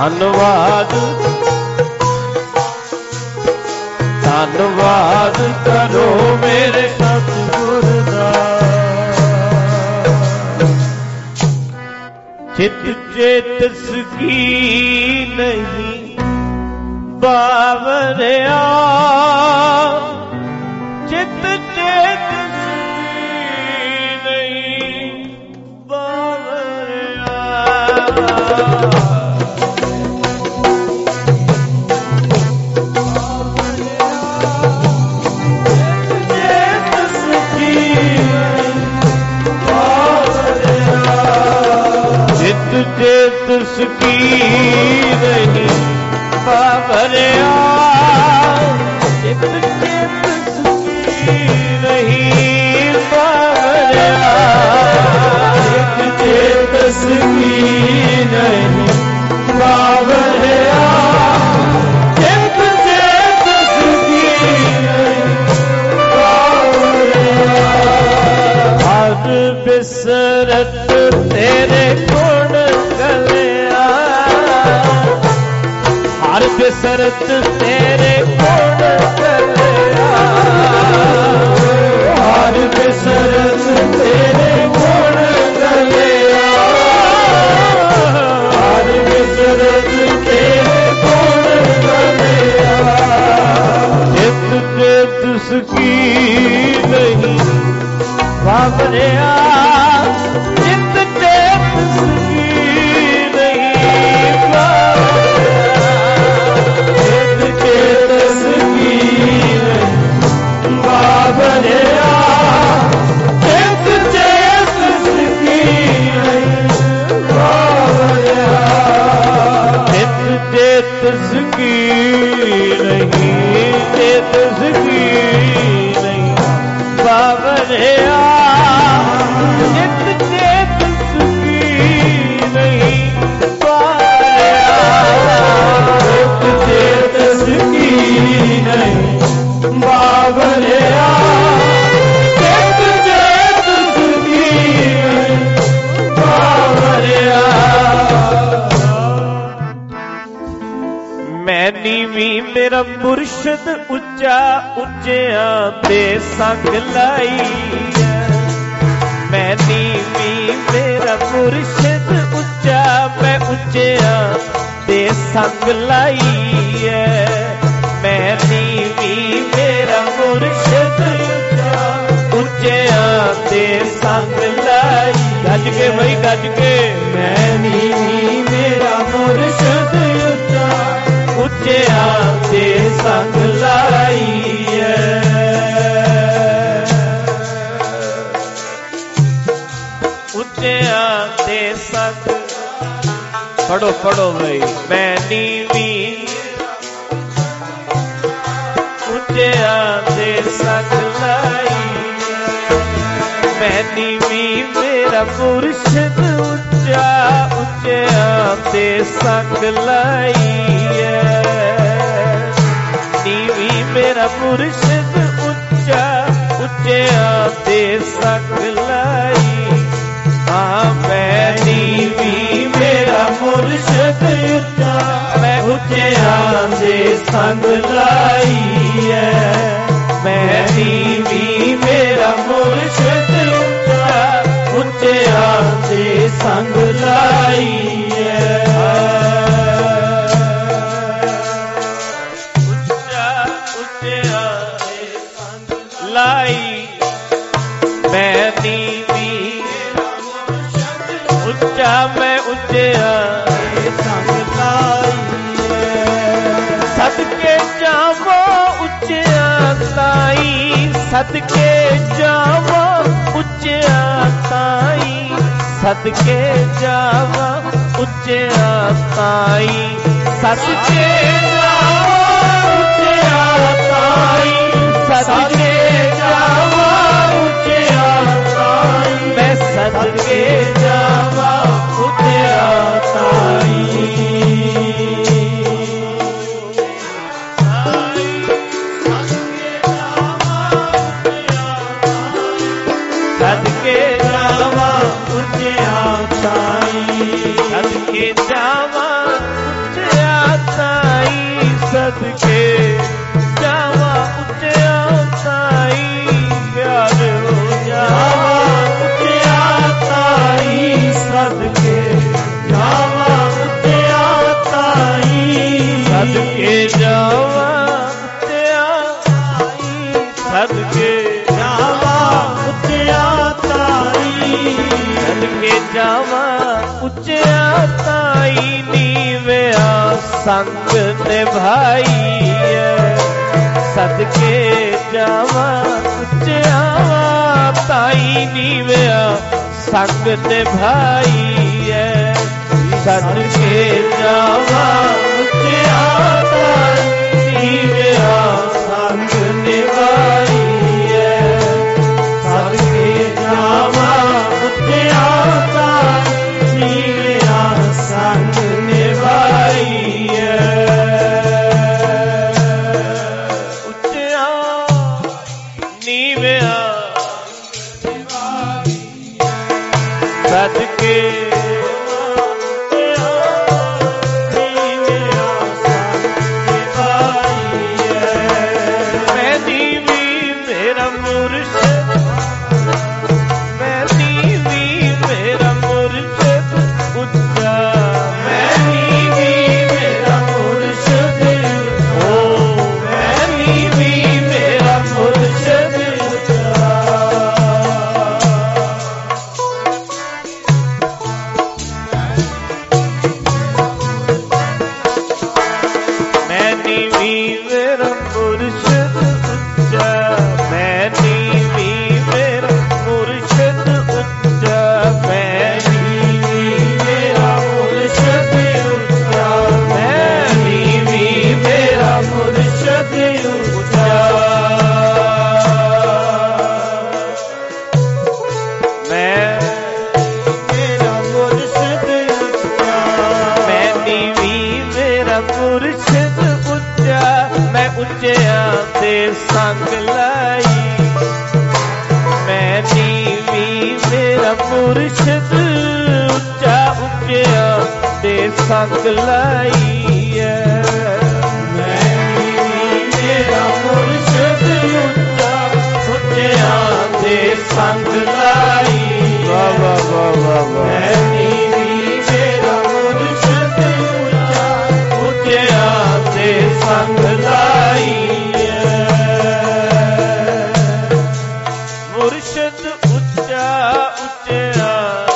ਧੰਨਵਾਦ ਧੰਨਵਾਦ ਕਰੋ ਮੇਰੇ ਸਤਿਗੁਰ ਦਾ। ਚਿਤ ਚੇਤਸ ਕੀ ਨਹੀਂ ਬਾਵਰਿਆ, ਚਿਤ ਚੇਤਸ ਕੀ ਨਹੀਂ ਬਾਵਰਿਆ। ਚੇਤਸ ਕੀ ਨਹੀਂ ਬਾਵਰਿਆ, ਚਿਤ ਚੇਤਸ ਕੀ ਨਹੀਂ ਬਾਵਰਿਆ। ਚਿਤ ਚੇਤਸ ਕੀ ਨਹੀਂ ਬਾਵਰਿਆ, ਚਿਤ ਚੇਤਸ ਕੀ ਨਹੀਂ ਬਾਵਰਿਆ। ਹਰ ਬਿਸਰਤ ਤੇਰੇ ਗੁਣ ਗਲਿਆ, ਹਰ ਬਿਸਰਤ ਤੇਰੇ ਗੁਣ ਗਲਿਆ, ਹਰ ਬਿਸਰਤ ਤੇਰੇ ਗੁਣ ਗਲਿਆ, ਹਰ ਬਿਸਰਤ ਤੇਰੇ ਗੁਣ ਗਲਿਆ। ਚਿਤ ਚੇਤਸ ਕੀ ਨਹੀਂ ਬਾਵਰਿਆ, ਚਿਤ ਚੇਤਸ ਕੀ ਨਹੀਂ ਬਾਵਰਿਆ। ਚਿਤ ਚੇਤਸ ਕੀ ਨਹੀਂ ਬਾਵਰਿਆ, ਚਿਤ ਚੇਤਸ ਕੀ ਨਹੀਂ ਬਾਵਰਿਆ। ਚਿਤ ਚੇਤਸ ਕੀ ਨਹੀਂ, ਚੇਤਸ ਕੀ ਨਹੀਂ ਬਾਵਰਿਆ। ਚਿਤ ਚੇਤਸ ਕੀ ਨਹੀਂ ਬਾਵਰਿਆ, ਚਿਤ ਚੇਤਸ ਕੀ ਨਹੀਂ ਬਾਵਰਿਆ, ਚਿਤ ਚੇਤਸ ਕੀ ਨਹੀਂ ਬਾਵਰਿਆ। ਮੈਂ ਨੀਵੀਂ ਮੇਰਾ ਮੁਰਸ਼ਦ ਉੱਚਾ, ਉੱਚਿਆਂ ਤੇ ਸੰਗ ਲਾਈ ਹੈ। ਮੈਂ ਨੀਵੀਂ ਮੇਰਾ ਮੁਰਸ਼ਦ ਉੱਚਾ, ਮੈਂ ਉੱਚਿਆਂ ਤੇ ਸੰਗ ਲਾਈ ਹੈ। ਮੈਂ ਨੀਵੀਂ ਮੇਰਾ ਮੁਰਸ਼ਦ ਉੱਚਾ, ਉੱਚਿਆਂ ਤੇ ਸੰਗ ਲਾਈ। ਗੱਜ ਕੇ ਬਈ ਗੱਜ ਕੇ। ਮੈਂ ਨੀਵੀਂ ਮੇਰਾ ਮੁਰਸ਼ਦ ਉੱਚਾ, ਉੱਚਿਆਂ ਤੇ ਸੰਗ ਲਾਈ ਹੈ। ਉੱਚਿਆਂ ਤੇ ਸੰਗ, ਪੜੋ ਪੜੋ ਬਈ। ਮੈਂ ਨੀਵੀਂ ਉੱਚਿਆਂ ਤੇ ਸੰਗ ਲਾਈ, ਮੈਂ ਨੀਵੀਂ ਮੇਰਾ ਮੁਰਸ਼ਦ ਉੱਚਾ, ਉੱਚਿਆਂ ਤੇ ਸੰਗ ਲਾਈ ਹੈ। ਨੀਵੀਂ ਮੇਰਾ ਮੁਰਸ਼ਦ ਉੱਚਾ, ਉੱਚਿਆਂ ਤੇ ਸੰਗ ਲਾਈ। ਹਾਂ ਮੈਂ ਨੀਵੀਂ ਮੇਰਾ ਮੁਰਸ਼ਦ ਉੱਚਾ, ਮੈਂ ਉੱਚਿਆਂ ਦੇ ਸੰਗ ਲਾਈ ਹੈ। ਮੈਂ ਨੀਵੀਂ ਮੇਰਾ ਮੁਰਸ਼ਦ ਉੱਚਾ, ਉੱਚਿਆਂ ਦੇ ਸੰਗ ਲਾਈ ਹੈ। ਉੱਚਾ ਉੱਚਿਆਂ ਦੇ ਸੰਗ ਲਾਈ, ਮੈਂ ਨੀਵੀਂ ਉੱਚਾ, ਮੈਂ ਉੱਚਿਆਂ ਦੇ ਸੰਗ ਲਾਈ ਹੈ। ਸਦਕੇ ਜਾਵਾਂ ਉੱਚਿਆਂ ਤਾਈ, ਸਦਕੇ ਜਾਵਾਂ ਉੱਚਿਆਂ ਤਾਈ, ਸਦਕੇ ਜਾਵਾਂ ਉੱਚਿਆਂ ਤਾਈ, ਸਦਕੇ ਜਾਵਾਂ ਉੱਚਿਆਂ ਤਾਈ, ਸਦਕੇ ਜਾਵਾਂ ਉੱਚਿਆਂ ਤਾਈ, ਮੈਂ ਸਦਕੇ ਜਾਵਾਂ ਉੱਚਿਆਂ ਤਾਈ। ਸਦਕੇ ਜਾਵਾਂ ਉੱਚਿਆਂ ਤਾਈ, ਸਦਕੇ ਜਾਵਾਂ ਜਾਵਾਂ ਉੱਚਿਆ ਤਾਈ ਸਦਕੇ ਜਾਵਾਂ ਉੱਚਿਆ ਤਾਈ ਸਦਕੇ ਜਾਵਾਂ ਉੱਚਿਆ ਤਾਈ ਸਦਕੇ ਜਾਵਾਂ ਉੱਚਿਆ ਤਾਈ ਸਦਕੇ ਜਾਵਾਂ ਉੱਚਿਆ ਤਾਈ ਨੀਵਿਆ ਸੰਗ ਨਿਭਾਈਐ ਸਦਕੇ ਜਾਵਾਂ ਉੱਚਿਆ ਤਾਈ ਨੀਵਿਆ ਸੰਗ ਨਿਭਾਈਐ ਸਦਕੇ ਜਾਵਾਂ ਉੱਚਿਆ ਤਾਈ ਨੀਵਿਆ ਸੰਗ ਨਿਭਾਈਐ ਸਦਕੇ ਜਾਵਾਂ ਉੱਚਿਆ ਤਾਈ ਨੀਵਿਆ ਸੰਗ ਨਿਭਾਈਐ ਉੱਚਿਆ ਨੀਵਿਆ ਸਦਕੇ ਮੈਂ ਨੀਵੀ ਮੇਰਾ ਮੁਰਸ਼ਦ ਮੈਂ ਨੀਵੀ ਮੇਰਾ ਮੁਰਸ਼ਦ ਉੱਚਾ ਮੈਂ ਨੀਵੀ ਮੇਰਾ ਮੁਰਸ਼ਦ ਓ ਮੈਂ ਨੀਵੀ ਮੇਰਾ ਮੁਰਸ਼ਦ ਉੱਚਾ ਮੈਂ ਨੀਵੀ ਮੇਰਾ ਮੁਰਸ਼ਦ ਉੱਚਾ ਮੈਂ ਨੀਵੀ ਮੇਰਾ ਮੁਰਸ਼ਦ ਉੱਚਾ ਮੈਂ ਨੀਵੀ ਮੇਰਾ ਮੁਰਸ਼ਦ ਉੱਚਾ ਮੈਂ ਨੀਵੀ ਮੇਰਾ ਮੁਰਸ਼ਦ ਉੱਚਾ ਮੈਂ ਮੇਰਾ ਮੁਰਸ਼ਦ ਉੱਚਾ ਮੈਂ ਨੀਵੀ ਮੇਰਾ ਮੁਰਸ਼ਦ ਉੱਚਾ ਮੈਂ ਉੱਚਿਆਂ ਦੇ ਸੰਗ ਲਾਈ ਮੈਂ ਨੀਵੀ ਮੇਰਾ ਮੁਰਸ਼ਦ ਉੱਚਾ ਉੱਚਿਆਂ ਦੇ ਸੰਗ ਲਾਈ ਐ ਮੈਂ ਨੀਵੀ ਮੇਰਾ ਮੁਰਸ਼ਦ ਉੱਚਾ ਉੱਚਿਆਂ ਦੇ ਸੰਗ ਲਾਈ ਵਾਹ ਵਾਹ ਵਾਹ ਵਾਹ ਵਾਹ ਮੈਂ ਨੀਵੀ ਮੇਰਾ ਮੁਰਸ਼ਦ ਉੱਚਾ ਉੱਚਿਆਂ ਦੇ ਸੰਗ ਲਾਈ ਮੁਰਸ਼ਦ ਉੱਚਾ ਉੱਚਿਆ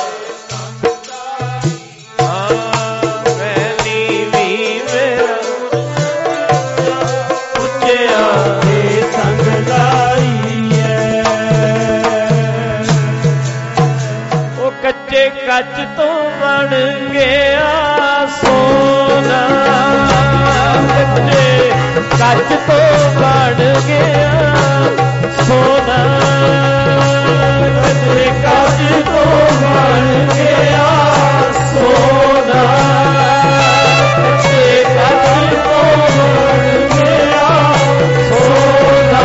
ਮੈਂ ਨੀਵੀ ਮੇਰਾ ਉੱਚਿਆਂ ਦੇ ਸੰਗ ਲਾਈ ਉਹ ਕੱਚੇ ਕੱਚ ਤੋਂ ਬਣ ਗਿਆ ਸੋਨਾ ਕੱਚੇ ਕੱਚ ਤੋਂ ਬਣ ਗਿਆ ਸੋਨਾ ਕੱਚੇ ਕੱਚ ਤੋਂ ਬਣ ਗਿਆ ਸੋਨਾ ਕੱਚੇ ਕੱਚ ਤੋਂ ਬਣ ਗਿਆ ਸੋਨਾ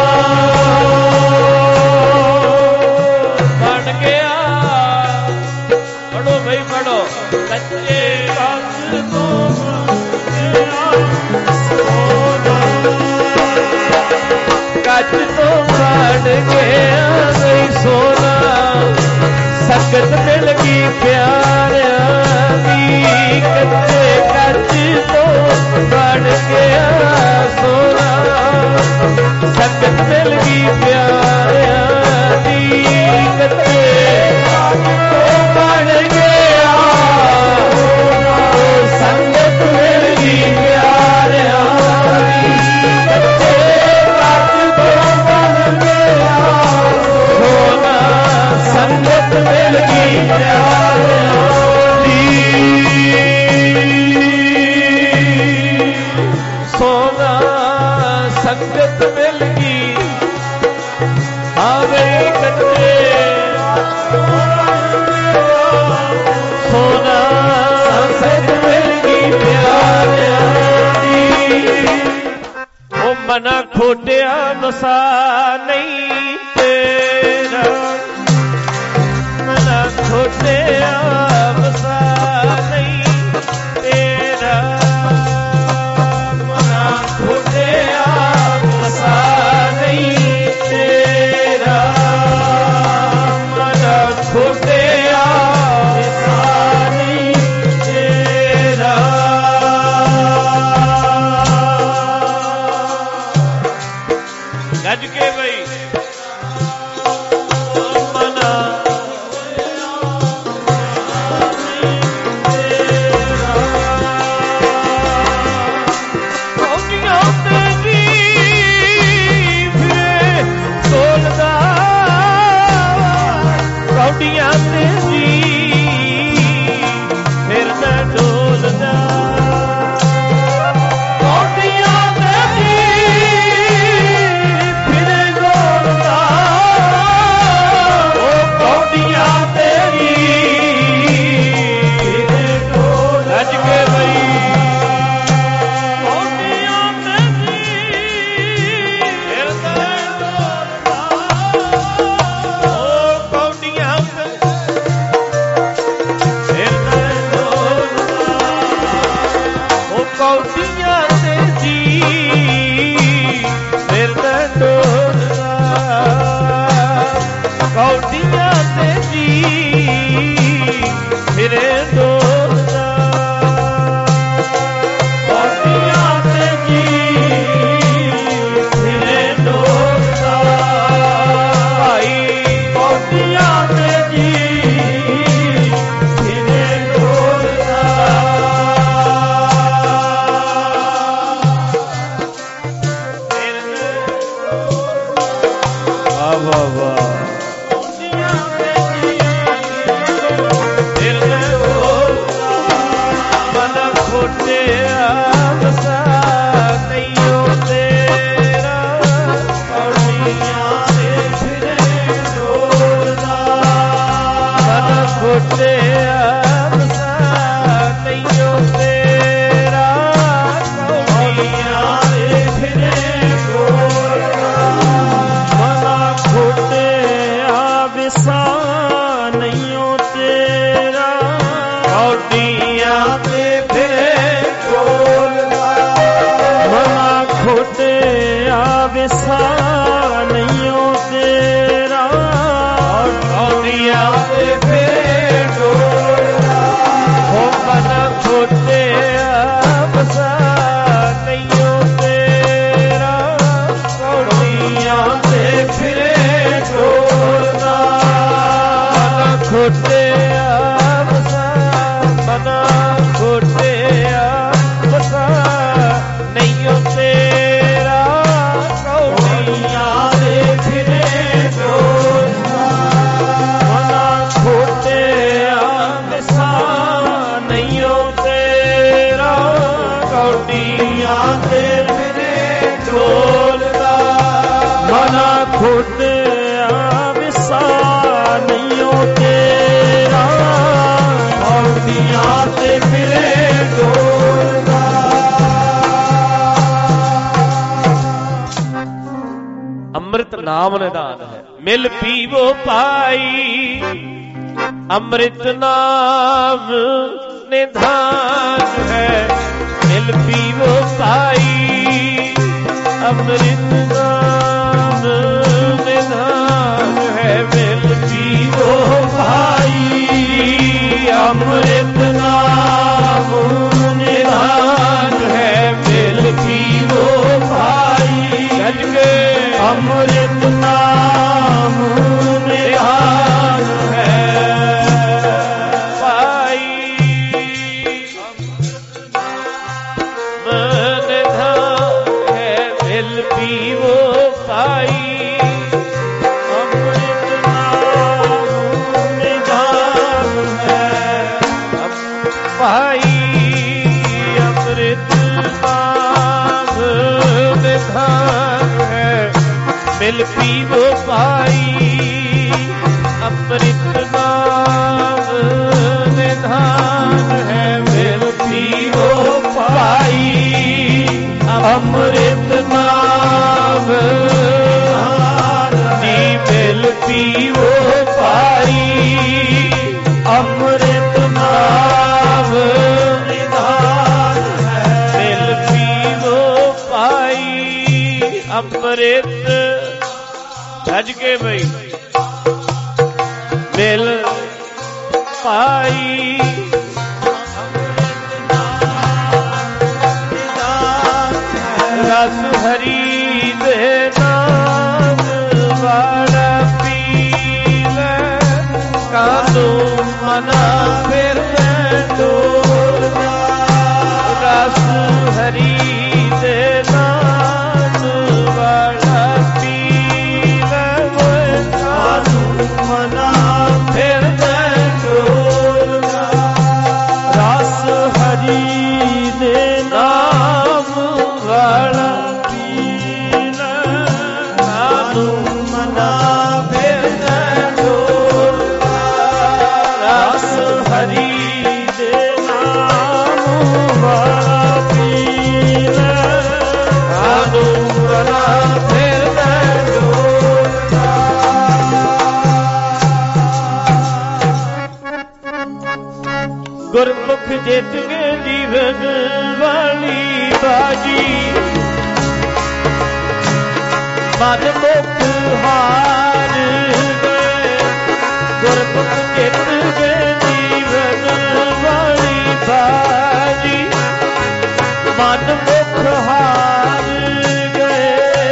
ਬਣ ਗਿਆ ਪੜੋ ਬਈ ਪੜੋ ਕੱਚੇ ਕੱਚ ਤੋਂ ਕੱਚ ਤੋਂ ਬਣ ਗਿਆ ਨਹੀਂ ਸੋਨਾ ਸੰਗਤ ਮਿਲ ਗਈ ਪਿਆਰਿਆਂ ਦੀ ਕੱਚੇ ਕੱਚ ਤੋਂ ਬਣ ਗਿਆ ਸੋਨਾ ਸੰਗਤ ਮਿਲ ਗਈ ਪਿਆਰਿਆਂ ਦੀ ਕੱਚੇ ਕੱਚ ਤੋਂ ਬਣ ਗਿਆ ਸੰਗਤ ਮਿਲ ਗਈ ਪਿਆਰਿਆਂ ਦੀ ਕੱਚੇ ਕੱਚ ਤੋਂ ਬਣ ਗਿਆ ਸੋਨਾ ਸੰਗਤ ਮਿਲ ਗਈ ਪਿਆਰਿਆਂ ਦੀ ਸੋਨਾ ਸੰਗਤ ਮਿਲ ਗਈ ਆਵੇ ਕੱਚੇ ਸੋਨਾ ਸੰਗਤ ਮਿਲ ਗਈ ਪਿਆਰਿਆਂ ਦੀ ਉਹ ਮਨਾ ਖੋਟਿਆ ਵਸਾ ਨਹੀਂ ਤੇਰਾ ਮਨਾ ਖੋਟਿਆ ਵਸਾ ਨਹੀਂ ਤੇਰਾ ਮਨਾ ਖੋਟਿਆ ਵਸਾ ਨਹੀਂ ਤੇਰਾ ਕੌਡੀਆਂ ਤੇ ਜੀ ਫਿਰੇ ਡੋਲਦਾ ਕੌਡੀਆਂ ਤੇ ਜੀ ਫਿਰੇ ਡੋਲਦਾ ਭਾਈ ਕੌਡੀਆਂ ਤੇ ਜੀ ਫਿਰੇ ਡੋਲਦਾ ਵਾਹ ਵਾਹ ਅੰਮ੍ਰਿਤ ਨਾਮ ਨਿਧਾਨ ਹੈ ਮਿਲ ਪੀਵੋ ਭਾਈ ਅੰਮ੍ਰਿਤ ਨਾਮ ਨਿਧਾਨ ਹੈ ਮਿਲ ਪੀਵੋ ਭਾਈ ਅੰਮ੍ਰਿਤ ਨਾਮ ਨਿਧਾਨ ਹੈ ਮਿਲ ਪੀਵੋ ਭਾਈ ਅੰਮ੍ਰਿਤ ਨਾਮ ਨਿਧਾਨ ਹੈ ਮਿਲ ਪੀਵੋ ਭਾਈ ਗੱਜ ਕੇ ਅੰਮ੍ਰਿਤ ਨਾਮ ਨਿਧਾਨ ਹੈ ਭਾਈ ਅੰਮ੍ਰਿਤ ਨਿਧਾਨ ਹੈ ਮਿਲ ਪੀਵੋ ਭਾਈ ਅੰਮ੍ਰਿਤ ਨਾਮ ਨਿਧਾਨ ਹੈ ਭਾਈ ਅੰਮ੍ਰਿਤ ਨਾਮ ਨਿਧਾਨ ਹੈ ਮਿਲ ਪੀਵੋ ਭਾਈ ਅੰਮ੍ਰਿਤ ਨਾਮ ਨਿਧਾਨ ਹੈ ਮਿਲ ਪੀਵੋ ਭਾਈ ਅੰਮ੍ਰਿਤ ਨਾਮ ਜੀ ਮਿਲ ਪੀਵੋ ਭਾਈ ਅੰਮ੍ਰਿਤ ਨਾਮ ਨਿਧਾਨ ਹੈ ਮਿਲ ਪੀਵੋ ਭਾਈ ਅੰਮ੍ਰਿਤ ਭਜ ਕੇ ਬਈ ਮਿਲ ਭਾਈ ਰਸ ਹਰੀ ਦੇ ਨਾਮ ਵਾਲਾ ਪੀਵੇ ਕਾਦੂ ਮਨਾ ਫਿਰ ਡੋਲਦਾ ਰਸ ਹਰੀ ਦੇ ਨਾਮ ਵਾਲਾ ਪੀਵੇ ਕਾਦੂ ਮਨਾ ਫਿਰ ਡੋਲਦਾ ਰਸ ਹਰੀ ਦੇ ਨਾਮ ਵਾਲਾ ਪੀਲਾ ਕਾਦੂ ਮਨਾ ਫਿਰ ਡੋਲਦਾ ਰਸ ਹਰੀ ਦੇ ਨਾਮ ਵਾਲਾ ਪੀਲਾ ਕਾਦੂ ਮਨਾ ਫਿਰ ਡੋਲਦਾ ਗੁਰਮੁਖ ਜਿੱਤ ਕੇ ਜੀਵਨ ਵਾਲੀ ਬਾਜੀ ਮਨ ਮੁਖ ਹਾਰ ਗਏ ਗੁਰਮੁਖ ਚਿਤ ਗਏ ਜੀਵਨ ਵਾਲੀ ਬਾਜੀ ਮਨ ਮੁਖ ਹਾਰ ਗਏ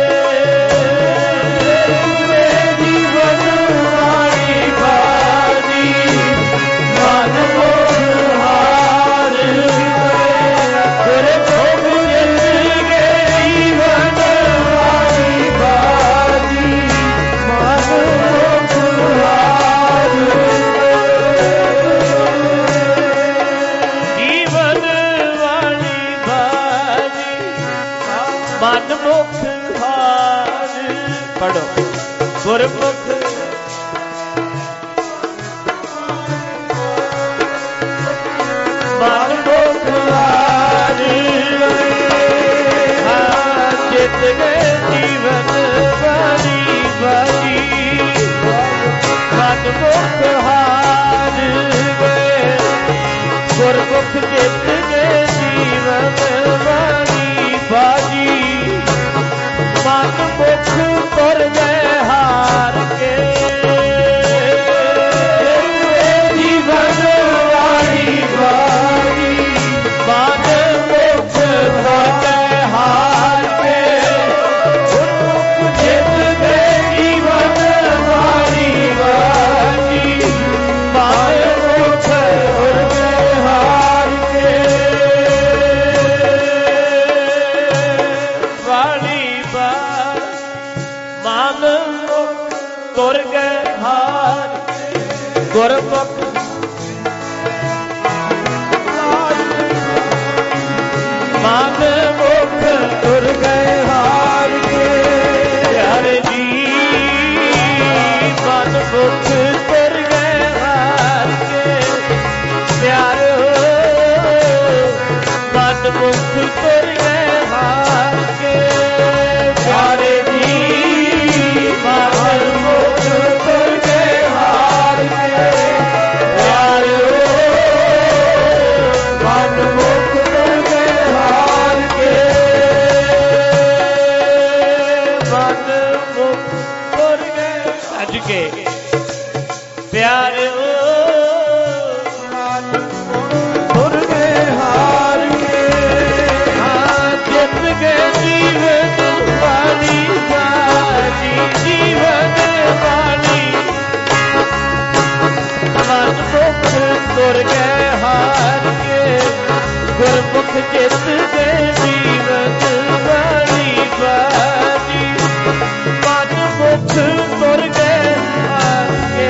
ਜੀਵਨ ਵਾਲੀ ਬਾਜੀ ਮਨ ਮੁਖ ਹਾਰ ਗਏ ਗੁਰਮੁਖ ਚਿਤ ਗਏ ਜੀਵਨ ਵਾਲੀ ਬਾਜੀ ਮਨ ਮੁਖ ਹਾਰ ਜੀਵਨ ਵਾਲੀ ਬਾਜੀ ਮਨ ਮੁਖ ਹਾਰ ਪੜੋ ਗੁਰਮੁਖ ਮਨ ਮੁਖ ਹਾਰ ਹਾਂ ਜਿੱਤ ਗਏ ਜੀਵਨ ਵਾਲੀ ਬਾਜੀ ਮਨ ਮੁਖ ਹਾਰ ਗਏ ਗੁਰਮੁਖ ਜਿੱਤ ਗਏ ਜੀਵਨ ਵਾਲੀ ਬਾਜੀ ਮਨ ਮੁਖ ਤੁਰ ਗਏ ਹਾਰ ਕੇ ਜੀਵਨ ਵਾਲੀ ਬਾਜੀ ਮਨ ਮੁਖ ਤੁਰ ਗਏ ਹਾਰ ਕੇ ਗੁਰਮੁਖ ਜਿੱਤ ਗਏ ਜੀਵਨ ਵਾਲੀ ਬਾਜੀ ਮਨ ਮੁਖ ਤੁਰ ਗਏ ਹਾਰ ਕੇ ਵਾਲੀ ਬਾਤ ਮਨ ਮੁਖ ਤੁਰ ਗਏ ਹਾਰ ਗੁਰਮੁਖ ਮਨ ਮੁਖ ਤੁਰ ਗਏ ਹਾਰ ਕੇ ਪਿਆਰੇ ਜੀ ਮਨ ਮੁਖ ਤੁਰ ਗਏ ਹਾਰ ਕੇ ਪਿਆਰੋ ਮਨ ਮੁਖ ਤੁਰ ਗਏ ਹਾਰ ਕੇ ਪਿਆਰੇ ਜੀ ਮਨ ਮੁਖ ਤੁਰ ਗਏ ਹਾਰ ਕੇ ਪਿਆਰੋ ਮਨ ਮੁਖ ਤੁਰ ਗਏ ਹਾਰ ਕੇ ਮਨ ਮੁਖ ਤੁਰ ਗਏ ਭੱਜ ਕੇ ਪਿਆਰਿਓ ਤੁਰ ਗਏ ਹਾਰ ਕੇ ਹਾਂ ਜਿੱਤ ਗਏ ਜੀਵਨ ਵਾਲੀ ਬਾਜੀ ਜੀਵਨ ਵਾਲੀ ਮਨ ਮੁਖ ਤੁਰ ਗਏ ਹਾਰ ਕੇ ਗੁਰਮੁਖ ਜਿੱਤ ਗਏ ਜੀਵਨ ਵਾਲੀ ਬਾਜੀ ਮਨ ਮੁਖ ਤੁਰ ਗਏ ਹਾਰ ਕੇ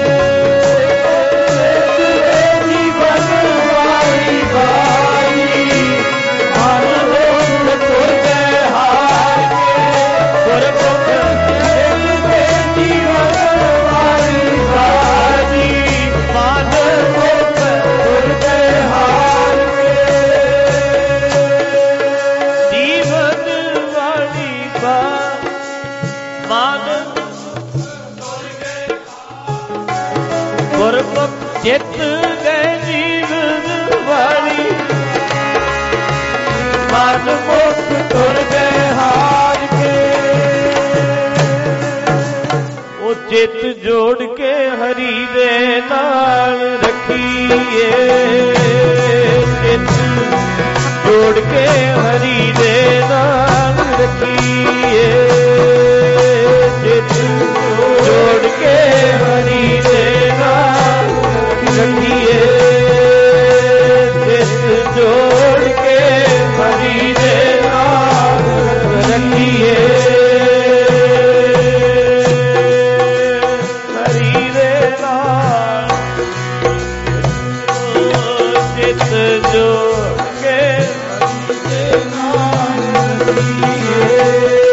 ਜੀਵਨ ਵਾਲੀ ਬਾਜੀ ਮਨ ਮੁਖ ਤੁਰ ਗਏ ਹਾਰ ਕੇ ਗੁਰਮੁਖ ਜਿੱਤ ਗਏ ਜੀਵਨ ਵਾਲੀ ਬਾਜੀ ਮਨ ਮੁਖ ਤੁਰ ਗਏ ਹਾਰ ਕੇ ਜੀਵਨ ਵਾਲੀ ਬਾਤ ਮਨ ਗੁਰਮੁਖ ਜਿੱਤ ਗਏ ਜੀਵਨ ਵਾਲੀ ਮਨ ਮੁਖ ਤੁਰ ਗਏ ਹਾਰ ਕੇ ਉਹ ਚਿੱਤ ਜੋੜ ਕੇ ਹਰੀ ਦੇ ਨਾਲ ਰੱਖੀਏ ਚਿੱਤ ਜੋੜ ਕੇ ਹਰੀ ਦੇ ਨਾਲ ਰੱਖੀਏ ਚਿੱਤ ਜੋੜ ਕੇ ਹਰੀ ਦੇ ਨਾਲ ਰੱਖੀਏ ਚਿੱਤ ਜੋੜ ਕੇ ਹਰੀ ਦੇ ਨਾਲ ਰੱਖੀਏ ਹਰੀ ਦੇ ਨਾਲ ਚਿੱਤ ਜੋੜ ਕੇ ਹਰੀ ਦੇ ਨਾਲ ਰੱਖੀਏ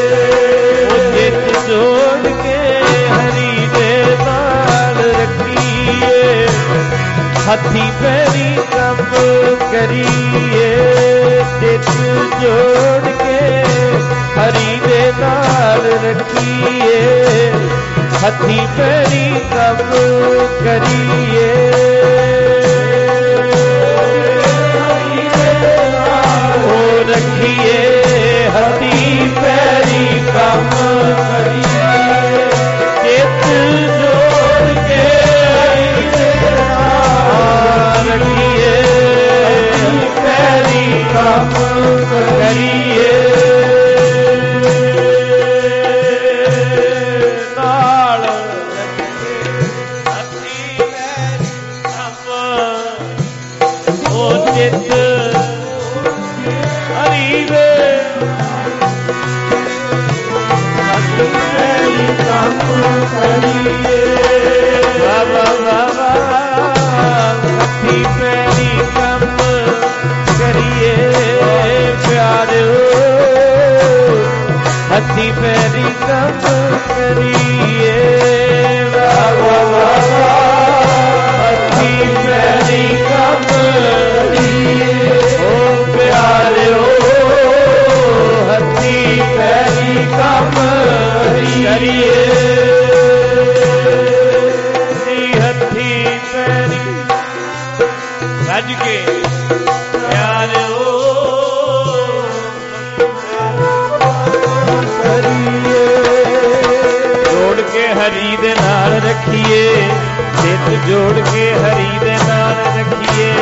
ਚਿੱਤ ਜੋੜ ਕੇ ਹਰੀ ਦੇ ਨਾਲ ਰੱਖੀਏ ਹੱਥੀ ਪੈਰੀ ਕੰਮ ਕਰੀਏ ਚਿੱਤ ਜੋੜ ਕੇ ਹਰੀ ਦੇ ਨਾਲ ਰੱਖੀਏ ਹੱਥੀ ਪੈਰੀ ਕੰਮ ਕਰੀਏ ਉਹ ਰੱਖੀਏ ਹੱਥੀ ਪੈਰੀ ਕੰਮ ਕਰੀਏ ਚਿੱਤ ਜੋੜ ਕੇ ਚਿੱਤ ਹਰੀ ਦੇ ਹੱਥੀ ਪੈਰੀ ਕੰਮ ਕਰੀਏ ਬਾਬਾ ਹੱਥੀ ਪੈਰੀ ਕੰਮ ਕਰੀਏ ਪਿਆਰਿਓ ਹੱਥੀ ਪੈਰੀ ਕੰਮ ਕਰੀਏ ਬਾਬਾ ਹੱਥੀ ਪੈਰੀ ਕੰਮ ਕਰੀਏ ਓ ਪਿਆਰਿਓ ਹੱਥੀ ਪੈਰੀ ਕੰਮ ਕਰੀਏ ਹੱਥੀ ਪੈਰੀ ਰੱਜ ਕੇ ਪਿਆਰਿਓ ਜੋੜ ਕੇ ਹਰੀ ਦੇ ਨਾਲ ਰੱਖੀਏ ਸਿੱਧ ਜੋੜ ਕੇ ਹਰੀ ਦੇ ਨਾਲ ਰੱਖੀਏ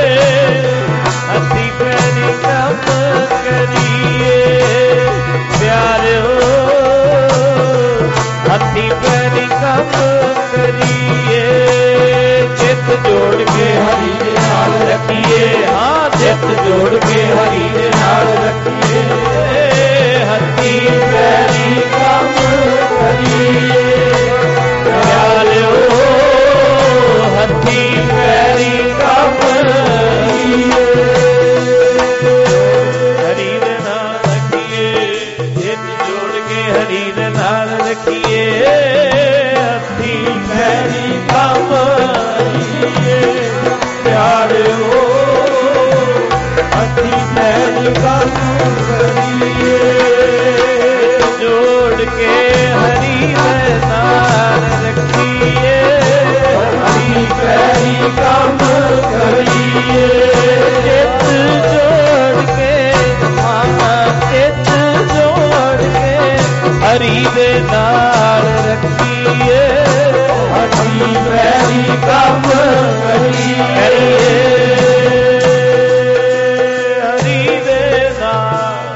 ਹੱਥੀ ਪੈਰੀ ਕੰਮ ਕਰੀਏ ਪਿਆਰਿਓ ਹੱਥੀ ਪੈਰੀ ਕੰਮ ਕਰੀਏ ਚਿੱਤ ਜੋੜ ਕੇ ਹਰੀ ਦੇ ਨਾਲ ਰੱਖੀਏ ਹਾਂ ਚਿੱਤ ਜੋੜ ਕੇ ਹਰੀ ਦੇ ਨਾਲ ਰੱਖੀਏ ਹੱਥੀ ਪੈਰੀ ਕੰਮ ਕਰੀਏ ਪਿਆਰਿਓ ਹੱਥੀ ਪੈਰੀ ਕੰਮ ਕਰੀਏ ਹਰੀ ਦੇ ਨਾਲ ਰੱਖੀਏ ਚਿੱਤ ਜੋੜ ਕੇ ਹਰੀ ਦੇ ਨਾਲ ਰੱਖੀਏ ਹੱਥੀ ਪੈਰੀ ਕੰਮ ਕਰੀਏ ਪਿਆਰਿਓ ਹੱਥੀ ਪੈਰੀ ਕੰਮ ਕਰੀਏ ਜੋੜ ਕੇ ਹਰੀ ਦੇ ਨਾਲ ਰੱਖੀਏ ਹਰੀ ਪੈਰੀ ਕੰਮ ਕਰੀਏ ਚਿੱਤ ਜੋੜ ਕੇ ਮਾਮਾ ਚਿੱਤ ਜੋੜ ਕੇ ਹਰੀ ਦੇ ਨਾਲ ਰੱਖੀਏ ਹਰੀ ਪੈਰੀ ਕੰਮ ਕਰੀਏ ਹਰੀ ਦੇ ਨਾਲ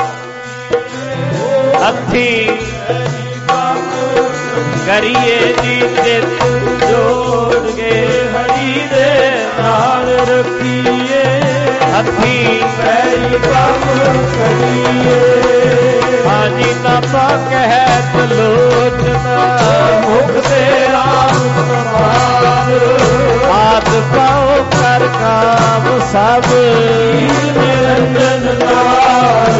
ਹੱਥੀ ਕਰੀਏ ਜੀ ਚਿੱਤ ਜੋੜ ਕੇ ਹਰੀ ਦੇ ਨਾਲ ਰੱਖੀਏ ਹੱਥੀ ਪੈਰੀ ਕੰਮ ਕਰੀਏ ਹਾਜੀ ਨਾਪਾ ਕਹਿਤ ਲੋਚਨਾ ਮੁਖ ਤੇ ਰਾਮ ਸਮਾਨ ਆਦ ਪਾਓ ਕਰ ਕਾਮ ਸਭ ਨਿਰੰਜਨ ਨਾਲ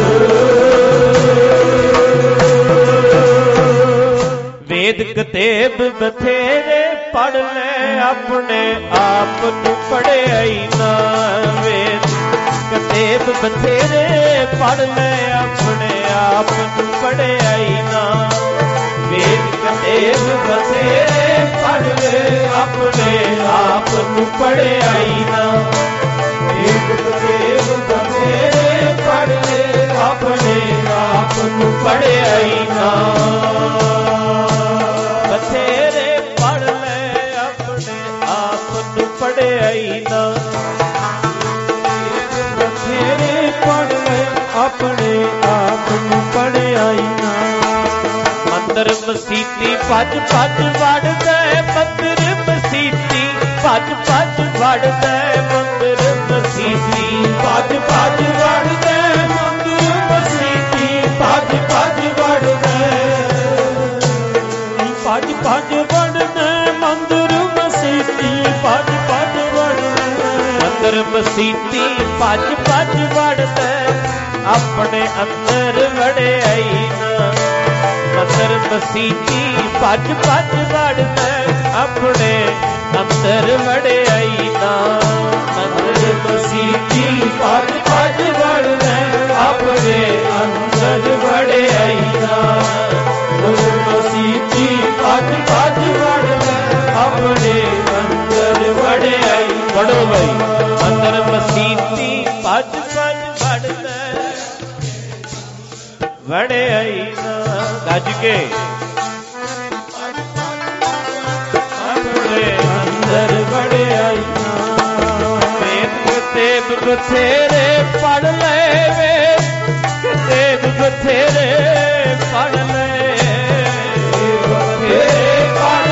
ਵੇਦ ਕਤੇਬ ਬਥੇਰੇ ਪੜ ਲੈ ਆਪਣੇ ਆਪ ਨੂੰ ਪੜਿਆਈ ਨਾ ਵੇਦ ਕਤੇਬ ਬਥੇਰੇ ਪੜ ਲੈ ਆਪਣੇ ਆਪ ਨੂੰ ਪੜਿਆਈ ਨਾ ਵੇਦ ਕਤੇਬ ਬਥੇਰੇ ਪੜ ਲੈ ਆਪਣੇ ਆਪ ਨੂੰ ਪੜਿਆਈ ਨਾ ਵੇਦ ਕਤੇਬ ਬਥੇਰੇ ਪੜ ਲੈ ਆਪਣੇ ਆਪ ਨੂੰ ਪੜਿਆਈ ਨਾ ਬਥੇਰੇ ਪੜ ਲੈ ਆਪਣੇ ਆਪ ਨੂੰ ਪੜਿਆਈ ਨਾ ਬਥੇਰੇ ਪੜ ਲੈ ਆਪਣੇ ਆਪ ਨੂੰ ਪੜਿਆਈ ਨਾ ਮੰਦਰ ਮਸੀਤੀ ਭੱਜ ਭੱਜ ਵੜਦਾ ਮੰਦਰ ਮਸੀਤੀ ਭੱਜ ਭੱਜ ਵੜਦਾ ਮੰਦਰ ਮਸੀਤੀ ਭੱਜ ਭੱਜ ਵੜਦਾ ਮੰਦਰ ਮਸੀਤੀ ਭੱਜ ਭੱਜ ਵੜਦਾ ਭੱਜ ਭੱਜ ਵੜਦਾ ਮੰਦਰ ਮਸੀਤੀ ਭੱਜ ਭੱਜ ਵੜਦਾ ਮੰਦਰ ਮਸੀਤੀ ਭੱਜ ਭੱਜ ਵੜਦਾ ਆਪਣੇ ਅੰਦਰ ਵੜਿਆਈ ਨਾ ਮੰਦਰ ਮਸੀਤੀ ਭੱਜ ਭੱਜ ਵੜਦਾ ਆਪਣੇ ਅੰਦਰ ਵੜਿਆਈ ਨਾ ਮੰਦਰ ਮਸੀਤੀ ਭੱਜ ਭੱਜ ਵੜਦਾ ਆਪਣੇ ਅੰਦਰ ਵੜਿਆਈ ਨਾ ਮੰਦਰ ਮਸੀਤੀ ਭੱਜ ਭੱਜ ਵੜਦਾ ਆਪਣੇ ਅੰਦਰ ਵੜਿਆਈ ਪੜੋ ਬਈ ਮੰਦਰ ਮਸੀਤੀ ਭੱਜ ਭੱਜ ਵੜਦਾ ਵੜਿਆਈ ਨਾ ਗੱਜ ਕੇ ਆਪਣੇ ਅੰਦਰ ਵੜਿਆਈ ਨਾ ਵੇਦ ਤੇ ਬਥੇਰੇ ਪੜ ਲੈ ਵੇ ਕਿਤੇ ਬਥੇਰੇ ਪੜ ਲੈ ਬਥੇਰੇ ਪੜ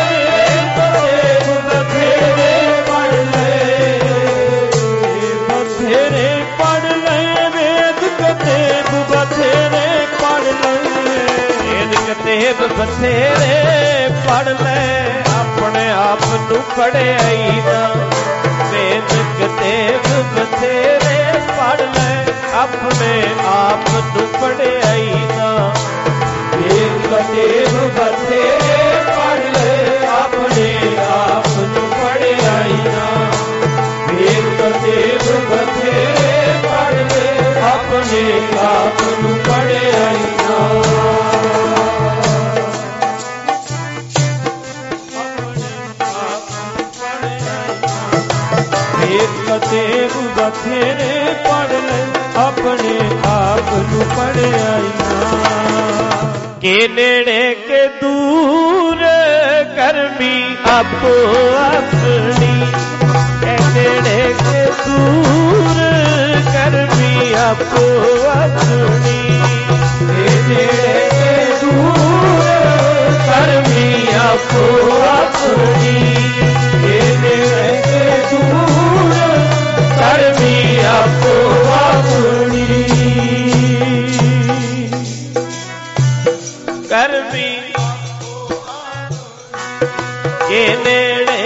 ਲੈ ਬਥੇਰੇ ਪੜ ਲੈ ਬਥੇਰੇ ਪੜ ਲੈ ਆਪਣੇ ਆਪ ਨੂੰ ਪੜਿਆਈ ਨਾ ਵੇਦ ਕਿਤਾਬ ਬਥੇਰੇ ਪੜ ਲੈ ਆਪਣੇ ਆਪ ਨੂੰ ਪੜਿਆਈ ਨਾ ਵੇਦ ਕਿਤਾਬ ਬਥੇਰੇ ਪੜ ਲੈ ਆਪਣੇ ਆਪ ਨੂੰ ਪੜਿਆਈ ਨਾ ਵੇਦ ਕਿਤਾਬ ਬਥੇਰੇ ਪੜ ਲੈ ਆਪਣੇ ਆਪ ਨੂੰ ਪੜਿਆਈ ਨਾ ਕਿਤਾਬ ਬਥੇਰੇ ਪੜ ਲੈ ਆਪਣੇ ਆਪ ਨੂੰ ਪੜਿਆਈ ਨਾ ਕੇ ਨੇੜੇ ਕੇ ਦੂਰ ਕਰਮੀ ਆਪੋ ਆਪਣੀ ਕੇ ਨੇੜੇ ਕੇ ਦੂਰ ਕਰਮੀ ਆਪੋ ਆਪਣੀ ਕੇ ਨੇੜੇ ਕੇ ਦੂਰ ਕਰਮੀ ਆਪੋ ਆਪਣੀ ਕੇ ਨੇੜੇ ਕੇ ਦੂਰ ਕਰਮੀ ਆਪੋ ਆਪਣੀ ਕਰਮੀ ਕੇ ਨੇੜੇ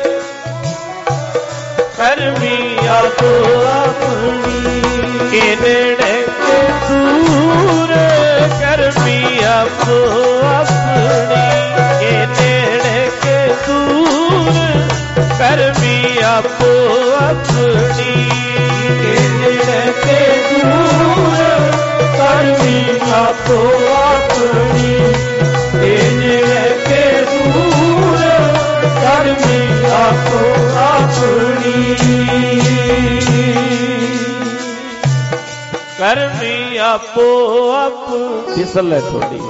ਕਰਮੀ ਆਪੋ ਆਪਣੀ ਕੇ ਨੇੜੇ ਕੇ ਦੂਰ ਕਰਮੀ ਆਪੋ ਆਪਣੀ ਕੇ ਨੇੜੇ ਕੇ ਦੂਰ ਕਰਮੀ ਆਪੋ ਆਪਣੀ ਕੇ ਨੇੜੇ ਕੇ ਦੂਰ ਕਰਮੀ ਆਪੋ ਆਪਣੀ ਕੇ ਨੇੜੇ ਕੇ ਦੂਰ ਕਰਮੀ ਆਪੋ ਆਪਣੀ ਕਰਮੀ ਆਪੋ ਆਪ ਫਿਸਲ ਲੈ ਥੋੜੀ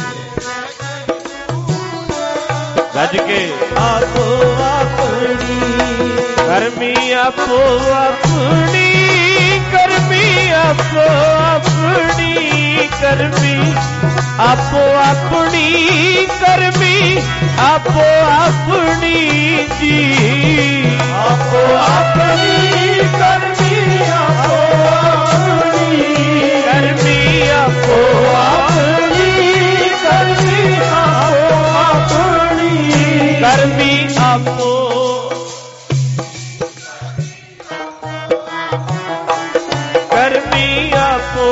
ਗੱਜ ਕੇ ਆਪੋ ਆਪਣੀ ਕਰਮੀ ਆਪੋ ਆਪਣੀ ਕਰਮੀ ਆਪੋ ਆਪਣੀ ਕਰਮੀ ਆਪੋ ਆਪਣੀ ਕਰਮੀ ਆਪੋ ਆਪਣੀ ਜੀ ਆਪੋ ਆਪਣੀ ਕਰਮੀ ਆਪੋ ਆਪਣੀ ਕਰਮੀ ਆਪੋ ਆਪਣੀ ਕਰਮੀ ਆਪੋ ਆਪਣੀ ਕਰਮੀ ਆਪੋ ਕਰਮੀ ਆਪੋ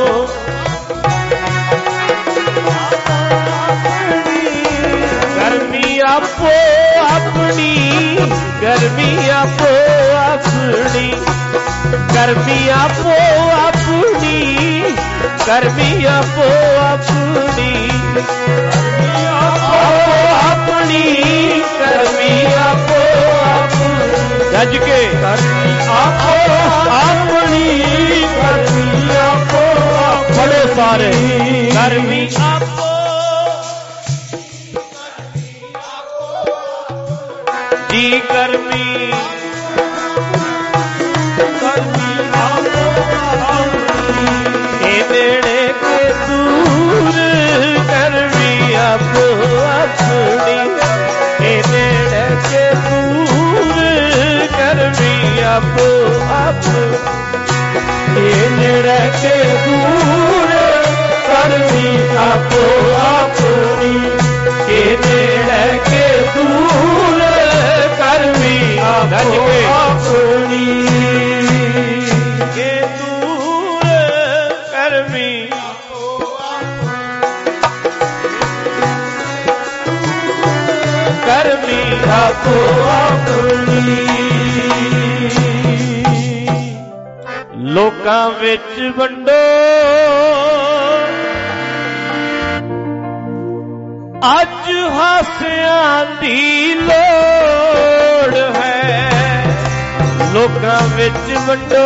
ਕਰਮੀ ਆਪੋ ਆਪਣੀ ਕਰਮੀ ਆਪੋ ਆਪਣੀ ਕਰਮੀ ਆਪੋ ਆਪਣੀ ਕਰਮੀ ਆਪੋ ਆਪਣੀ ਆਪਣੀ ਕਰਮੀ ਆਪੋ ਆਪਣੀ ਗੱਜ ਕੇ ਕਰਮੀ ਆਪੋ ਆਪਣੀ ਕਰਮੀ ਆਪੋ ਬੜੇ ਸਾਰੇ ਕਰਮੀ ਆਪੋ ਜੀ ਕਰਮੀ ਕਰਮੀ ਆਪੋ ਆਪਣੀ ਕੇ ਨੇੜੇ ਕੇ ਦੂਰ ਕਰਮੀ ਆਪੋ ਆਪਣੀ ਕੇ ਨੇੜੇ ਕੇ ਦੂਰ ਕਰਮੀ ਆਪੋ ਆਪਣੀ ਕੇ ਨੇੜੇ ਕੇ ਦੂਰ ਕਰਮੀ ਆਪੋ ਆਪਣੀ ਕੇ ਨੇੜੇ ਕੇ ਦੂਰ ਕਰਮੀ ਆਪੋ ਆਪਣੀ ਕੇ ਦੂਰ ਕਰਮੀ ਕਰਮੀ ਆਪੋ ਆਪਣੀ ਲੋਕਾਂ ਵਿੱਚ ਵੰਡੋ ਅੱਜ ਹਾਸਿਆਂ ਦੀ ਲੋੜ ਹੈ ਲੋਕਾਂ ਵਿੱਚ ਵੰਡੋ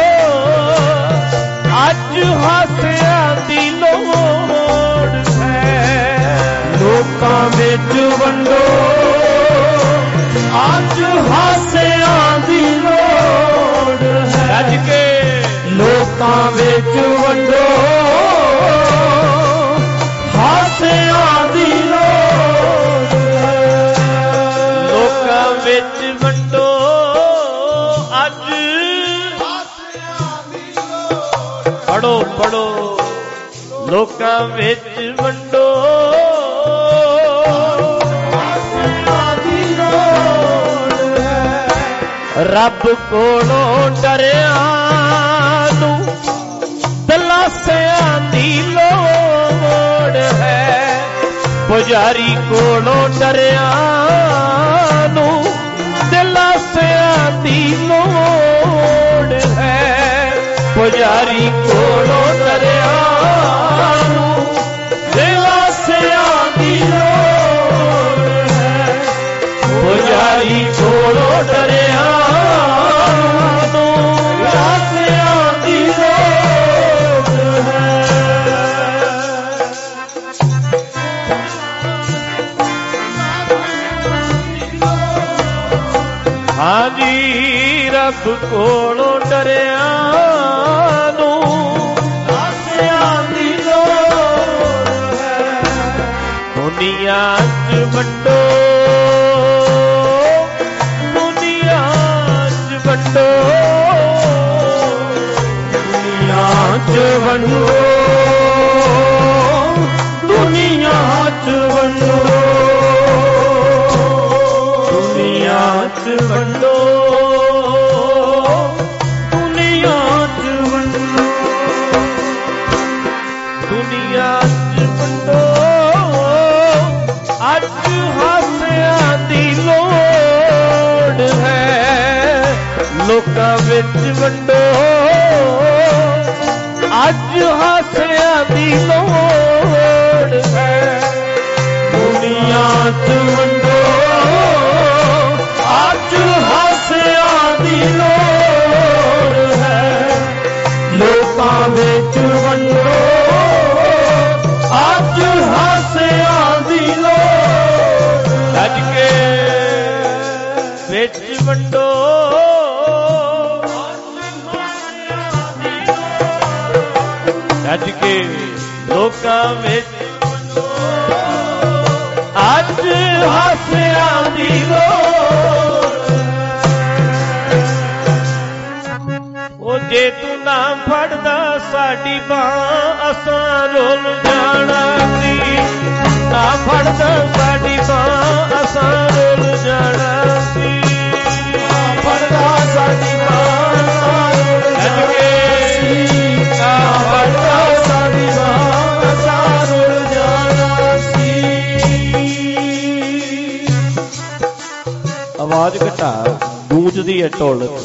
ਅੱਜ ਹਾਸਿਆਂ ਦੀ ਲੋੜ ਹੈ ਲੋਕਾਂ ਵਿੱਚ ਵੰਡੋ ਅੱਜ ਹਾਸਿਆਂ ਦੀ ਲੋੜ ਹੈ ਰੱਜ ਕੇ ਲੋਕਾਂ ਵਿੱਚ ਵੰਡੋ ਹਾਸਿਆਂ ਦੀ ਲੋੜ ਹੈ ਲੋਕਾਂ ਵਿੱਚ ਵੰਡੋ ਅੱਜ ਪੜੋ ਪੜੋ ਲੋਕਾਂ ਵਿੱਚ ਵੰਡੋ ਰੱਬ ਕੋਲੋਂ ਡਰਿਆ ਨੂੰ ਦਲਾਸਿਆਂ ਦੀ ਲੋੜ ਹੈ। ਪੁਜਾਰੀ ਕੋਲੋਂ ਡਰਿਆ ਨੂੰ ਦਲਾਸਿਆਂ ਦੀ ਲੋੜ ਹੈ। ਪੁਜਾਰੀ ਕੋਲੋਂ ਡਰਿਆ ਨੂੰ ਦਲਾਸਿਆਂ ਦੀ ਲੋੜ ਹੈ। ਪੁਜਾਰੀ ਕੋਲੋਂ ਡਰਿਆ ਨੂੰ ਦਲਾਸਿਆਂ ਦੀ ਲੋੜ ਹੈ। ਹਾਂਜੀ ਰੱਬ ਕੋਲੋਂ ਡਰਿਆ ਨੂੰ ਦਲਾਸਿਆਂ ਦੀ ਲੋੜ ਹੈ। ਦੁਨੀਆ 'ਚ ਵੰਡੋ ਦੁਨੀਆ 'ਚ ਵੰਡੋ ਦੁਨੀਆ 'ਚ ਵੰਡੋ ਦੁਨੀਆ 'ਚ ਵੰਡੋ ਦੁਨੀਆ 'ਚ ਵੰਡੋ ਦੁਨੀਆ 'ਚ ਵੰਡੋ ਦੁਨੀਆ 'ਚ ਵੰਡੋ ਅੱਜ ਹਾਸਿਆਂ ਦੀ ਲੋੜ ਹੈ। ਲੋਕਾਂ ਵਿੱਚ ਵੰਡੋ ਅੱਜ ਹਾਸਿਆਂ ਦੀ ਲੋੜ ਹੈ। ਦੁਨੀਆ 'ਚ ਵੰਡੋ ਅੱਜ ਹਾਸਿਆਂ ਦੀ ਲੋੜ ਹੈ। ਲੋਕਾਂ ਵਿੱਚ ਵੰਡੋ ਅੱਜ ਹਾਸਿਆਂ ਦੀ ਲੋੜ। ਰੱਜ ਕੇ ਵਿੱਚ ਵੰਡੋ ਰੱਜ ਕੇ ਲੋਕਾਂ ਵਿੱਚ ਵੰਡੋ ਅੱਜ ਹਾਸਿਆਂ ਦੀ ਲੋੜ। ਉਹ ਜੇ ਤੂੰ ਨਾ ਫੜਦਾ ਸਾਡੀ ਬਾਂਹ ਅਸਾਂ ਰੁੱਲ ਜਾਣਾ ਸੀ। ਨਾ ਫੜਦਾ ਸਾਡੀ ਬਾਂਹ ਅਸਾਂ ਰੁੱਲ ਜਾਣਾ ਸੀ। ਨਾ ਫੜਦਾ ਸਾਡੀ ਬਾਂਹ ਅਸਾਂ ਰੁੱਲ ਜਾਣਾ ਸੀ। ਨਾ ਫੜਦਾ ਸਾਡੀ ਬਾਂਹ ਅਸਾਂ ਰੁੱਲ ਜਾਣਾ ਸੀ। ਆਵਾਜ਼ ਘਟਾ ਗੂੰਜਦੀ ਹੈ ਢੋਲਕ।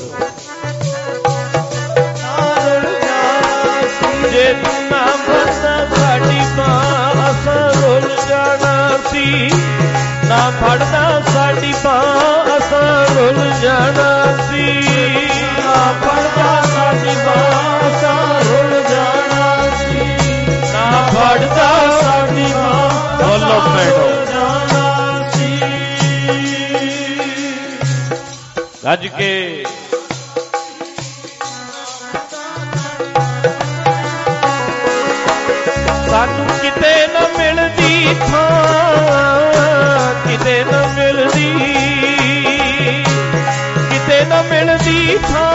ਜੇ ਤੂੰ ਨਾ ਫੜਦਾ ਸਾਡੀ ਬਾਂਹ ਅਸਾਂ ਰੁੱਲ ਜਾਣਾ ਸੀ। ਨਾ ਫੜਦਾ ਸਾਡੀ ਬਾਂਹ ਅਸਾਂ ਰੁੱਲ ਜਾਣਾ ਸੀ। ਨਾ ਫੜਦਾ ਸਾਡੀ ਬਾਂਹ ਅਸਾਂ ਰੁੱਲ ਜਾਣਾ ਸੀ। ਨਾ ਫੜਦਾ ਸਾਡੀ ਬਾਂਹ ਬੋਲੋ ਪੈੜੋ ਜਾਣਾ ਸੀ। ਰੱਜ ਕੇ ਸਾਨੂੰ ਕਿਤੇ ਨਾ ਮਿਲਦੀ ਥਾਂ ਕਿਤੇ ਨਾ ਮਿਲਦੀ ਕਿਤੇ ਨਾ ਮਿਲਦੀ ਥਾਂ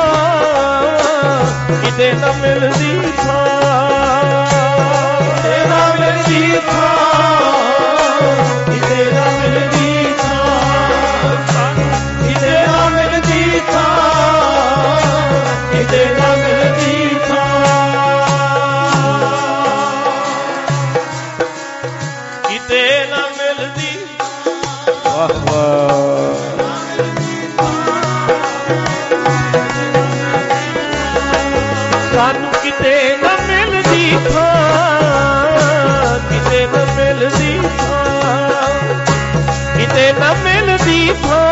ਕਿਤੇ ਨਾ ਮਿਲਦੀ ਥਾਂ ਕਿਤੇ ਨਾ ਮਿਲਦੀ ਥਾਂ ਕਿਤੇ ਨਾ ਮਿਲਦੀ ਥਾਂ ਕਿਤੇ ਨਾ ਮਿਲਦੀ ਥਾਂ ਕਿਤੇ ਨਾ ਮਿਲਦੀ ਥਾਂ ਕਿਤੇ ਨਾ ਮਿਲਦੀ। ਵਾਹ ਵਾਹ ਸਾਨੂੰ ਕਿਤੇ ਨਾ ਮਿਲਦੀ ਥਾਂ ਕਿਤੇ ਨਾ ਮਿਲਦੀ ਥਾਂ ਕਿਤੇ ਨਾ ਮਿਲਦੀ ਥਾਂ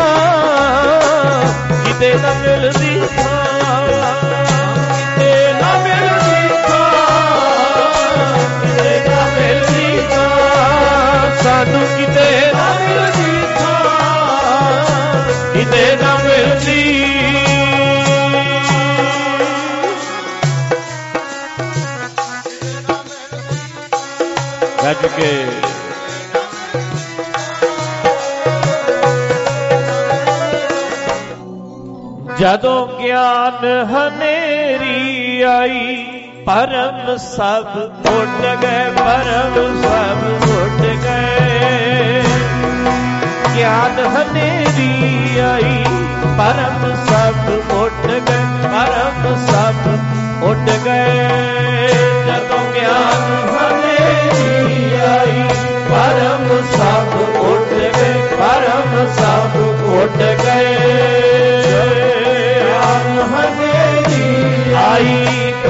ਕਿਤੇ ਨਾ ਮਿਲਦੀ ਥਾਂ ਕਿਤੇ ਨਾ ਮਿਲਦੀ ਥਾਂ ਕਿਤੇ ਨਾ ਮਿਲਦੀ ਥਾਂ ਸਾਨੂੰ ਕਿਤੇ ਨਾ ਮਿਲਦੀ ਥਾਂ ਕਿਤੇ ਨਾ ਮਿਲਦੀ। ਗੱਜ ਕੇ ਜਦੋਂ ਗਿਆਨ ਹਨੇਰੀ ਆਈ ਪਰਮ ਸਭ ਉੱਡ ਗਏ ਪਰਮ ਸਭ ਉੱਡ ਗਏ। ਗਿਆਨ ਹਨੇਰੀ ਆਈ ਪਰਮ ਸਭ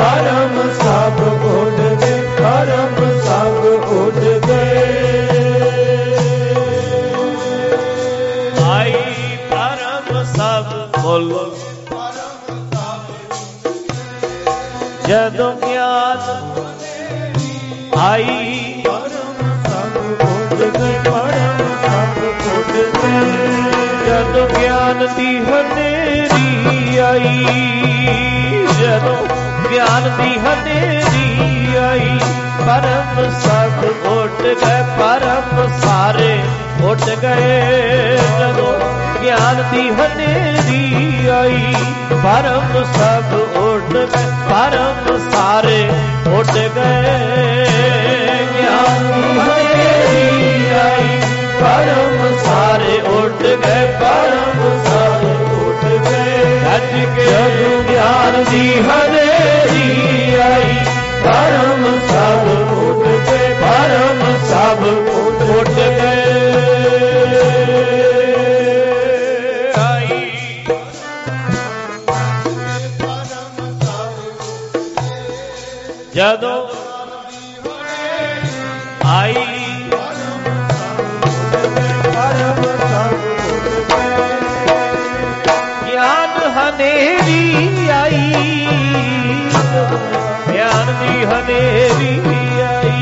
ਪਰਮ ਸਭ ਉੱਡ ਗਏ, ਪਰਮ ਸਭ ਉੱਡ ਗਏ। ਆਈ ਪਰਮ ਸਭ ਬੋਲੋ ਜਦੋਂ ਗਿਆਨ ਆਈ ਪਰਮ ਸਭ ਉੱਡ ਗਏ, ਪਰਮ ਸਭ ਉੱਡ ਗਏ। ਜਦੋਂ ਗਿਆਨ ਦੀ ਹਨੇਰੀ ਆਈ, ਜਦੋਂ ਗਿਆਨ ਦੀ ਹਨੇਰੀ ਆਈ, ਪਰਮ ਸਭ ਉੱਡ ਗਏ, ਪਰਮ ਸਾਰੇ ਉੱਡ ਗਏ। ਜਦੋਂ ਗਿਆਨ ਦੀ ਹਨੇਰੀ ਆਈ, ਪਰਮ ਸਭ ਉੱਡ ਗਏ, ਪਰਮ ਸਾਰੇ ਉੱਡ ਗਏ। ਗਿਆਨ ਦੀ ਹਨੇਰੀ ਆਈ, ਪਰਮ ਸਾਰੇ ਉੱਡ ਗਏ, ਪਰਮ ਸਾਰੇ ਉੱਡ ਗਏ। ਗੱਜ ਕੇ ਜਦੋਂ ਗਿਆਨ ਦੀ ਹਨੇਰੀ ਆਈ, ਪਰਮ ਸਭ ਉੱਡ ਗਏ, ਪਰਮ ਸਭ ਉੱਡ ਗਏ। ਜਦੋਂ ਆਈ ਗਿਆਨ ਹਨੇਰੀ ਆਈ, ਗਿਆਨ ਦੀ ਹਨੇਰੀ ਆਈ,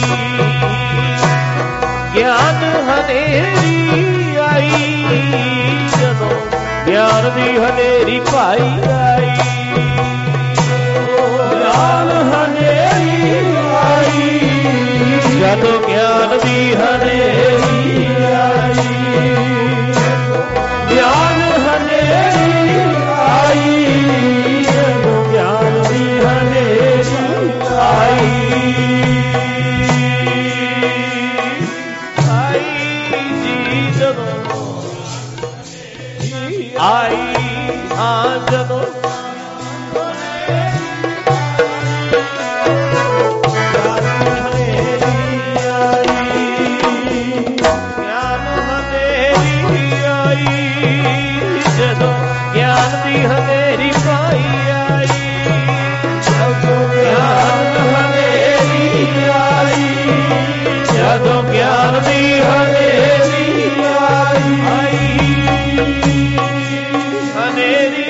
ਗਿਆਨ ਹਨੇਰੀ ਆਈ, ਜਦੋਂ ਗਿਆਨ ਦੀ ਹਨੇਰੀ ਭਾਈ ਆਈ, ਗਿਆਨ ਹਨੇਰੀ ਆਈ, ਜਦੋਂ ਗਿਆਨ ਦੀ ਹਨੇਰੀ ਆਈ, ਗਿਆਨ ਹਨੇਰੀ ਆਈ, ਜਦੋਂ ਗਿਆਨ ਦੀ ਹਨੇਰੀ ਆਈ ਜੀ ਜਦੋਂ ਆਈ, ਹਾਂ ਜਦੋਂ ਗਿਆਨ ਦੀ ਹਨੇਰੀ ਪਾਈ ਆਈ, ਜਦੋਂ ਗਿਆਨ ਹਨੇਰੀ ਆਈ, ਜਦੋਂ ਗਿਆਨ ਦੀ ਹਨੇਰੀ ਆਈ, ਹਨੇਰੀ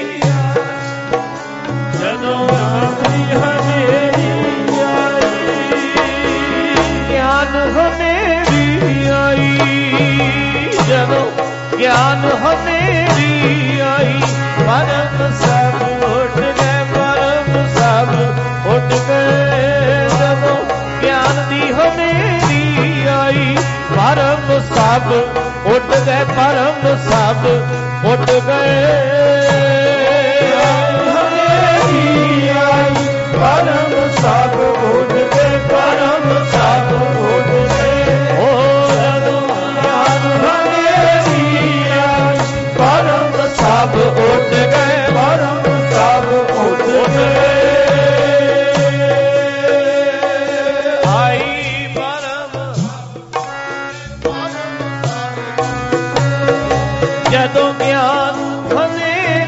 ਜਦੋਂ ਗਿਆਨ ਦੀ ਹਨੇਰੀ ਆਈ, ਗਿਆਨ ਹਨੇਰੀ ਆਈ, ਜਦੋਂ ਗਿਆਨ ਹਨੇਰੀ ਆਈ, ਪਰਮ ਸਭ ਉੱਡ ਗਏ, ਪਰਮ ਸਭ ਉੱਡ ਗਏ। ਜਦੋਂ ਗਿਆਨ ਦੀ ਹਨੇਰੀ ਆਈ, ਪਰਮ ਸਭ ਉੱਡ ਗਏ, ਪਰਮ ਸਭ ਉੱਡ ਗਏ। ਹਨੇਰੀ ਆਈ, ਪਰਮ ਸਭ ਉੱਡ ਗਏ, ਪਰਮ ਸਭ ਉੱਡ ਗਏ। ਓ ਜਦੋਂ ਗਿਆਨ ਹਨੇਰੀ ਆਈ, ਪਰਮ ਸਭ ਉੱਡ ਗਏ, ਪਰਮ ਸਭ ਉੱਡ ਗਏ। ਆਈ ਪਰਮ ਜਦੋਂ ਗਿਆਨ ਹਨੇਰੀ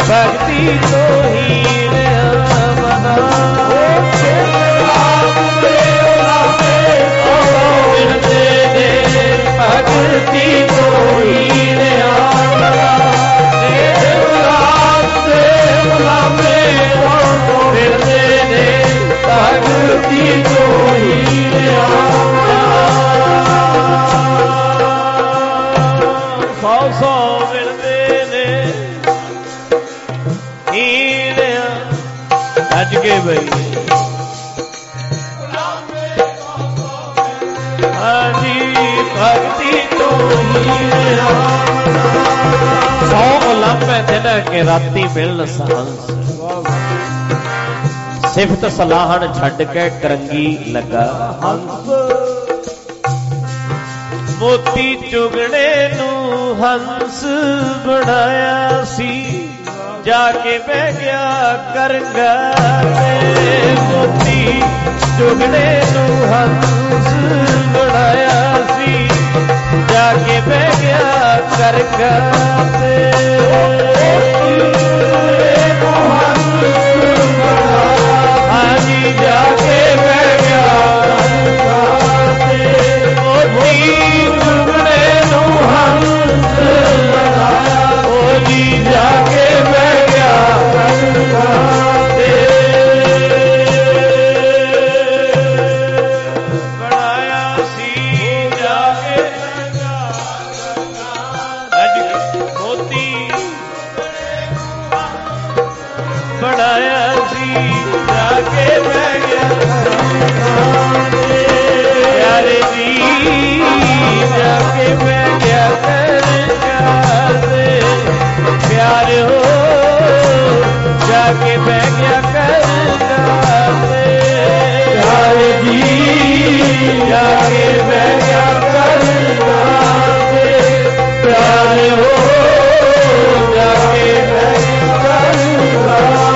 ਭਗਤੀ ਤੋਂ ਹੀਣਿਆ ਮਨਾ ਮਿਲਦੇ ਨੇ ਭਗਤੀ ਤੋਂ ਹੀਣਿਆ ਮਨਾ ਦੇ ਮੁਲਾਮੇ ਮਿਲਦੇ ਨੇ ਭਗਤੀ ਤੋਂ ਹੀਣਿਆ ਸੌ ਮਿਲਦੇ ਨੇ ਹੀਣਿਆ ਅੱਜ ਕੇ ਬਈ ਹਾਂਜੀ ਭਗਤੀ ਤੋਂ ਹੀਣਿਆ ਸੌ ਉਲਾਂਭੇ ਦਿਨ ਕੇ ਰਾਤੀ ਮਿਲਣ ਸਹੰਸ ਸਿਫਤ ਸਲਾਹਣ ਛੱਡ ਕੇ ਕਰੰਗੀ ਲੱਗਾ ਹੰਸ ਮੋਤੀ ਚੁਗਣੇ ਨੂੰ ਹੰਸ ਬਣਾਇਆ ਸੀ ਜਾ ਕੇ ਬਹਿ ਗਿਆ ਕਰੰਗਾ ਤੇ ਮੋਤੀ ਚੁਗਣੇ ਨੂੰ ਹੰਸ ਬਣਾਇਆ ਸੀ ਜਾ ਕੇ ਬਹਿ ਗਿਆ ਕਰੰਗਾ ਤੇ ਹਾਂਜੀ ਜਾ ਕੇ ਬਹਿ ਗਿਆ ਮੋਤੀ ਚੁਗਣੇ ਨੂੰ ਹੰਸ ਬਣਾਇਆ ਉਹ ਜੀ ਜਾ ਕੇ ਬਹਿ ਗਿਆ ਬਣਾਇਆ ਸੀ ਜਾ ਕੇ ਮੋਤੀ ਬਣਾਇਆ ਸੀ ਜਾ ਕੇ ਬਹਿ ਗਿਆ ਪਿਆਰੇ ਜੀ ਜਾ ਕੇ ਬਹਿ ਗਿਆ ਕਰੰਗਾ ਪਿਆਰੇ ਹੋ ਜਾ ਕੇ ਬਹਿ ਗਿਆ ਕਰੰਗਾ ਪਿਆਰੇ ਜੀ ਜਾ ਕੇ ਬਹਿ ਗਿਆ ਕਰੰਗਾ ਪਿਆਰੇ ਹੋ ਜਾ ਕੇ ਬਹਿ ਗਿਆ ਕਰੰਗਾ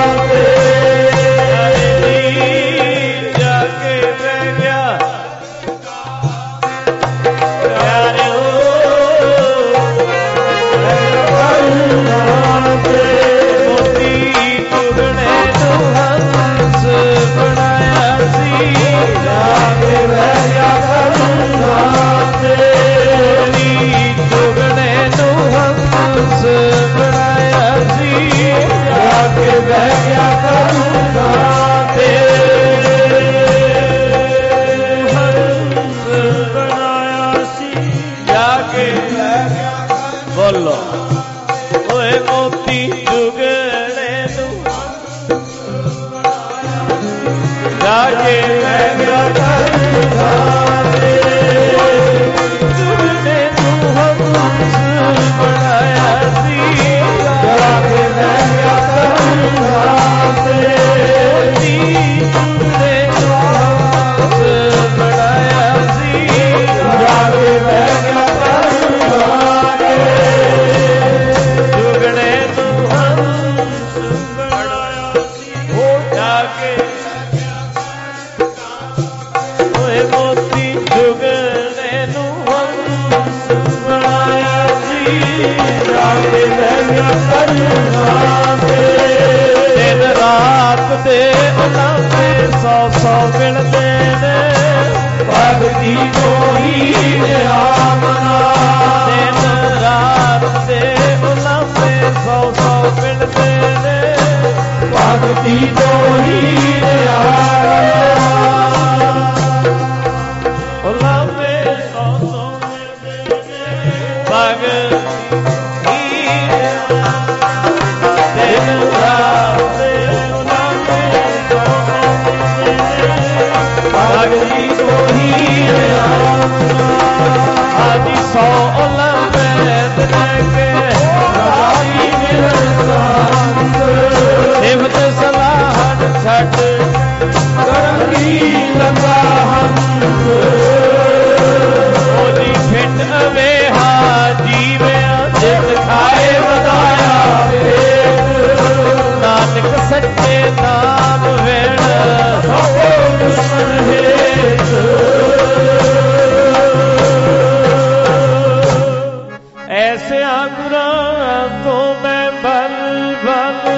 ਜਾ ਕੇ ਬਹਿ ਗਿਆ ਪਿਆਰੇ ਹੋ ਮੋਤੀ ਚੁਗਣੇ ਨੂੰ ਹੰਸ ਬਣਾਇਆ ਸੀ ਜਾ ਕੇ ਬਹਿ ਗਿਆ ਕਰੰਗਾ ਮੋਤੀ ਚੁਗਣੇ ਨੂੰ ਹੰਸ ਬਣਾਇਆ ਸੀ ਜਾ ਕੇ ਬਹਿ ਗਿਆ ਕਰੰਗਾ ਹੰਸ ਬਣਾਇਆ ਸੀ ਜਾ ਕੇ ਬੋਲੋ ਓਏ ਮੋਤੀ ਚੁਗਣੇ ਨੂੰ ਜਾ ਕੇ ਬਹਿ ਗਿਆ ਕਰੰਗਾ ਚੁਗਣੇ ਨੂੰ ਹੰਸ ਬਣਾਇਆ ਸੀ ਜਾ ਕੇ ਬਹਿ ਗਿਆ ਕਰੰਗਾ ਮੋਤੀ ਚੁਗਣੇ ਨੂੰ ਹੰਸ ਬਣਾਇਆ ਸੀ ਜਾ ਕੇ ਬਹਿ ਗਿਆ ਕਰੰਗਾ ਚੁਗਣੇ ਨੂੰ ਹੰਸ ਬਣਾਇਆ ਸੀ ਜਾ ਕੇ ਓਏ ਮੋਤੀ ਚੁਗਣੇ ਨੂੰ ਹੰਸ ਬਣਾਇਆ ਸੀ ਜਾ ਕੇ ਬਹਿ ਗਿਆ ਕਰੰਗਾ ਦਿਨ ਰਾਤ ਦੇ ਉਲਾਂਭੇ ਸੌ ਮਿਲਦੇ ਨੇ ਭਗਤੀ ਤੋਂ ਹੀਣਿਆ ਮਨਾ ਦਿਨ ਰਾਤ ਦੇ ਉਲਾਂਭੇ ਸੌ ਮਿਲਦੇ ਨੇ ਭਗਤੀ ਤੋਂ ਹੀਣਿਆ ਉਲਾਂਭੇ ਸੌ ਮਿਲਦੇ ਨੇ ਭਗਤੀ ਦਿਨ ਰਾਤ ਦੇ ਉਲਾਂਭੇ ਸੌ ਭਗਤੀ ਤੋਂ ਹੀਣਿਆ ਆਦਿ ਸੌ ਉਲਾਂਭੇ ਦਿਨ ਕੇ ਰਾਤੀ ਮਿਲਦਾ ਸਿਫਤ ਸਲਾਹਣ ਛੱਡ ਕਰੰਗੀ ਲੱਗਾ ਹੰਸ ਉਹਦੀ ਫਿੱਟ ਅਵੇਹਾ ਜੀਵਿਆ ਜਿਤ ਖਾਏ ਵਧਾਇਆ ਪੇਟ ਨਾਨਕ ਸੱਚੇ ਨਾਮ ਵੇਣ ਸਭੋ ਦੁਸ਼ਮਨ ਹੇਤ ਐਸੇ ਗੁਰਾਂ ਤੋਂ ਮੈਂ ਬਲ ਬਲ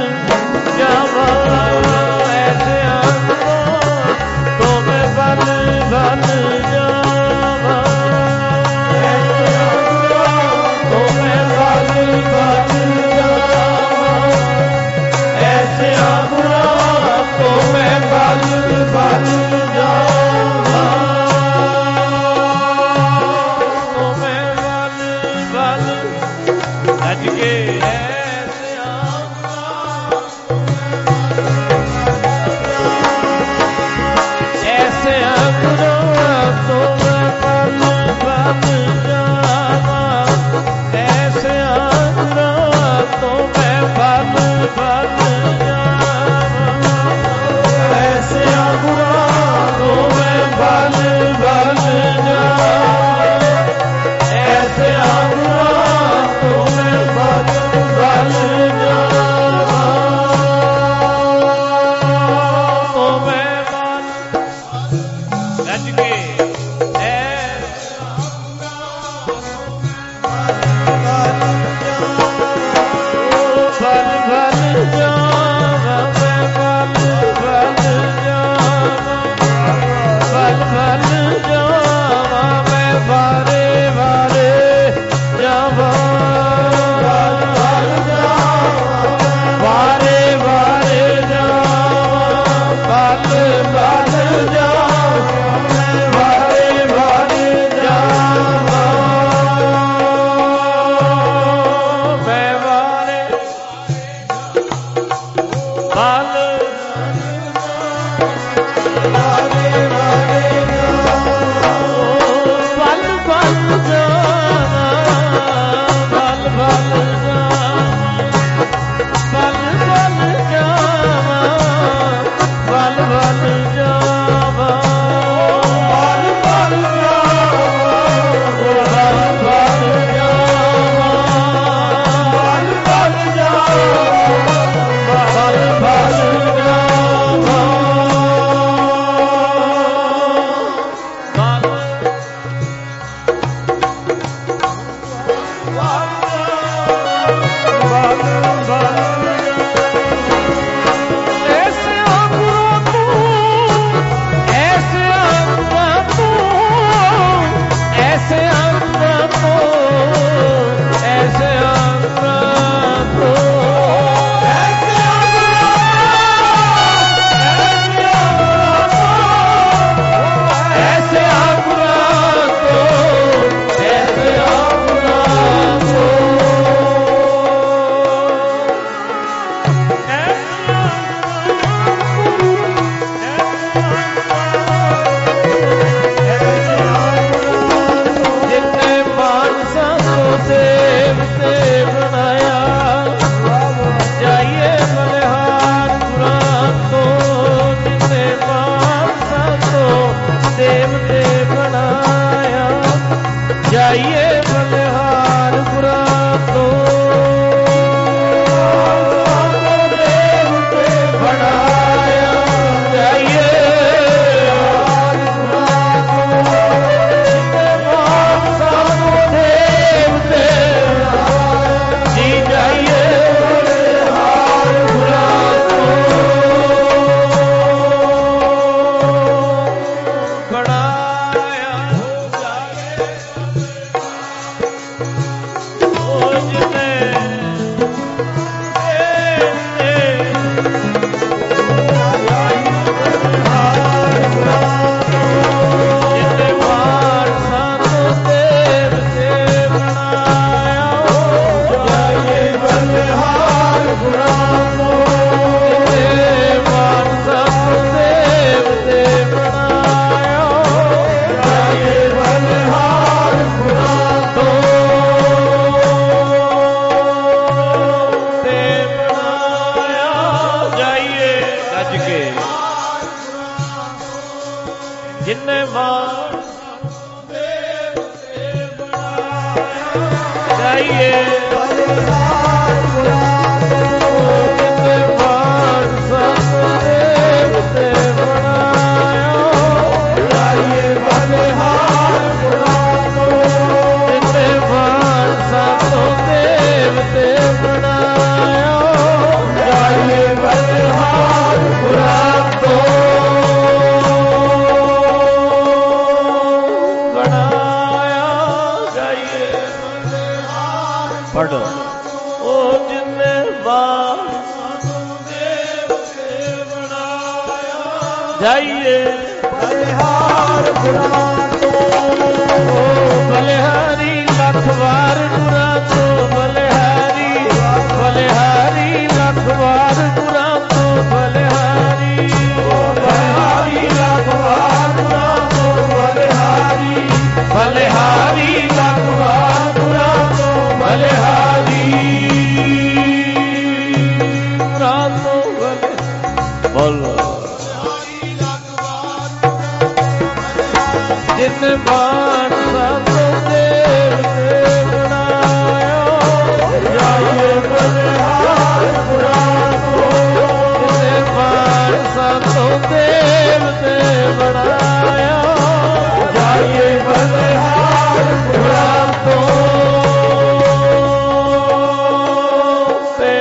ਜਿਨ ਬਾਣ ਸਤ ਦੇਵ ਤੇ ਬਣਾਇਆ ਜਾਏ ਬਲਿਹਾਰ ਪੁਰਾਣੋ ਜਿਨ ਬਾਣ ਸਤ ਦੇਵ ਤੇ ਬਣਾਇਆ ਜਾਏ ਬਲਿਹਾਰ ਪੁਰਾਣੋ ਤੇ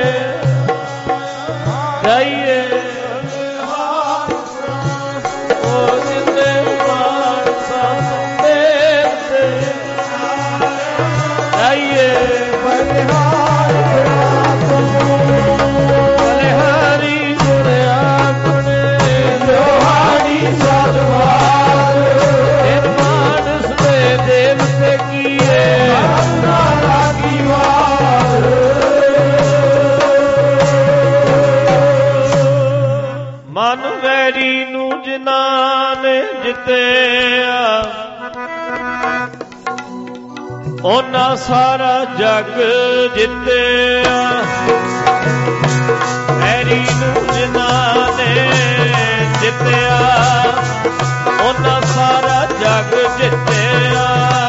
ਜਾਈਏ ਮਨ ਵੈਰੀ ਨੂੰ ਜਿਨ੍ਹਾਂ ਨੇ ਜਿੱਤਿਆ ਉਹਨਾਂ ਸਾਰਾ ਜਗ ਜਿੱਤਿਆ ਵੈਰੀ ਨੂੰ ਜਿਨ੍ਹਾਂ ਨੇ ਜਿੱਤਿਆ ਉਹਨਾਂ ਸਾਰਾ ਜਗ ਜਿੱਤਿਆ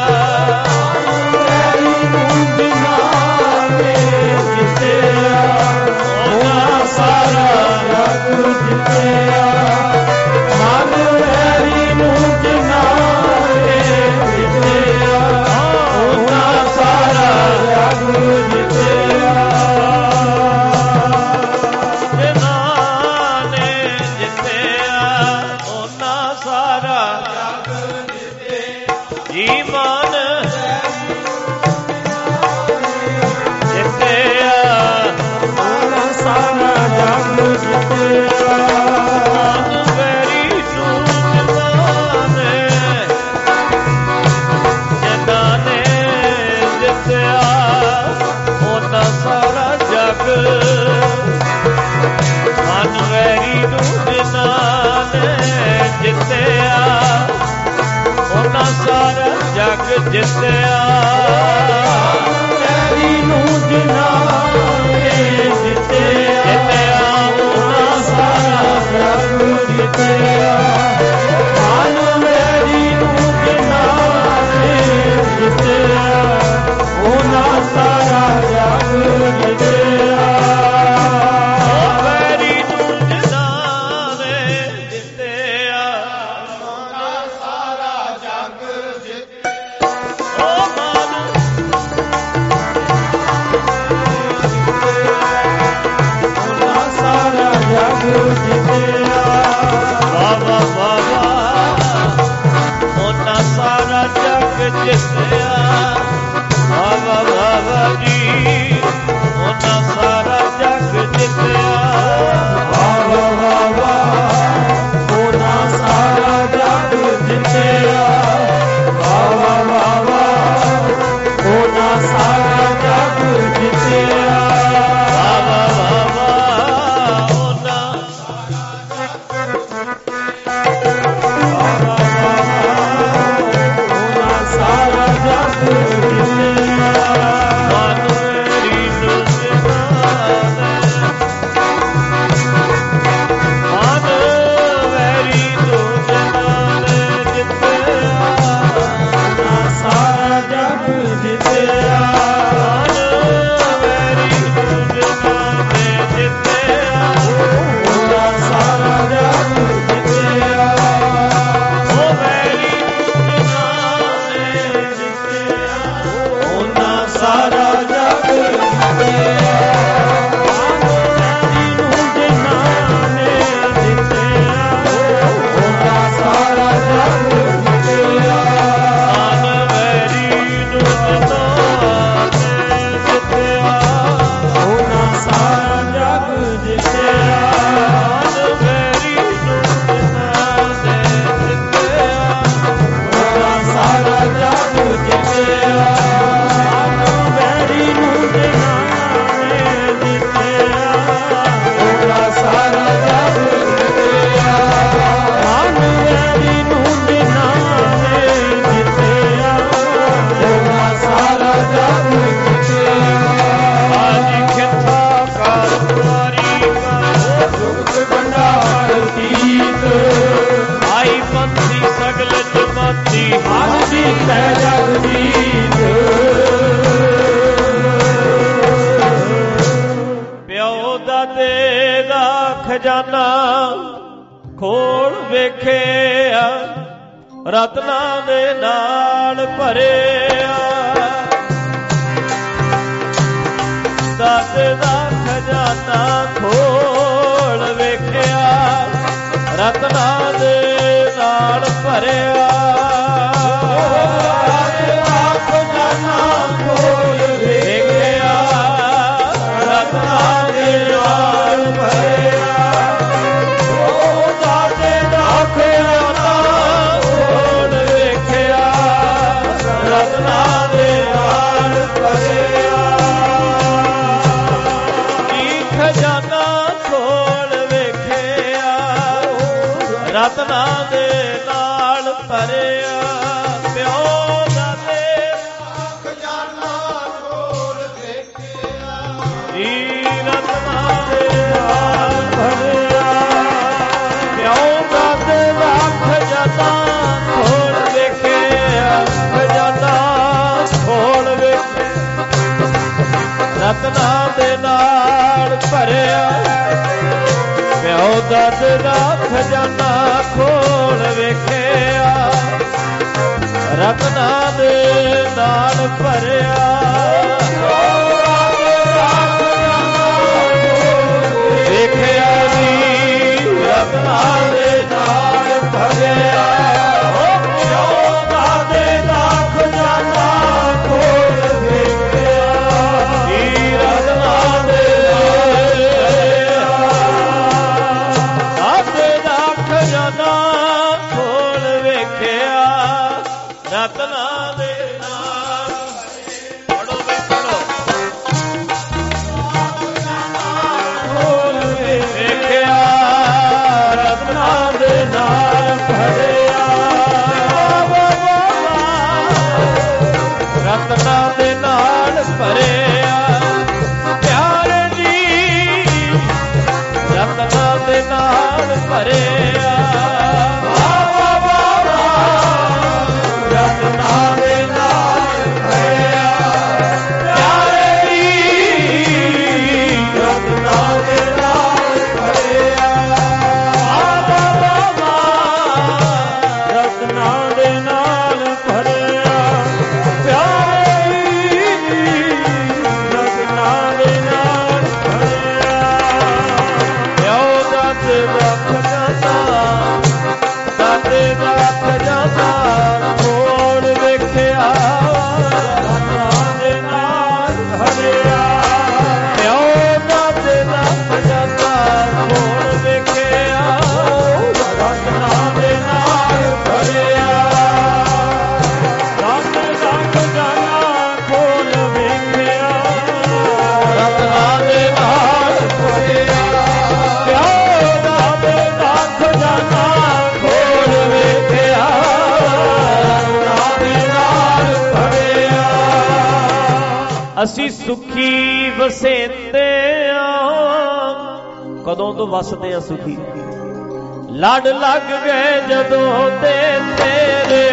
ਵੈਰੀ ਨੂੰ ਜਿਨ੍ਹਾਂ ਨੇ ਜਿੱਤਿਆ ਉਹਨਾਂ ਸਾਰਾ ਜਗ ਜਿੱਤਿਆ ਮਨ ਵੈਰੀ ਨੂੰ ਜਿਨ੍ਹਾਂ ਨੇ ਜਿੱਤਿਆ ਉਹਨਾਂ ਸਾਰਾ ਜਗ ਜਿੱਤਿਆ ਜਿਨ੍ਹਾਂ ਨੇ ਜਿੱਤਿਆ ਉਹਨਾਂ ਸਾਰਾ ਜਗ ਜਿੱਤਿਆ ਜੀ ਮਨ ਜਿੱਤਿਆ ਉਹਨਾਂ ਸਾਰਾ ਜਗ ਜਿੱਤਿਆ ਮਨ ਵੈਰੀ ਨੂੰ ਜਿਨ੍ਹਾਂ ਨੇ ਜਿੱਤਿਆ ਉਹਨਾਂ ਸਾਰਾ ਜਗ ਮਨ ਵੈਰੀ ਨੂੰ ਜਿਨ੍ਹਾਂ ਨੇ ਜਿੱਤਿਆ ਉਹਨਾਂ ਸਾਰਾ ਜਗ ਜਿੱਤਿਆ ਵੈਰੀ ਨੂੰ ਜਿਨ੍ਹਾਂ ਨੇ ਜਿੱਤਿਆ ਉਹਨਾਂ ਸਾਰਾ ਜਗ ਜਿੱਤਿਆ ਮਨ ਵੈਰੀ ਨੂੰ ਜਿਨ੍ਹਾਂ ਨੇ ਜਿੱਤਿਆ ਉਹਨਾਂ ਸਾਰਾ ਜਗ ਜਿੱਤਿਆ ਵੈਰੀ ਨੂੰ ਜਿਨ੍ਹਾਂ ਨੇ ਜਿੱਤਿਆ ਉਹਨਾਂ ਸਾਰਾ ਜਗ ਜਿੱਤਿਆ ਓ ਮਨ ਉਹਨਾਂ ਸਾਰਾ ਜਗ ਜਿੱਤਿਆ ਵਾਹ ਵਾਹ ਵਾਹ ਉਹਨਾਂ ਸਾਰਾ ਜਗ ਜਿੱਤਿਆ ਵਾਹ ਵਾਹ ਜੀ ਉਹਨਾਂ ਸਾਰਾ ਜਗ ਜਿੱਤਿਆ ਵਾਹ ਵਾਹ ਉਹਨਾਂ ਸਾਰਾ ਜਗ ਜਿੱਤਿਆ ਵਾਹ ਵਾਹ ਉਹਨਾਂ ਸਾਰਾ ਜਗ ਜਿੱਤਿਆ ਵਾਹ ਵਾਹ ਉਹਨਾਂ ਸਾਰਾ ਜਗ ਜਿੱਤਿਆ ਮਨ ਵੈਰੀ ਨੂੰ ਜਿਨ੍ਹਾਂ ਪਿਓ ਦਾਦੇ ਦਾ ਖਜ਼ਾਨਾ ਖੋਲ ਵੇਖਿਆ, ਰਤਨਾਂ ਦੇ ਨਾਲ ਭਰਿਆ। ਦਾਦੇ ਦਾ ਖਜ਼ਾਨਾ ਖੋਲ ਵੇਖਿਆ, ਰਤਨਾਂ ਦੇ ਨਾਲ ਭਰਿਆ। ਦਾਦੇ ਦਾ ਖਜ਼ਾਨਾ ਖੋਲ ਵੇਖਿਆ, ਰਤਨਾਂ ਦੇ ਨਾਲ ਭਰਿਆ। ਉਹ ਦਾਦੇ ਦਾ ਖਜ਼ਾਨਾ ਖੋਲ ਵੇਖਿਆ, ਰਤਨਾਂ ਦੇ ਨਾਲ ਭਰਿਆ। ਕੀ ਖਜ਼ਾਨਾ ਖੋਲ ਵੇਖਿਆ, ਰਤਨਾਂ ਦੇ ਨਾਲ ਭਰਿਆ। ਪਿਓ ਦਾਦੇ ਦਾ ਖਜ਼ਾਨਾ ਖੋਲ ਵੇਖਿਆ, ਰਤਨਾਂ ਦੇ ਨਾਲ ਭਰਿਆ। ਪਿਓ ਦਾਦੇ ਦਾ ਖਜ਼ਾਨਾ ਖੋਲ ਵੇਖਿਆ, ਖਜ਼ਾਨਾ ਖੋਲ ਵੇਖਿਆ, ਰਤਨਾਂ ਦੇ ਨਾਲ ਭਰਿਆ। ਪਿਓ ਦਾਦੇ ਦਾ ਖਜ਼ਾਨਾ ਖੋਲ ਵੇਖਿਆ, ਰਤਨਾਂ ਦੇ ਨਾਲ ਭਰਿਆ। ਵੇਖਿਆ ਜੀ, ਰਤਨਾਂ ਦੇ ਨਾਲ ਭਰਿਆ। ਪਿਓ ਦਾਦੇ ਦਾ ਖਜ਼ਾਨਾ ਖੋਲ ਵੇਖਿਆ, ਰਤਨਾਂ ਦੇ ਦਾਦੇ ਦਾ ਖਜ਼ਾਨਾ ਖੋਲ ਵੇਖਿਆ, ਰਤਨਾਂ ਦੇ ਨਾਲ। ਪੜੋ ਵੇ ਪੜੋ। ਖੋਲ ਵੇਖਿਆ, ਰਤਨਾਂ ਦੇ ਨਾਲ ਭਰਿਆ। ਰਤਨਾਂ ਦੇ ਨਾਲ ਭਰਿਆ। ਪਿਆਰੇ ਜੀ, ਰਤਨਾਂ ਦੇ ਨਾਲ ਭਰਿਆ। ਰਤਨਾਂ ਦੇ ਨਾਲ ਭਰਿਆ। ਪਿਆਰੇ ਜੀ, ਰਤਨਾਂ ਦੇ ਨਾਲ ਭਰਿਆ। ਰਤਨਾਂ ਦੇ ਨਾਲ ਭਰਿਆ। ਪਿਆਰੇ ਜੀ, ਰਤਨਾਂ ਦੇ ਨਾਲ ਭਰਿਆ। ਪਿਓ ਦਾਦੇ ਦਾ ਖਜ਼ਾਨਾ, ਦਾਦੇ ਦਾ ਖਜ਼ਾਨਾ ਖੋਲ ਵੇਖਿਆ, ਰਤਨਾਂ ਦੇ ਨਾਲ ਭਰਿਆ। ਪਿਓ ਦਾਦੇ ਦਾ ਖਜ਼ਾਨਾ ਖੋਲ ਵੇਖਿਆ, ਰਤਨਾਂ ਦੇ ਨਾਲ ਭਰਿਆ। ਦਾਦੇ ਦਾ ਖਜ਼ਾਨਾ ਖੋਲ ਵੇਖਿਆ, ਰਤਨਾਂ ਦੇ ਨਾਲ ਭਰਿਆ। ਪਿਓ ਦਾਦੇ ਦਾ ਖਜ਼ਾਨਾ ਖੋਲ ਵੇਖਿਆ, ਰਤਨਾਂ ਦੇ ਨਾਲ ਭਰਿਆ। ਅਸੀਂ ਸੁਖੀ ਵਸੇਂਦੇ ਆਂ। ਕਦੋਂ ਤੋਂ ਵਸਦੇ ਆ ਸੁਖੀ? ਲੜ ਲੱਗ ਗਏ ਜਦੋਂ ਤੇ ਤੇਰੇ,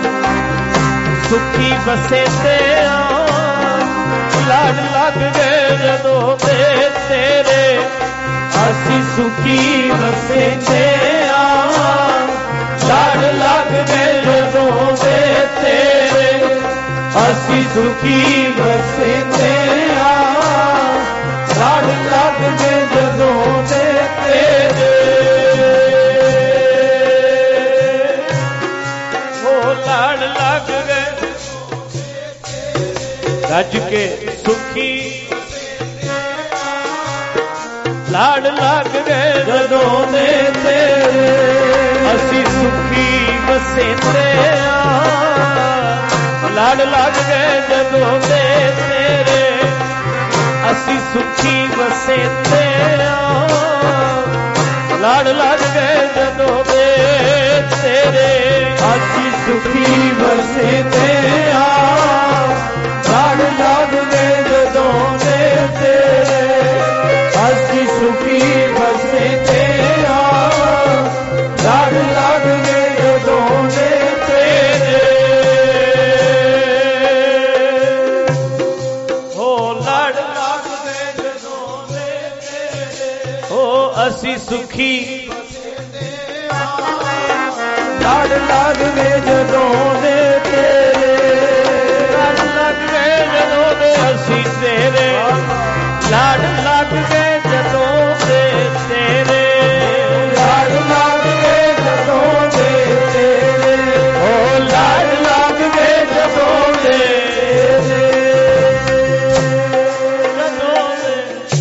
ਸੁਖੀ ਵਸੇਂਦੇ ਆਂ। ਲੜ ਲੱਗ ਗਏ ਜਦੋਂ ਤੇ ਤੇਰੇ, ਅਸੀਂ ਸੁਖੀ ਵਸੇਂਦੇ ਆਂ। ਲੜ ਲੱਗ ਗਏ ਜਦੋਂ ਤੇ ਤੇਰੇ, ਅਸੀਂ ਸੁਖੀ ਵਸੇਂਦੇ ਆਂ। ਲੜ ਲੱਗ ਗਏ ਜਦੋਂ ਤੇ ਤੇਰੇ, ਉਹ ਲੜ ਲੱਗ ਗਏ ਰੱਜ ਕੇ ਸੁਖੀ। ਲੜ ਲੱਗ ਗਏ ਜਦੋਂ ਦੇ ਤੇਰੇ, ਅਸੀਂ ਸੁਖੀ ਵਸੇਂਦੇ ਆਂ। ਲੜ ਲੱਗ ਗਏ ਜਦੋਂ ਦੇ ਤੇਰੇ, ਅਸੀਂ ਸੁਖੀ ਵਸੇਂਦੇ ਆਂ। ਲੜ ਲੱਗ ਗਏ ਜਦੋਂ ਦੇ ਤੇਰੇ, ਅਸੀਂ ਸੁਖੀ ਵਸੇਂਦੇ ਆਂ। ਲੜ ਲੱਗ ਗਏ ਜਦੋਂ ਦੇ ਤੇਰੇ, ਅਸੀਂ ਸੁਖੀ ਵਸੇਂਦੇ ਆਂ। ਲੜ ਲੱਗ ਗਏ ਜਦੋਂ ਦੇ ਤੇਰੇ, ਹੋ ਲੜ ਲੱਗ ਗਏ ਜਦੋਂ ਦੇ ਤੇਰੇ। ਉਹ ਅਸੀਂ ਸੁਖੀ ਲੜ ਲੱਗ ਵੇ ਜਦੋਂ ਦੇ ਤੇਰੇ ਲੜ ਲੱਗ ਗਏ ਜਦੋਂ ਦੇ ਅਸੀਂ ਤੇਰੇ ਲੜ ਲੱਗ ਗਏ ਜਦੋਂ ਦੇ ਤੇਰੇ ਲੜ ਲੱਗ ਵੇ ਜਦੋਂ ਦੇ ਤੇਰੇ ਉਹ ਲੜ ਲੱਗ ਗਏ ਜਦੋਂ ਦੇ ਜਦੋਂ ਦੇ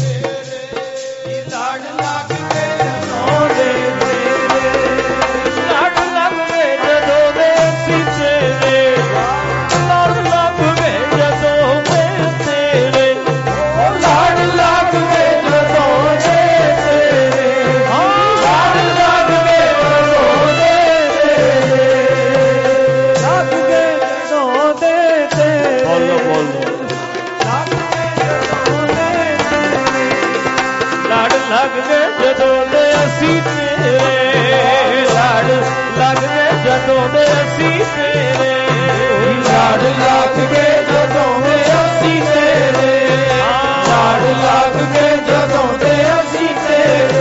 ਲੜ ਲੱਗ ਵੇ ਜਦੋਂ ਦੇ ਤੇਰੇ ਲੜ ਲੱਗ ਗਏ ਜਦੋਂ ਦੇ ਅਸੀਂ ਤੇਰੇ ਲੜ ਲੱਗ ਗਏ ਜਦੋਂ ਦੇ ਤੇਰੇ ਲੜ ਲੱਗ ਵੇ ਜਦੋਂ ਦੇ ਤੇਰੇ ਲੜ ਲੱਗ ਵੇ ਜਦੋਂ ਦੇ ਤੇਰੇ ਲੱਗ ਵੇ ਜਦੋਂ ਦੇ ਤੇਰੇ ਬੋਲੋ ਬੋਲੋ ਲੱਗ ਵੇ ਜਦੋਂ ਦੇ ਤੇਰੇ ਲੜ ਲੱਗ ਗਏ ਜਦੋਂ ਦੇ ਅਸੀਂ ਤੇਰੇ ਲੜ ਲੱਗ ਗਏ ਜਦੋਂ ਦੇ ਅਸੀਂ ਤੇਰੇ ਲੜ ਲੱਗ ਵੇ ਜਦੋਂ ਦੇ ਅਸੀਂ ਤੇਰੇ ਲੜ ਲੱਗ ਵੇ ਜਦੋਂ ਦੇ ਅਸੀਂ ਤੇਰੇ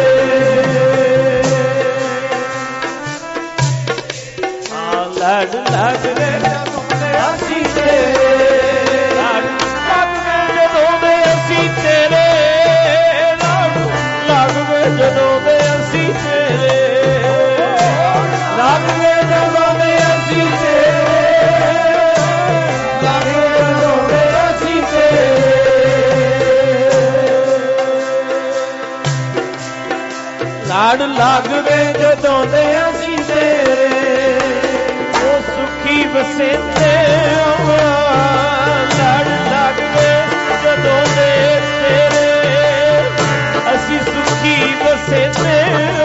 ਲੜ ਲੱਗ ਗਏ ਜਦੋਂ ਦੇ ਅਸੀਂ ਤੇਰੇ ਲੜ ਲੱਗ ਗਏ ਜਦੋਂ ਦੇ ਅਸੀਂ ਤੇਰੇ ਲੜ ਲੱਗ ਗਏ ਜਦੋਂ ਦੇ ਅਸੀਂ ਤੇਰੇ ਲੱਗ ਵੇ ਜਦੋਂ ਦੇ ਅਸੀਂ ਤੇਰੇ ਲੱਗ ਵੇ ਜਦੋਂ ਦੇ ਅਸੀਂ ਤੇਰੇ ਲੜ ਲੱਗ ਵੇ ਜਦੋਂ ਦੇ ਅਸੀਂ ਤੇਰੇ ਉਹ ਸੁਖੀ ਵਸੇਂਦੇ ਲੜ ਲੱਗ ਗਏ ਜਦੋਂ ਦੇ ਤੇਰੇ ਅਸੀਂ ਸੁਖੀ ਵਸੇਂਦੇ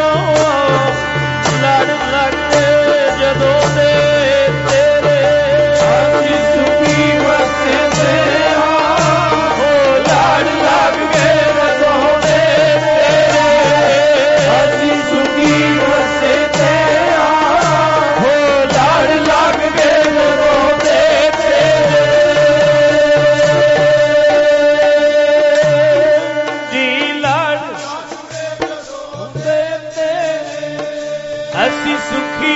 ਲੜ ਲੱਗ ਗਏ ਜਦੋਂ ਦੇ ਤੇਰੇ ਅਸੀਂ ਸੁਖੀ ਵਸਦੇ ਹਾਂ ਉਹ ਲੜ ਲੱਗ ਗਏ ਜਦੋਂ ਦੇ ਤੇਰੇ ਅਸੀਂ ਸੁਖੀ ਵਸਦੇ ਹਾਂ ਉਹ ਲੜ ਲੱਗ ਗਏ ਜਦੋਂ ਦੇ ਤੇਰੇ ਜੀ ਲੜ ਦੇ ਤੇਰੇ ਅਸੀਂ ਸੁਖੀ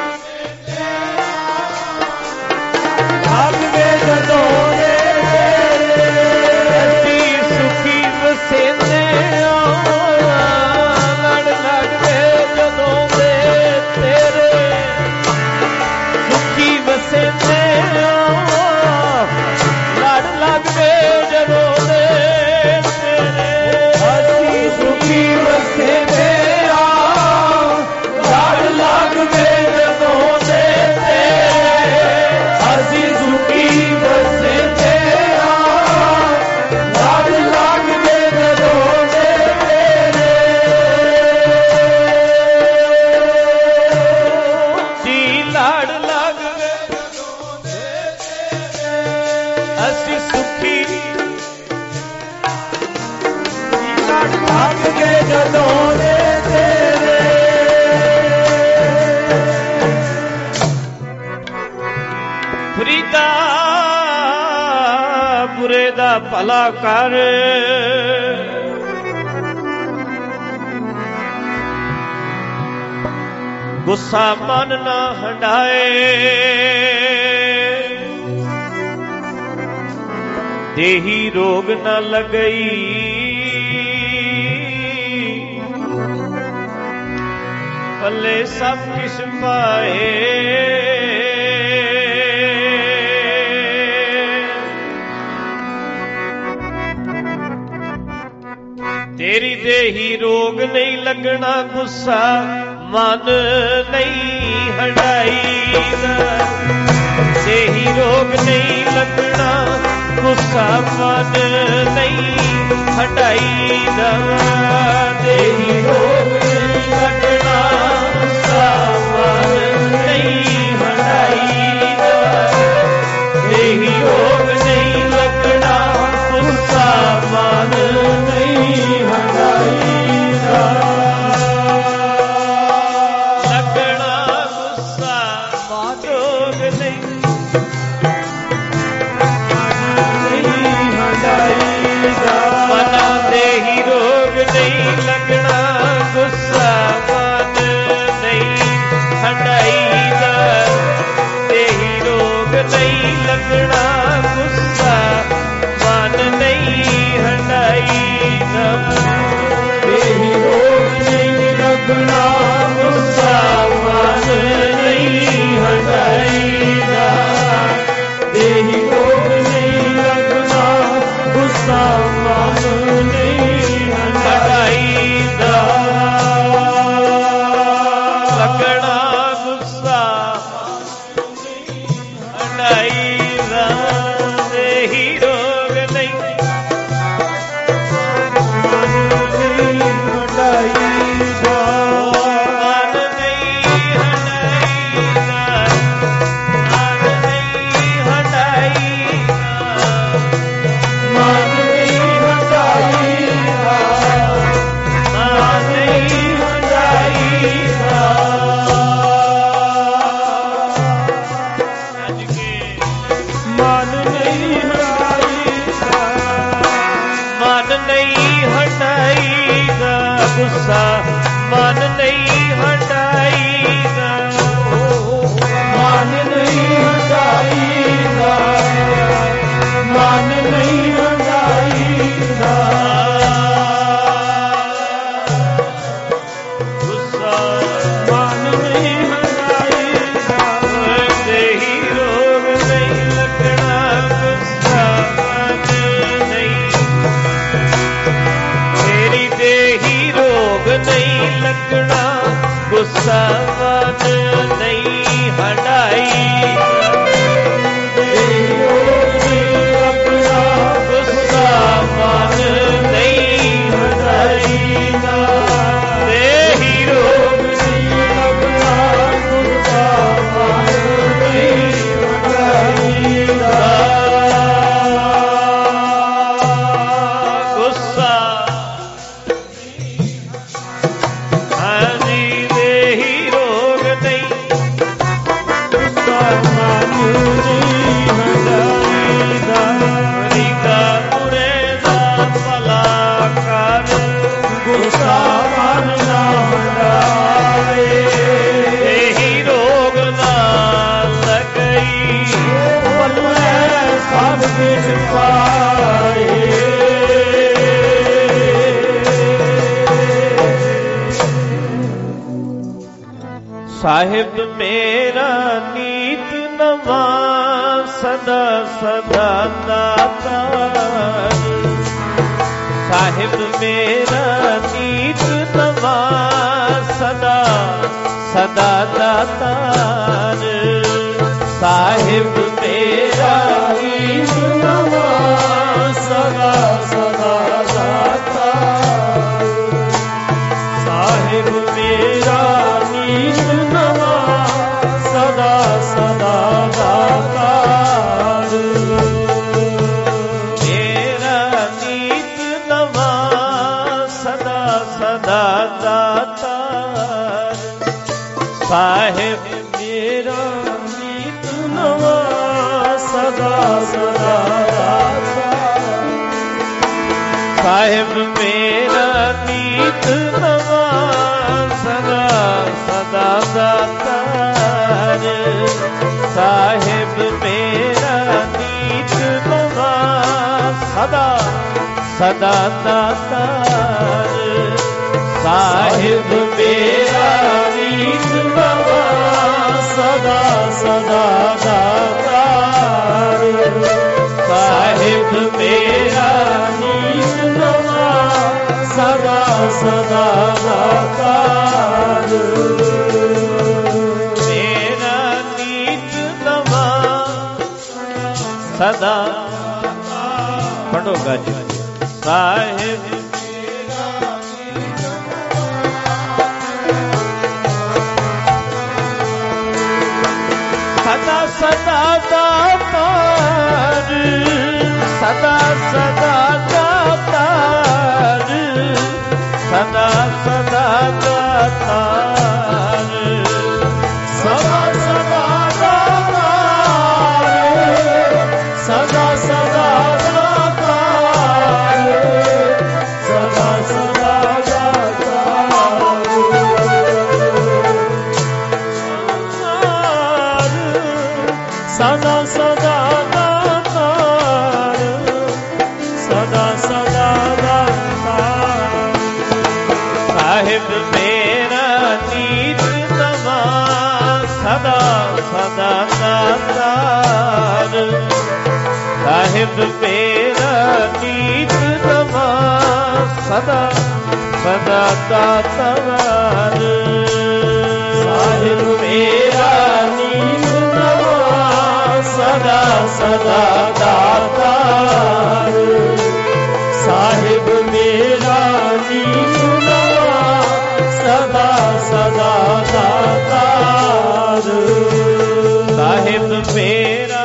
ਲੱਗ ਵੇ ਜਦੋਂ ਦੇ ਅਸੀਂ ਸੁਖੀ ਵਸੇਂਦੇ ਲੜ ਲੱਗ ਗਏ ਜਦੋਂ ਦੇ ਤੇਰੇ ਸੁਖੀ ਵਸੇਂਦੇ ਲੜ ਲੱਗ ਗਏ ਜਦੋਂ ਦੇ ਤੇਰੇ ਅਸੀਂ ਸੁਖੀ ਵਸਦੇ ਹਾਂ ਲੜ ਲੱਗ ਵੇ ਜਦੋਂ ਦੇ ਤੇਰੇ ਅਸੀਂ ਸੁਖੀ ਵਸਦੇ ਹਾਂ ਲੜ ਲੱਗ ਵੇ ਜਦੋਂ ਦੇ ਤੇਰੇ ਜੀ ਲੜ ਲੱਗ ਗਏ ਅਸੀਂ ਸੁਖੀ ਲੜ ਲੱਗ ਵੇ ਜਦੋਂ ਦੇ ਤੇਰੇ ਫਰੀਦਾ ਬੁਰੇ ਦਾ ਭਲਾ ਕਰ ਗੁੱਸਾ ਮਨ ਨਾ ਹੰਡਾਏ ਦੇਹੀ ਰੋਗ ਨਾ ਲਗਈ ਪੱਲੇ ਸਭ ਕਿਛ ਪਾਏ ਤੇਰੀ ਦੇਹੀ ਰੋਗ ਨਹੀਂ ਲੱਗਣਾ ਗੁੱਸਾ ਮਨ ਨਹੀਂ ਹੰਡਾਈਦਾ ਦੇਹੀ ਰੋਗ ਨਹੀਂ ਲੱਗਣਾ ਗੁੱਸਾ ਮਨ ਨਹੀਂ ਹੰਡਾਈਦਾ ਦੇਹੀ ਰੋਗ ਨਹੀਂ ਲੱਗਣਾ ਗੁੱਸਾ ਮਨ ਨਹੀਂ ਹੰਡਾਈਦਾ ਦੇਹੀ ਰੋਗ ਨਹੀਂ ਲੱਗਣਾ ਗੁੱਸਾ ਮਨ ਨਹੀਂ ਹੰਡਾਈਦਾ ਲੱਗਣਾ ਗੁੱਸਾ ਮਾਦੋਗ ਨਹੀਂ ਹੰਡਾਈਦਾ ਮਨਾਂ ਦੇ ਹੀ ਰੋਗ ਨਹੀਂ ਨਹੀਂ ਲੱਗਣਾ ਗੁੱਸਾ ਮਨ ਨਹੀਂ ਹੰਡਾਈਦਾ ਦੇਹੀ ਰੋਗ ਨਹੀਂ ਲੱਗਣਾ ਗੁੱਸਾ ਮਨ ਨਹੀਂ ਹੰਡਾਈਦਾ ਦੇਹੀ ਰੋਗ ਨਹੀਂ ਲੱਗਣਾ ਗੁੱਸਾ ਮਨ ਨਹੀਂ ਹੰਡਾਈਦਾ ਦੇਹੀ ਰੋਗ ਨਹੀਂ ਲੱਗਣਾ ਗੁੱਸਾ ਮਨ ਨਹੀਂ ਹੰਡਾਈਦਾ ਲੱਗਣਾ ਗੁੱਸਾ ਹੰਡਾਈਦਾ ਦੇਹੀ ਰੋਗ ਨਹੀਂ ਹੰਡਾਈਦਾ ਮਨ ਨਹੀਂ ਹੰਡਾਈਦਾ ਮਨ ਨਹੀਂ ਹੰਡਾਈਦਾ ਮਨ ਨਹੀਂ ਹੰਡਾਈਦਾ ਮਨ ਨਹੀਂ ਹੰਡਾਈਦਾ ਅੱਜ ਕੇ ਮਨ ਨਹੀਂ ਹੰਡਾਈਦਾ ਮਨ ਨਹੀਂ ਹਟਾਈਦਾ ਗੁੱਸਾ ਮਨ ਨਹੀਂ ਹਟਾਈਦਾ ਮਨ ਨਹੀਂ ਹੰਡਾਈਦਾ ਮਨ ਨਹੀਂ ਹੰਡਾਈਦਾ ਗੁੱਸਾ ਮਨ ਨਹੀਂ ਹੰਡਾਈਦਾ ਦੇਹੀ ਰੋਗ ਨਹੀਂ ਲੱਗਣਾ ਗੁੱਸਾ ਮਨ ਨਹੀਂ ਮੇਰੀ ਦੇਹੀ ਰੋਗ ਨਹੀਂ ਲੱਗਣਾ ਗੁੱਸਾ ਮਨ ਨਹੀਂ ਹਟਾਈਦਾ ਦੇਹੀ ਰੋਗ ਨਹੀਂ ਲੱਗਣਾ ਗੁੱਸਾ ਮਨ ਨਹੀਂ ਹਟਾਈਦਾ ਦੇਹੀ ਰੋਗ ਨਹੀਂ ਲੱਗਣਾ ਗੁੱਸਾ ਮਨ ਨਹੀਂ ਹੰਡਾਈਦਾ ਗੁੱਸਾ ਹਾਂਜੀ ਦੇਹੀ ਰੋਗ ਨਹੀਂ ਗੁੱਸਾ ਮਨ ਨਹੀਂ ਹੰਡਾਈਦਾ ਰੀਦਾ ਮੁਰੇ ਦਾ ਭਲਾ ਕਰ ਗੁੱਸਾ ਮਨ ਨਾ ਹੰਡਾਏ ਦੇਹੀ ਰੋਗ ਨਾ ਲੱਗਈ ਪੱਲੇ ਸਭ ਕੁਝ ਪਾਏ ਸਾਹਿਬ ਮੇਰਾ ਨੀਤ ਨਵਾਂ ਸਦਾ ਸਦਾ ਦਾਤਾਰ ਸਾਹਿਬ ਮੇਰਾ ਨੀਤ ਨਵਾਂ ਸਦਾ ਸਦਾ ਦਾਤਾਰ ਸਾਹਿਬ ਮੇਰਾ ਨੀਤ ਨਵਾਂ ਸਦਾ ਸਦਾ ਦਾਤਾ ਸਾਹਿਬ ਮੇਰਾ ਨੀਤ ਨਵਾਂ ਸਦਾ ਸਦਾ ਦਾਤਾ ਮੇਰਾ ਨੀਤ ਨਵਾਂ ਸਦਾ ਸਦਾ ਦਾਤਾਰ ਸਾਹਿਬ ਮੇਰਾ ਨੀਤ ਨਵਾਂ ਸਦਾ ਸਦਾ ਦਾਤਾ ਸਾਹਿਬ ਮੇਰਾ ਨੀਤ ਨਵਾਂ ਸਦਾ ਸਦਾ ਦਾਤਾਰ ਸਾਹਿਬ ਮੇਰਾ ਨੀਤ ਨਵਾਂ ਸਦਾ ਸਦਾ ਦਾਤਾਰ ਸਾਹਿਬ ਮੇਰਾ ਨੀਤ ਨਵਾਂ ਸਦਾ ਸਦਾ ਦਾਤਾਰ ਸਾਹਿਬ ਮੇਰਾ ਨੀਤ ਨਵਾਂ ਸਦਾ ਸਦਾ ਦਾਤਾਰ ਮੇਰਾ ਨੀਤ ਨਵਾਂ ਸਦਾ ਪੜੋ ਗੱਜ ਸਾਹਿਬ ਸਦਾ ਸਦਾ ਦਾਤਾਰ ਸਦਾ ਸਦਾ ਦਾਤਾਰ ਸਦਾ ਸਦਾ ਦਾਤਾਰ ਸਦਾ ਸਦਾ ਦਾਤਾਰ ਸਦਾ ਸਦਾ ਦਾਤਾਰ ਸਦਾ ਸਦਾ ਸਾਹਿਬ ਮੇਰਾ ਨੀਤ ਨਵਾਂ ਸਦਾ ਸਦਾ ਦਾਤਾਰ ਸਾਹਿਬ ਮੇਰਾ ਨੀਤ ਨਵਾਂ ਸਦਾ ਸਦਾ ਦਾਤਾਰ ਸਾਹਿਬ ਮੇਰਾ ਨੀਤ ਨਵਾਂ ਸਦਾ ਸਦਾ ਦਾਤਾਰ ਸਾਹਿਬ ਮੇਰਾ ਨੀਤ ਨਵਾਂ ਸਦਾ ਸਦਾ ਦਾਤਾਰ ਸਾਹਿਬ ਮੇਰਾ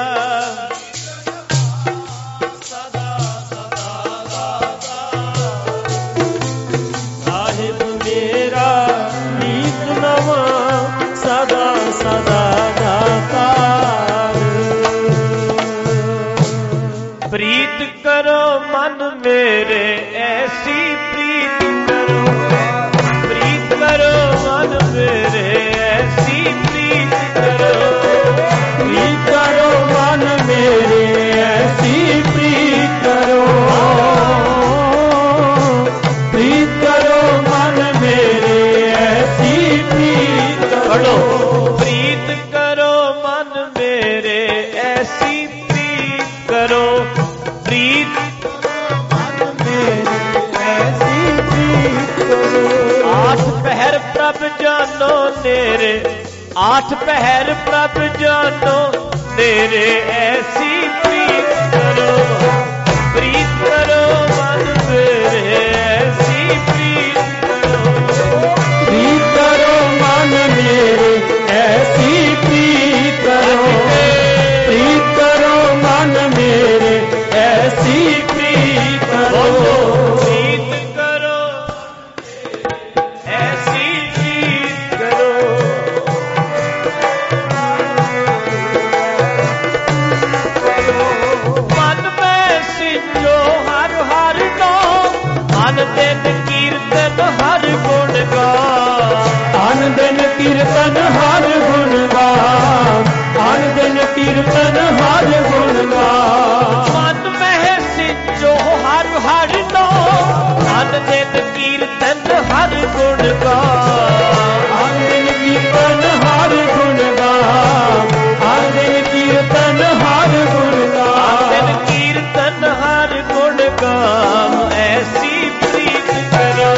ਸਦਾ ਸਦਾ ਦਾਤਾਰ ਸਾਹਿਬ ਮੇਰਾ ਨੀਤ ਨਵਾਂ ਸਦਾ ਸਦਾ ਦਾਤਾਰ ਪ੍ਰੀਤ ਕਰੋ ਮਨ ਮੇਰੇ ਐਸੀ ਪ੍ਰੀਤ ਕਰੋ ਮਨ ਮੇਰੇ ਐਸੀ ਪ੍ਰੀਤ ਕਰੋ ਮਨ ਮੇਰੇ ਐਸੀ ਪ੍ਰੀਤ ਕਰੋ ਮਨ ਮੇਰੇ ਐਸੀ ਪ੍ਰੀਤ ਕਰੋ ਪ੍ਰੀਤ ਕਰੋ ਮਨ ਮੇਰੇ ਐਸੀ ਪ੍ਰੀਤ ਕਰੋ ਪ੍ਰੀਤ ਮਨ ਮੇਰੇ ਐਸੀ ਪ੍ਰੀਤ ਕਰੋ ਆਠ ਪਹਿਰ ਪ੍ਰਭ ਜਾਨੋ ਨੇਰੇ ਆਠ ਪਹਿਰ ਪ੍ਰਭ ਜਾਨੋ ਨੇਰੇ ਐਸੀ ਪ੍ਰੀਤ ਕਰੋ ਮਨ ਮੇਰੇ ਐਸੀ ਪ੍ਰੀਤ ਕਰੋ ਮਨ ਮੇਰੇ ਐਸੀ ਪ੍ਰੀਤ ਕਰੋ ਮਨ ਮੇਰੇ ਐਸੀ ਪ੍ਰੀਤ ਕਰੋ ਪ੍ਰੀਤ ਕਰੋ ਐਸੀ ਪ੍ਰੀਤ ਕਰੋ ਮਨ ਮੈਂ ਸਿੱਜੋ ਹਰ ਹਰ ਨਾਮ ਮਨ ਦਿਨ ਕੀਰਤਨ ਹਰ ਗੁਣ ਗਾ ਅਨ ਦਿਨ ਕੀਰਤਨ ਹਰ ਗੁਣ ਗਾ ਅਨ ਦਿਨ ਕੀਰਤਨ ਹਰ ਗੁਣ ਗਾ ਮਨ ਮੈਂ ਸਿੱਜੋ ਹਰ ਹਰ ਨਾਮ ਮਨ ਦਿਨ ਕੀਰਤਨ ਹਰ ਗੁਣ ਗਾ ਅਨ ਦਿਨ ਕੀਰਤਨ ਹਰ ਗੁਣ ਗਾ ਅਨ ਦਿਨ ਕੀਰਤਨ ਹਰ ਗੁਣ ਗਾ ਦਿਨ ਕੀਰਤਨ ਹਰ ਗੁਣ ਗਾ ਐਸੀ ਪ੍ਰੀਤ ਕਰੋ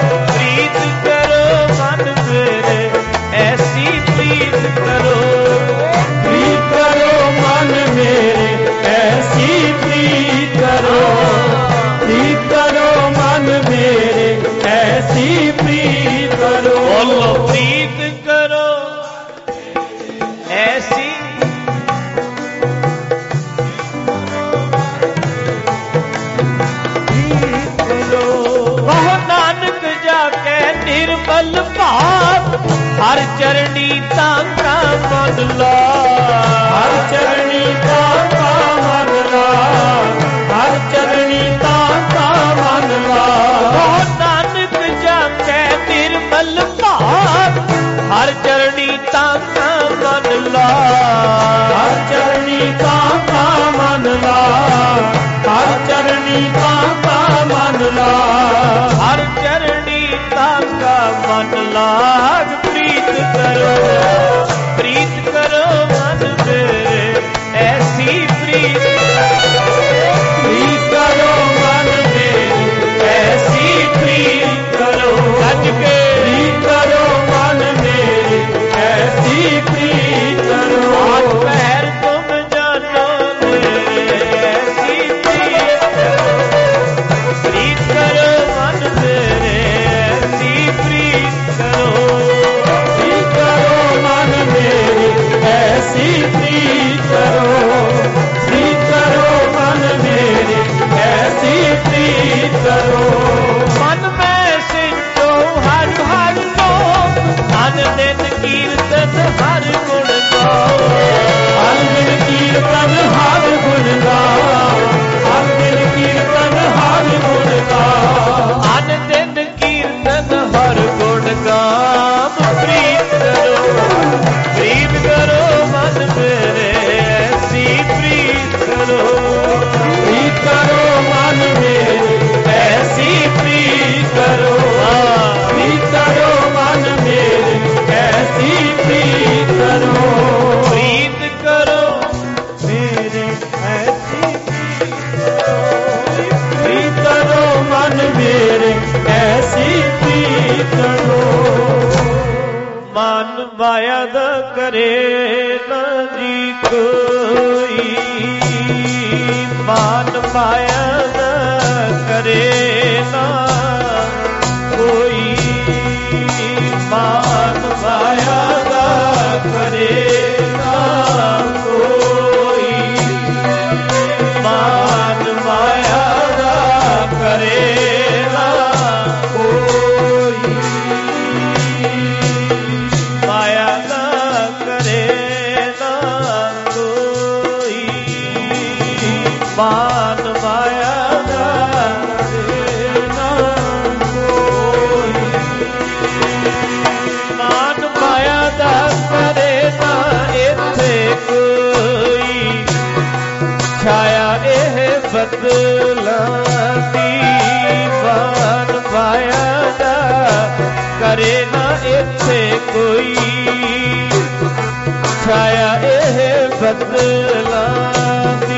ਮਨ ਮੇਰੇ ਐਸੀ ਪ੍ਰੀਤ ਕਰੋ ਮਨ ਮੇਰੇ ਐਸੀ ਪ੍ਰੀਤ ਕਰੋ ਮਨ ਮੇਰੇ ਐਸੀ ਪ੍ਰੀਤ ਕਰੋ ਬੋਲੋ ਪ੍ਰੀਤ ਕਰੋ ਐਸੀ ਬਹੁ ਨਾਨਕ ਜਾ ਕੇ ਨਿਰਮਲ ਭਾਵ ਹਰ ਚਰਣੀ ਤਾਂਕਾ ਮਨ ਲਾ ਹਰ ਚਰਣੀ ਤਾਂਕਾ ਮਨ ਲਾ ਹਰ ਚਰਣੀ ਤਾਂਕਾ ਮਨ ਲਾ ਬਹੁ ਨਾਨਕ ਜਾ ਕੇ ਨਿਰਮਲ ਭਾਵ ਹਰ ਚਰਣੀ ਤਾਂਕਾ ਮਨ ਲਾ ਹਰ ਚਰਣੀ ਤਾਂਕਾ ਮਨ ਲਾ ਹਰ ਚਰਣੀ ਤਾਂਕਾ ਮਨ ਲਾ ਹਰ ਚਰਣੀ ਤਾਂਕਾ ਮਨ ਲਾਗ ਪ੍ਰੀਤ ਕਰੋ ਮਨ ਮੇਰੇ ਐਸੀ ਪ੍ਰੀਤ ਕਰੋ ਮਨ ਮੇਰੇ ਐਸੀ ਪ੍ਰੀਤ ਕਰੋ ਗੱਜ ਕੇ ਕਰੋ ਮਨ ਮੇਰੇ ਐਸੀ ਪ੍ਰੀਤ ਕਰੋ ਆਠ ਪਹਿਰ ਤੁਮ ਜਾਨੋ ਮੇਰੇ ਐਸੀ ਪ੍ਰੀਤ ਕਰੋ ਮਨ ਮੇਰੇ ਐਸੀ ਪ੍ਰੀਤ ਕਰੋ ਮਨ ਮੇਰੇ ਐਸੀ ਪ੍ਰੀਤ ਕਰੋ ਮਨ ਮੇਰੇ ਐਸੀ ਪ੍ਰੀਤ ਕਰੋ ਮਨ ਮੈਂ ਸਿੱਜੋ ਹਰ ਹਰ ਨਾਮ ਮਨ ਦਿਨ ਕੀਰਤਨ ਹਰ ਗੁਣ ਗਾਓ ਹਰ ਦਿਨ ਕੀਰਤਨ ਹਰ ਗੁਣ ਗਾ ਹਰ ਦਿਨ ਕੀਰਤਨ ਹਰ ਗੁਣ ਗਾ ਮਨ ਦਿਨ ਕੀਰਤਨ ਹਰ ਗੁਣ ਗਾਮ ਪ੍ਰੀਤ ਕਰੋ ਮਨ ਮੇਰੇ ਐਸੀ ਪ੍ਰੀਤ ਕਰੋ ਮਨ ਮੇਰੇ ਐਸੀ ਪ੍ਰੀਤ ਕਰੋ करे न जी कोई, मान माया न करे न कोई, मान माया न करे न कोई, मान माया न करे न कोई, माया न करे न कोई, मान माया न करे न कोई, मान माया दा करे ना इत्थे कोई, छाया एह बदलां दी, मान माया दा करे ना इत्थे कोई, छाया एह बदलां दी,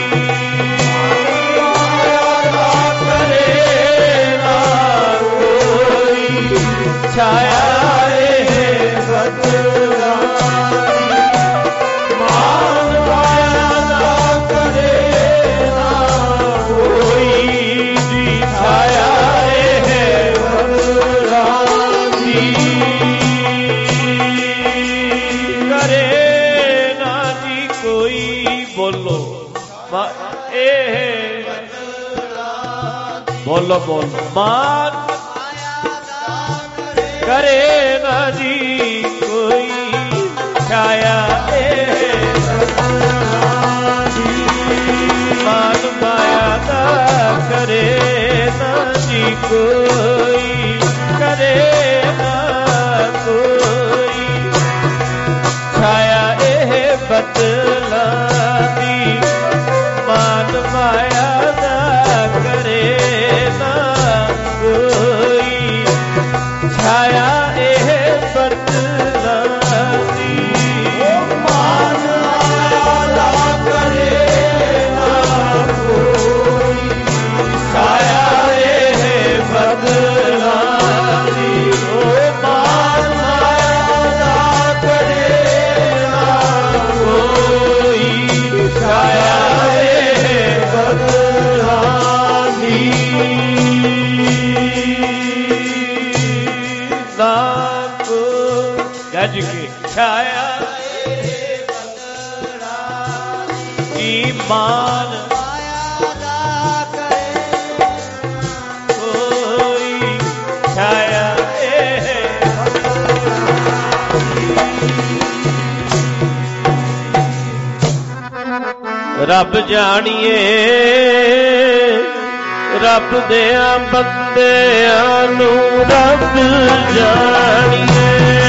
छाया एह बदलां दी, मान माया ना करे ना कोई जी, छाया एह बदलां दी, करे ना जी कोई, बोलो एह बोलो बोलो, मान करे ना जी कोई, छाया मान माया दा करे ना जी कोई, करे ना कोई, छाया एह बदलां दी, मान माया दा करे ना कोई, छाया एह बदलां दी, मान माया दा करे ना कोई, छाया एह बदलां दी, मान माया दा करे ना कोई, छाया एह बदलां दी, गज के छाया ईमान कोई, छाया रब जानिए, रब दिया बंदियां नू रब जानिए,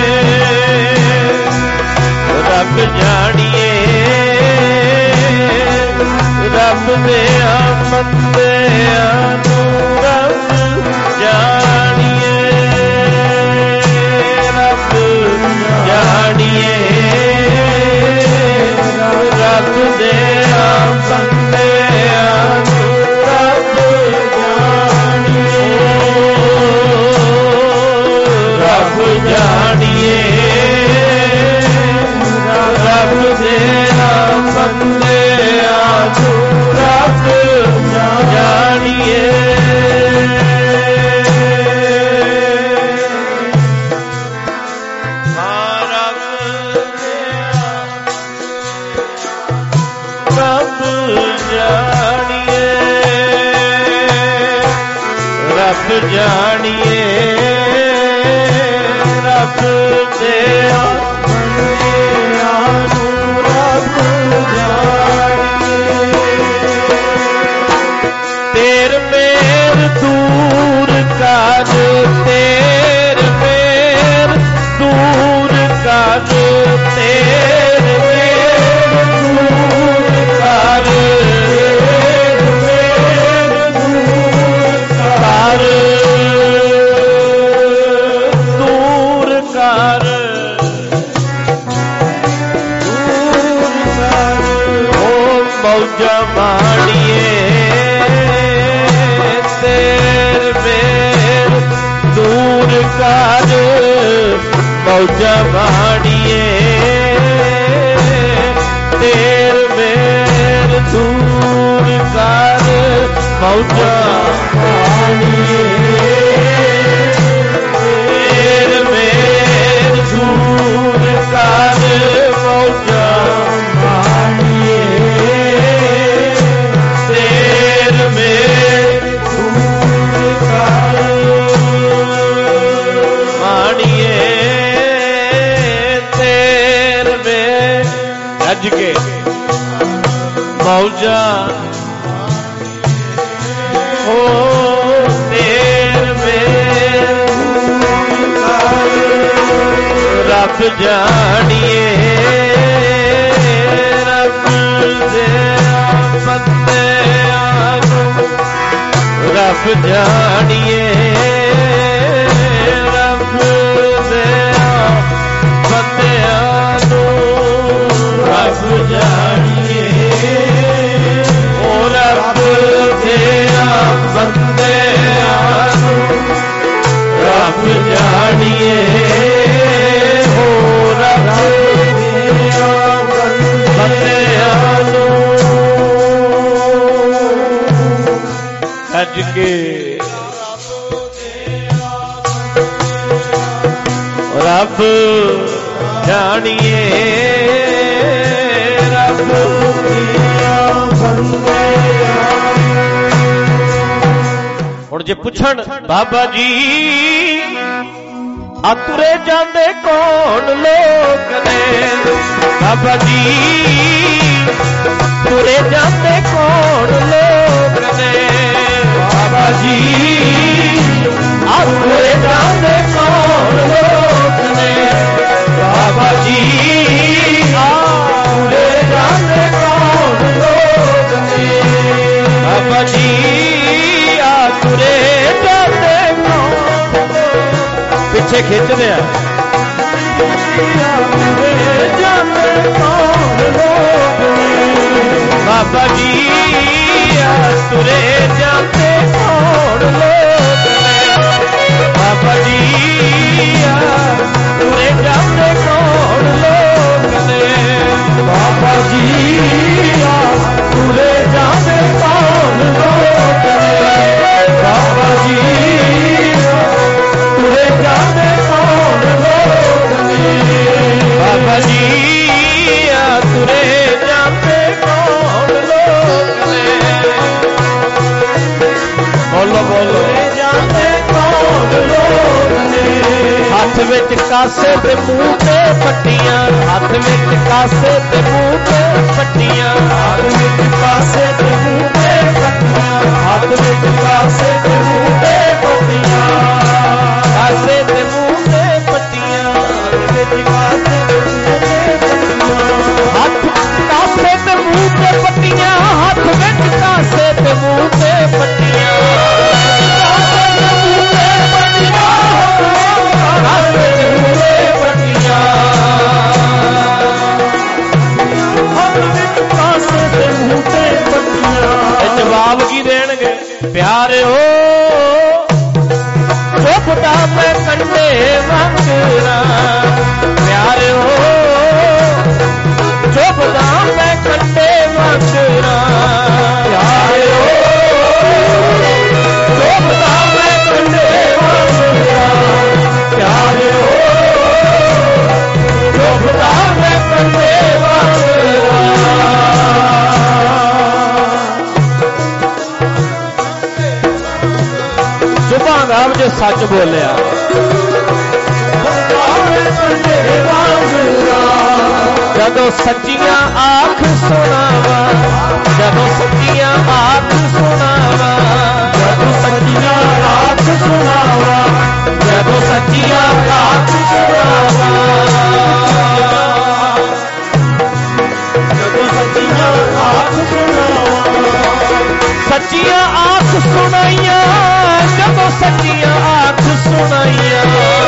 रब जानिए, रब दिया बंदियां नू रब जानिए, रब जानिए, रब दिया बंदियां नू रब जानिए, रब जानिए, रब देना बंदियां नू रब जानिए, रब जानिए, रब जानिए, रब दिया बंदियां नू रब जानिए, तेर मेर दूर कर, तेर मेर दूर कर, तेर मेर दूर कर, दूर कर, दूर कर, ओ मौजा मानिए, तेर मेर दूर कर, मौजा मानिए, मौजा मेर मेर दूर कर मौजा तेर मेर दूर कर मानिए तेर में रज के मौजा हो तेर में रब जानिए रब दे बंदे रब जानिए रब दे बंदे रब जानिए ओ रब दे बंदे रब जानिए हो रब बंदे सज के रब जानिए रब हुण जे पुछण बाबा जी आ तुरे जांदे कौन लोग ने बाबा जी तुरे जांदे कौन लोग ने बाबा जी आ तुरे जांदे कौन लोग ने बाबा जी आ तुरे जांदे कौन लोग ने बाबा जी आ तुरे जांदे कौन पिछे खिंच दिया बाबा जी तुरे जाते कौन लोग बाबा जी तुरे जाते कौन लोग ने बाबा जी तुरे जाते कौन लोग बाबा जी तुरे जाते कौन लोग बाबा जी तुरे जाते कौन लोग बोलो बोलो जाते कौन लोग हाथ विच कासे ते मुंह ते पट्टियां हाथ विच कासे ते मुंह ते पट्टियां हाथ विच कासे ते मुंह ते पट्टियां हाथ विच कासे ते मुंह ते पट्टियां कासे ते मुंह ते पट्टियां हाथ विच कासे ते मुंह ते पट्टियां हाथ कासे ते मुंह ते पट्टियां हाथ विच कासे ते मुंह ते पट्टियां जवाब की देंगे प्यारे हो चुपदा मैं कंडे मंगना प्यारे हो चुपदा मैं कंडे मंगना प्यारे हो चुपदा मैं कंडे मंगना प्यारे हो चुपदा मैं कंडे चुपांगा जो सच बोलिया जदों सच्चियां आख सुनावा जदों सच्चियां आख सुनावा जदों सच्चियां आख सुनावा जदों सच्चियां आख सुनावा जदों सच्चियां आख सुनावा सच्चियां आख सुनाइया जदों सच्चियां आख सुनाइया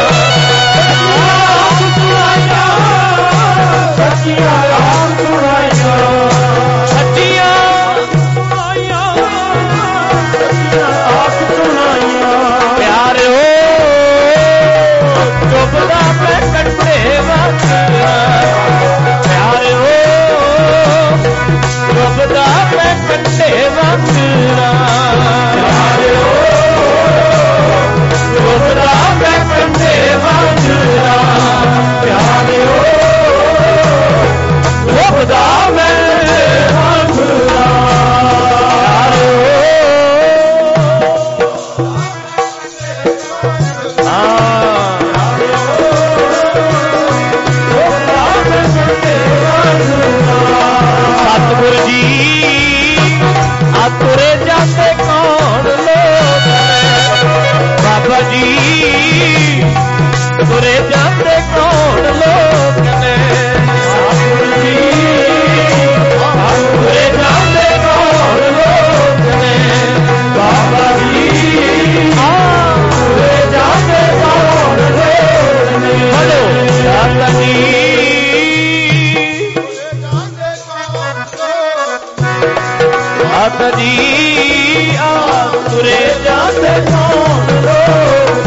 सच्चियां आख सुनाइया सच्चियां आख सुनाइया प्यारे हो ਤੁਰੇ ਜਾਂਦੇ ਕੌਣ ਲੋਕ ਨੇ ਤੁਰੇ ਜਾਂਦੇ ਕੌਣ ਲੋਕ ਨੇ ਬਾਬਾ ਜੀ ਤੁਰੇ ਜਾਂਦੇ ਕੌਣ ਲੋਕ ਨੇ ਹਲੋ ਦਾਤਾ ਜੀ ਦਾਤਾ ਜੀ ਤੁਰੇ ਜਾਂਦੇ ਕੌਣ ਲੋਕ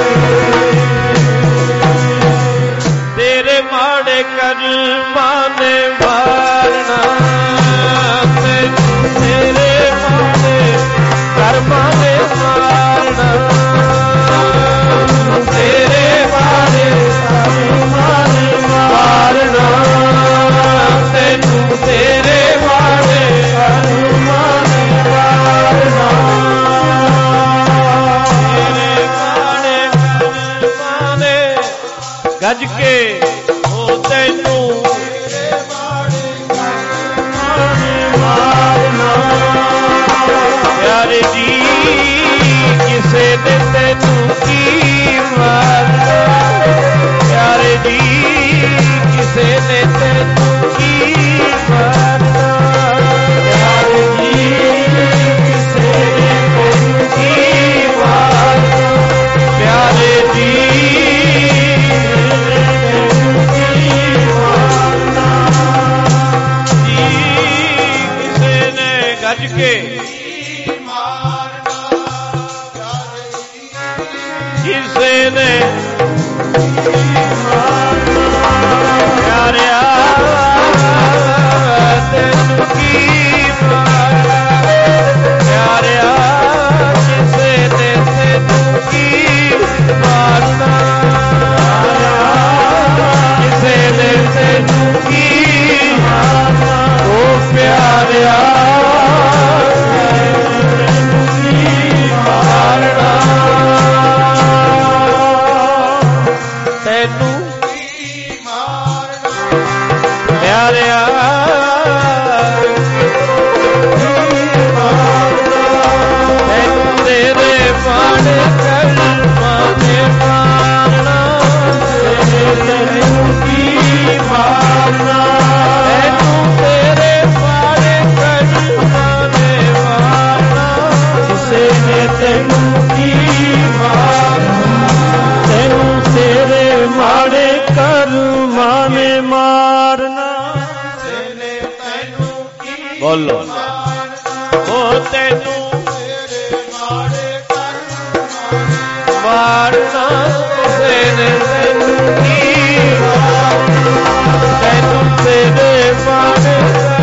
ਤੇਰੇ ਮਾੜੇ ਕਰਮਾਂ ਨੇ ਵਾਰਨਾ ਤੇਰੇ ਮਾੜੇ ਕਰਮਾਂ ਨੇ ਵਾਰਨਾ ਤੇਰੇ ਮਾੜੇ ਕਰਮਾਂ ਨੇ ਵਾਰਨਾ ਤੈਨੂੰ ਤੇਰੇ ਮਾੜੇ ਕਰਮਾਂ ਨੇ ਵਾਰਨਾ ਗੱਜ ਕੇ ਉਹ ਤੈਨੂੰ ਪਿਆਰੇ ਜੀ ਕਿਸੇ ਨੇ ਤੈਨੂੰ ਕੀ ਮਾਰਨਾ ਪਿਆਰੇ ਜੀ ਕਿਸੇ ਨੇ ਤੈਨੂੰ ਕੀ ਮਾਰਨਾ ਪਿਆਰੇ ਜੀ ਕਿਸੇ ਨੇ ਤੈਨੂੰ ਕੀ ਮਾਰਨਾ ਪਿਆਰੇ ਜੀ ਕੇ ਕਿਸੇ ਨੇ ਪਿਆਰਿਆ ਤੈਨੂੰ ਕੀ ਮਾਰਨਾ ਪਿਆਰਿਆ ਕਿਸੇ ਨੇ ਤੈਨੂੰ ਕੀ ਮਾਰਨਾ ਕਿਸੇ ਨੇ ਤੈਨੂੰ ਕੀ ਮਾਰਨਾ ਉਹ ਪਿਆਰਿਆ ਬੋਲੋ ਉਹ ਤੈਨੂੰ ਮਾਰਨਾ ਕਿਸੇ ਨੇ ਤੈਨੂੰ ਕੀ ਤੈਨੂੰ ਤੇਰੇ ਮਾਰੇ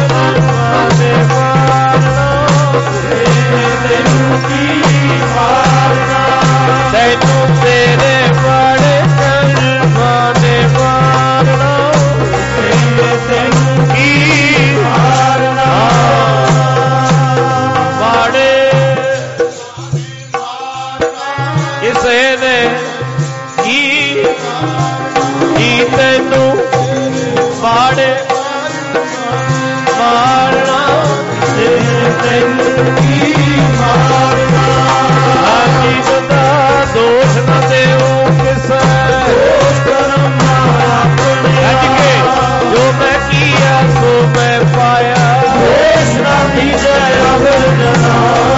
ਮਾਰਨਾ ਤੈਨੂੰ ਕੀ ਮਾਰਨਾ ਤੈਨੂੰ ਤੇਰੇ ਮਾਰੇ ਮਾਰਨਾ ਤੈਨੂੰ ਕੀ ਕਿਸੇ ਨੇ ਕੀ ਤੈਨੂੰ ਮਾੜੇ ਮਾਰਨਾ ਤੈਨੂੰ ਕੀ ਮਾਰਨਾ ਜੀਵ ਦਾ ਦੋਸ਼ ਨਾ ਦਿਓ ਕਿਸੇ ਕਰਮ ਆਪਣੇ ਅੱਜ ਕੇ ਜੋ ਮੈਂ ਕੀਆ ਸੋ ਮੈਂ ਪਾਇਆ ਦੋਸ਼ ਨਾ ਦੀਜੈ ਅਵਰ ਜਨਾ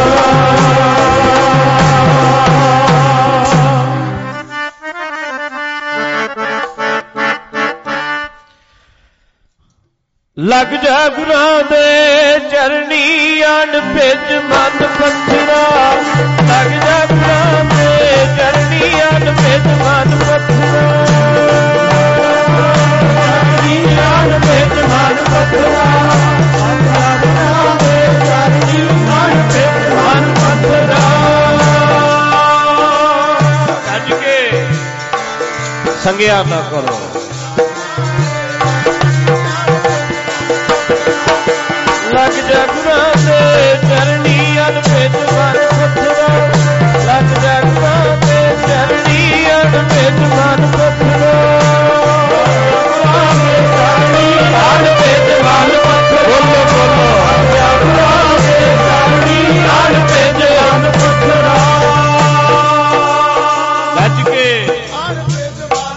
ਲੱਗ ਜਾ ਗੁਰਾਂ ਦੇ ਚਰਨੀ ਅਣ ਭਿਜ ਮਨ ਪੱਥਰਾ ਲੱਗ ਜਾ ਗੁਰਾਂ ਦੇ ਚਰਨੀ ਅਣ ਭਿਜ ਮਨ ਪੱਥਰਾ ਅਣ ਭਿਜ ਮਨ ਪੱਥਰਾ ਚਰਨੀ ਅਣ ਭਿਜ ਮਨ ਪੱਥਰਾ ਗੱਜ ਕੇ ਸੰਗਿਆ ਨਾ ਕਰੋ ਲੱਗ ਜਾ ਗੁਰਾਂ ਦੇ ਚਰਨੀ ਅਣ ਭਿਜ ਮਨ ਪੱਥਰਾ ਲੱਗ ਜਾ ਗੁਰਾਂ ਦੇ ਚਰਨੀ ਅਣ ਭਿਜ ਮਨ ਪੱਥਰਾ ਅਣ ਭਿਜ ਮਨ ਪੱਥਰਾ ਬੋਲੋ ਬੋਲੋ ਗੁਰਾਂ ਦੇ ਚਰਨੀ ਅਣ ਭਿਜ ਮਨ ਪੱਥਰਾ ਗੱਜ ਕੇ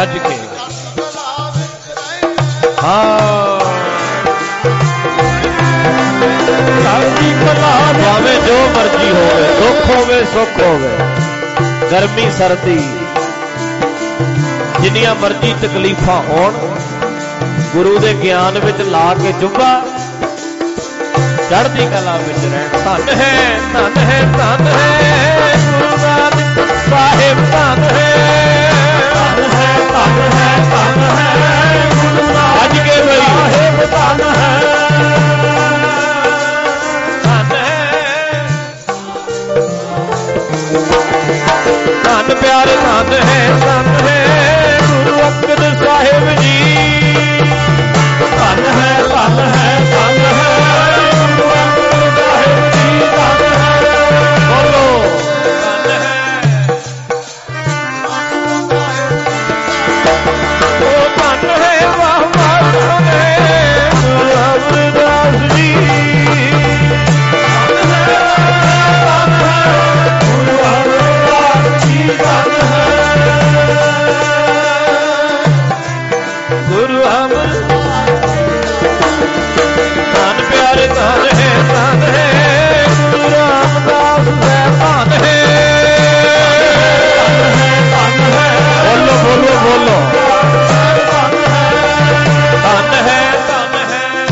ਰੱਜ ਕੇ ਹਾਂ ਚੜ੍ਹਦੀ ਕਲਾ ਭਾਵੇਂ ਜੋ ਮਰਜ਼ੀ ਹੋਵੇ, ਦੁੱਖ ਹੋਵੇ ਸੁੱਖ ਹੋਵੇ, ਗਰਮੀ ਸਰਦੀ, ਜਿੰਨੀਆਂ ਮਰਜ਼ੀ ਤਕਲੀਫਾਂ ਹੋਣ, ਗੁਰੂ ਦੇ ਗਿਆਨ ਵਿੱਚ ਲਾ ਕੇ ਚੁੱਭਾ ਚੜ੍ਹਦੀ ਕਲਾ ਵਿੱਚ ਰਹਿਣ। ਧੰਨ ਹੈ ਧੰਨ ਹੈ ਧੰਨ ਹੈ ਗੁਰੂ ਨਾਨਕ ਸਾਹਿਬ, ਧੰਨ ਹੈ ਧੰਨ ਹੈ ਧੰਨ ਹੈ ਧੰਨ ਹੈ ਗੁਰੂ ਨਾਨਕ ਅੱਜ ਕੇ ਬਈ ਸਾਹਿਬ, ਧੰਨ ਹੈ ਧੰਨ ਪਿਆਰੇ ਧੰਨ ਹੈ ਗੁਰੂ ਅੰਗਦ ਸਾਹਿਬ ਜੀ, ਧੰਨ ਹੈ ਧੰਨ ਹੈ ਧੰਨ ਹੈ ਗੁਰੂ ਅੰਗਦ ਸਾਹਿਬ ਜੀ, ਧੰਨ ਹੈ ਬੋਲੋ ਧੰਨ ਹੈ ਉਹ ਧੰਨ ਹੈ ਵਾਹ ਵਾਹ ਧੰਨ ਹੈ ਗੁਰੂ ਅਮਰਦਾਸ ਜੀ, ਧੰਨ ਹੈ ਗੁਰੂ ਅਮਰਦਾਸ ਜੀ, ਧੰਨ ਹੈ ਗੁਰੂ ਅਮਰ ਧੰਨ ਪਿਆਰੇ ਧੰਨ ਹੈ ਗੁਰੂ ਰਾਮਦਾਸ ਸਾਹਿਬ, ਧੰਨ ਹੈ ਬੋਲੋ ਬੋਲੋ ਬੋਲੋ ਧੰਨ ਹੈ ਧੰਨ ਹੈ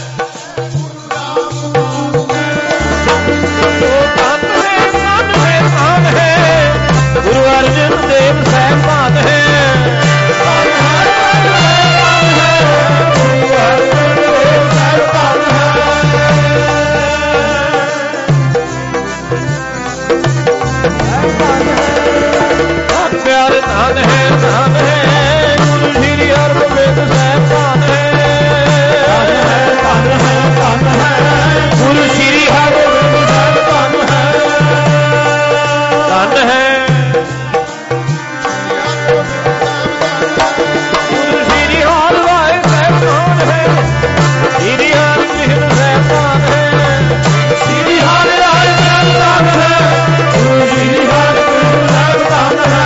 ਉਹ ਧੰਨ ਹੈ ਗੁਰੂ ਅਰਜਨ ਦੇਵ ਸਾਹਿਬ, ਧੰਨ ਹੈ ਪਿਆਰੇ ਧੰਨ ਹੈ ਗੁਰੂ ਸ਼੍ਰੀ ਹਰਿਗੋਬਿੰਦ ਸਾਹਿਬ, ਧੰਨ ਹੈ ਗੁਰੂ ਸ਼੍ਰੀ ਹਰਿਗੋਬਿੰਦ ਸਾਹਿਬ, ਧੰਨ ਹੈ ਗੁਰੂ ਸ਼੍ਰੀ ਹਰਿਰਾਏ ਸਾਹਿਬ, ਧੰਨ ਹੈ ਸ਼੍ਰੀ ਹਰਿਕ੍ਰਿਸ਼ਨ ਸਾਹਿਬ, ਧੰਨ ਹੈ ਸ੍ਰੀ ਹਰਿਰਾਏ ਸਾਹਿਬ, ਧੰਨ ਹੈ ਗੁਰੂ ਸ਼੍ਰੀ ਹਰਿਕ੍ਰਿਸ਼ਨ ਸਾਹਿਬ, ਧੰਨ ਹੈ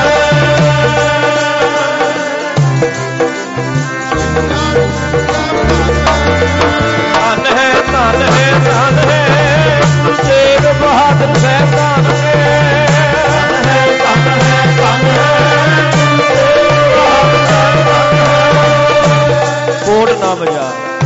ਧੰਨ ਹੈ ਗੁਰੂ ਤੇਗ ਬਹਾਦਰ ਸਾਹਿਬ, ਧੰਨ ਹੈ ਧੰਨ ਹੈ ਧੰਨ ਹੈ ਧੰਨ ਹੈ ਗੁਰੂ ਤੇਗ ਬਹਾਦਰ ਸਾਹਿਬ, ਧੰਨ ਹੈ ਕੋਟ ਨਾ ਵਜਾ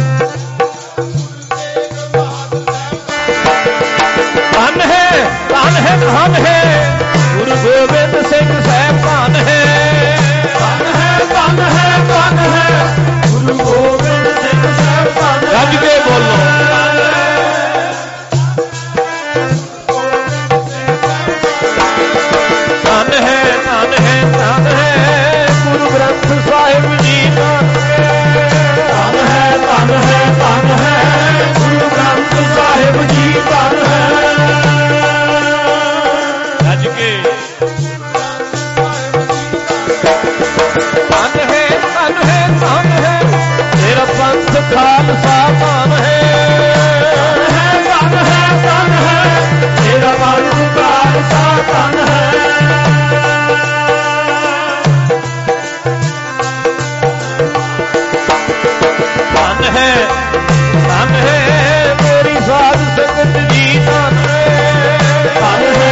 ਧੰਨ ਹੈ ਗੁਰੂ ਗੋਬਿੰਦ ਸਿੰਘ ਸਾਹਿਬ, ਧੰਨ ਹੈ ਧੰਨ ਹੈ ਗੁਰੂ ਗੋਬਿੰਦ ਸਿੰਘ ਸਾਹਿਬ, ਧੰਨ ਹੈ ਰੱਜ ਕੇ ਬੋਲੋ ਧੰਨ ਹੈ ਗੁਰੂ ਗ੍ਰੰਥ ਸਾਹਿਬ ਜੀ, ਧੰਨ ਹੈ ਗੁਰੂ ਗ੍ਰੰਥ ਸਾਹਿਬ ਜੀ, ਧੰਨ ਹੈ ਰੱਜ ਕੇ ਧੰਨ ਹੈ ਤੇਰਾ ਪੰਥ ਖਾਲਸਾ, ਧੰਨ ਹੈ ਧੰਨ ਹੈ ਤੇਰਾ ਪੰਥ ਖਾਲਸਾ, ਧੰਨ ਹੈ ਧੰਨ ਹੈ ਮੇਰੀ ਸਾਧ ਸੰਗਤ ਜੀ, ਧੰਨ ਧੰਨ ਹੈ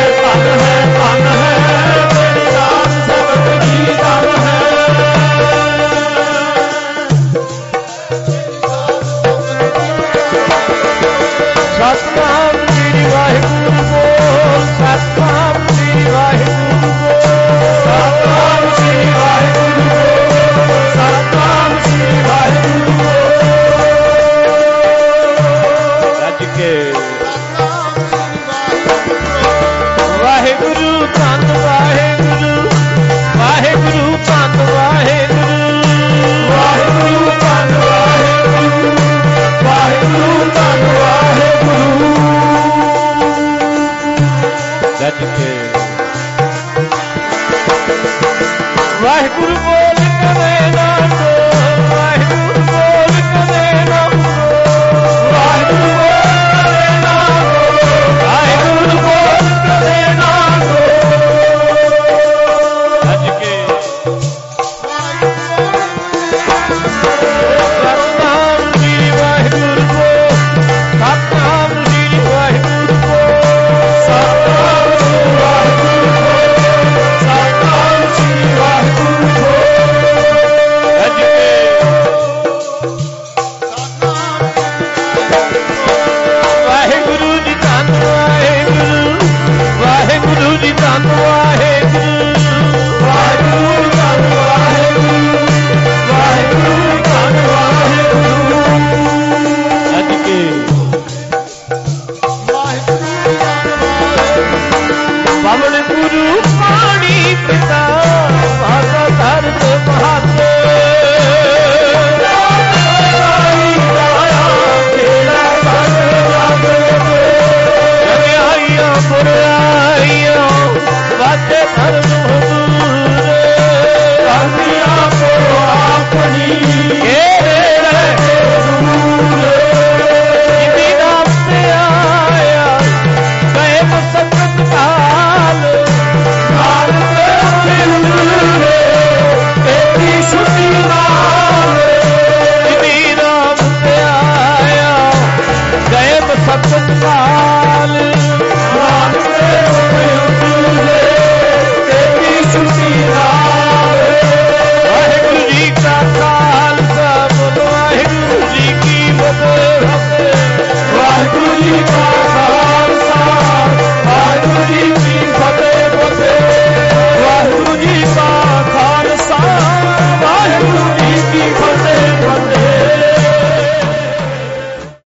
ਮੇਰੀ ਸਾਧ ਸੰਗਤ ਜੀ, ਧੰਨ ਹੈ ਸਤਿਨਾਮ ਸ੍ਰੀ ਵਾਹਿਗੁਰੂ ਬੋਲ, ਸਤਿਨਾਮ ਸ੍ਰੀ ਵਾਹਿਗੁਰੂ ਬੋਲ, ਸਤਿਨਾਮ ਸ੍ਰੀ ਵਾਹਿਗੁਰੂ ਬੋਲ, ਸਤਿਨਾਮ ਸ੍ਰੀ ਵਾਹਿਗੁਰੂ ਬੋਲ। ਰੱਜ ਕੇ ਵਾਹਿਗੁਰੂ ਧੰਨ ਵਾਹਿਗੁਰੂ, ਵਾਹਿਗੁਰੂ ਧੰਨ ਵਾਹਿਗੁਰੂ, ਵਾਹਿਗੁਰੂ ਧੰਨ ਵਾਹਿਗੁਰੂ, ਵਾਹਿਗੁਰੂ ਧੰਨ ਵਾਹਿਗੁਰੂ। ਰੱਜ ਕੇ ਵਾਹਿਗੁਰੂ ਬੋਲ ਕੇ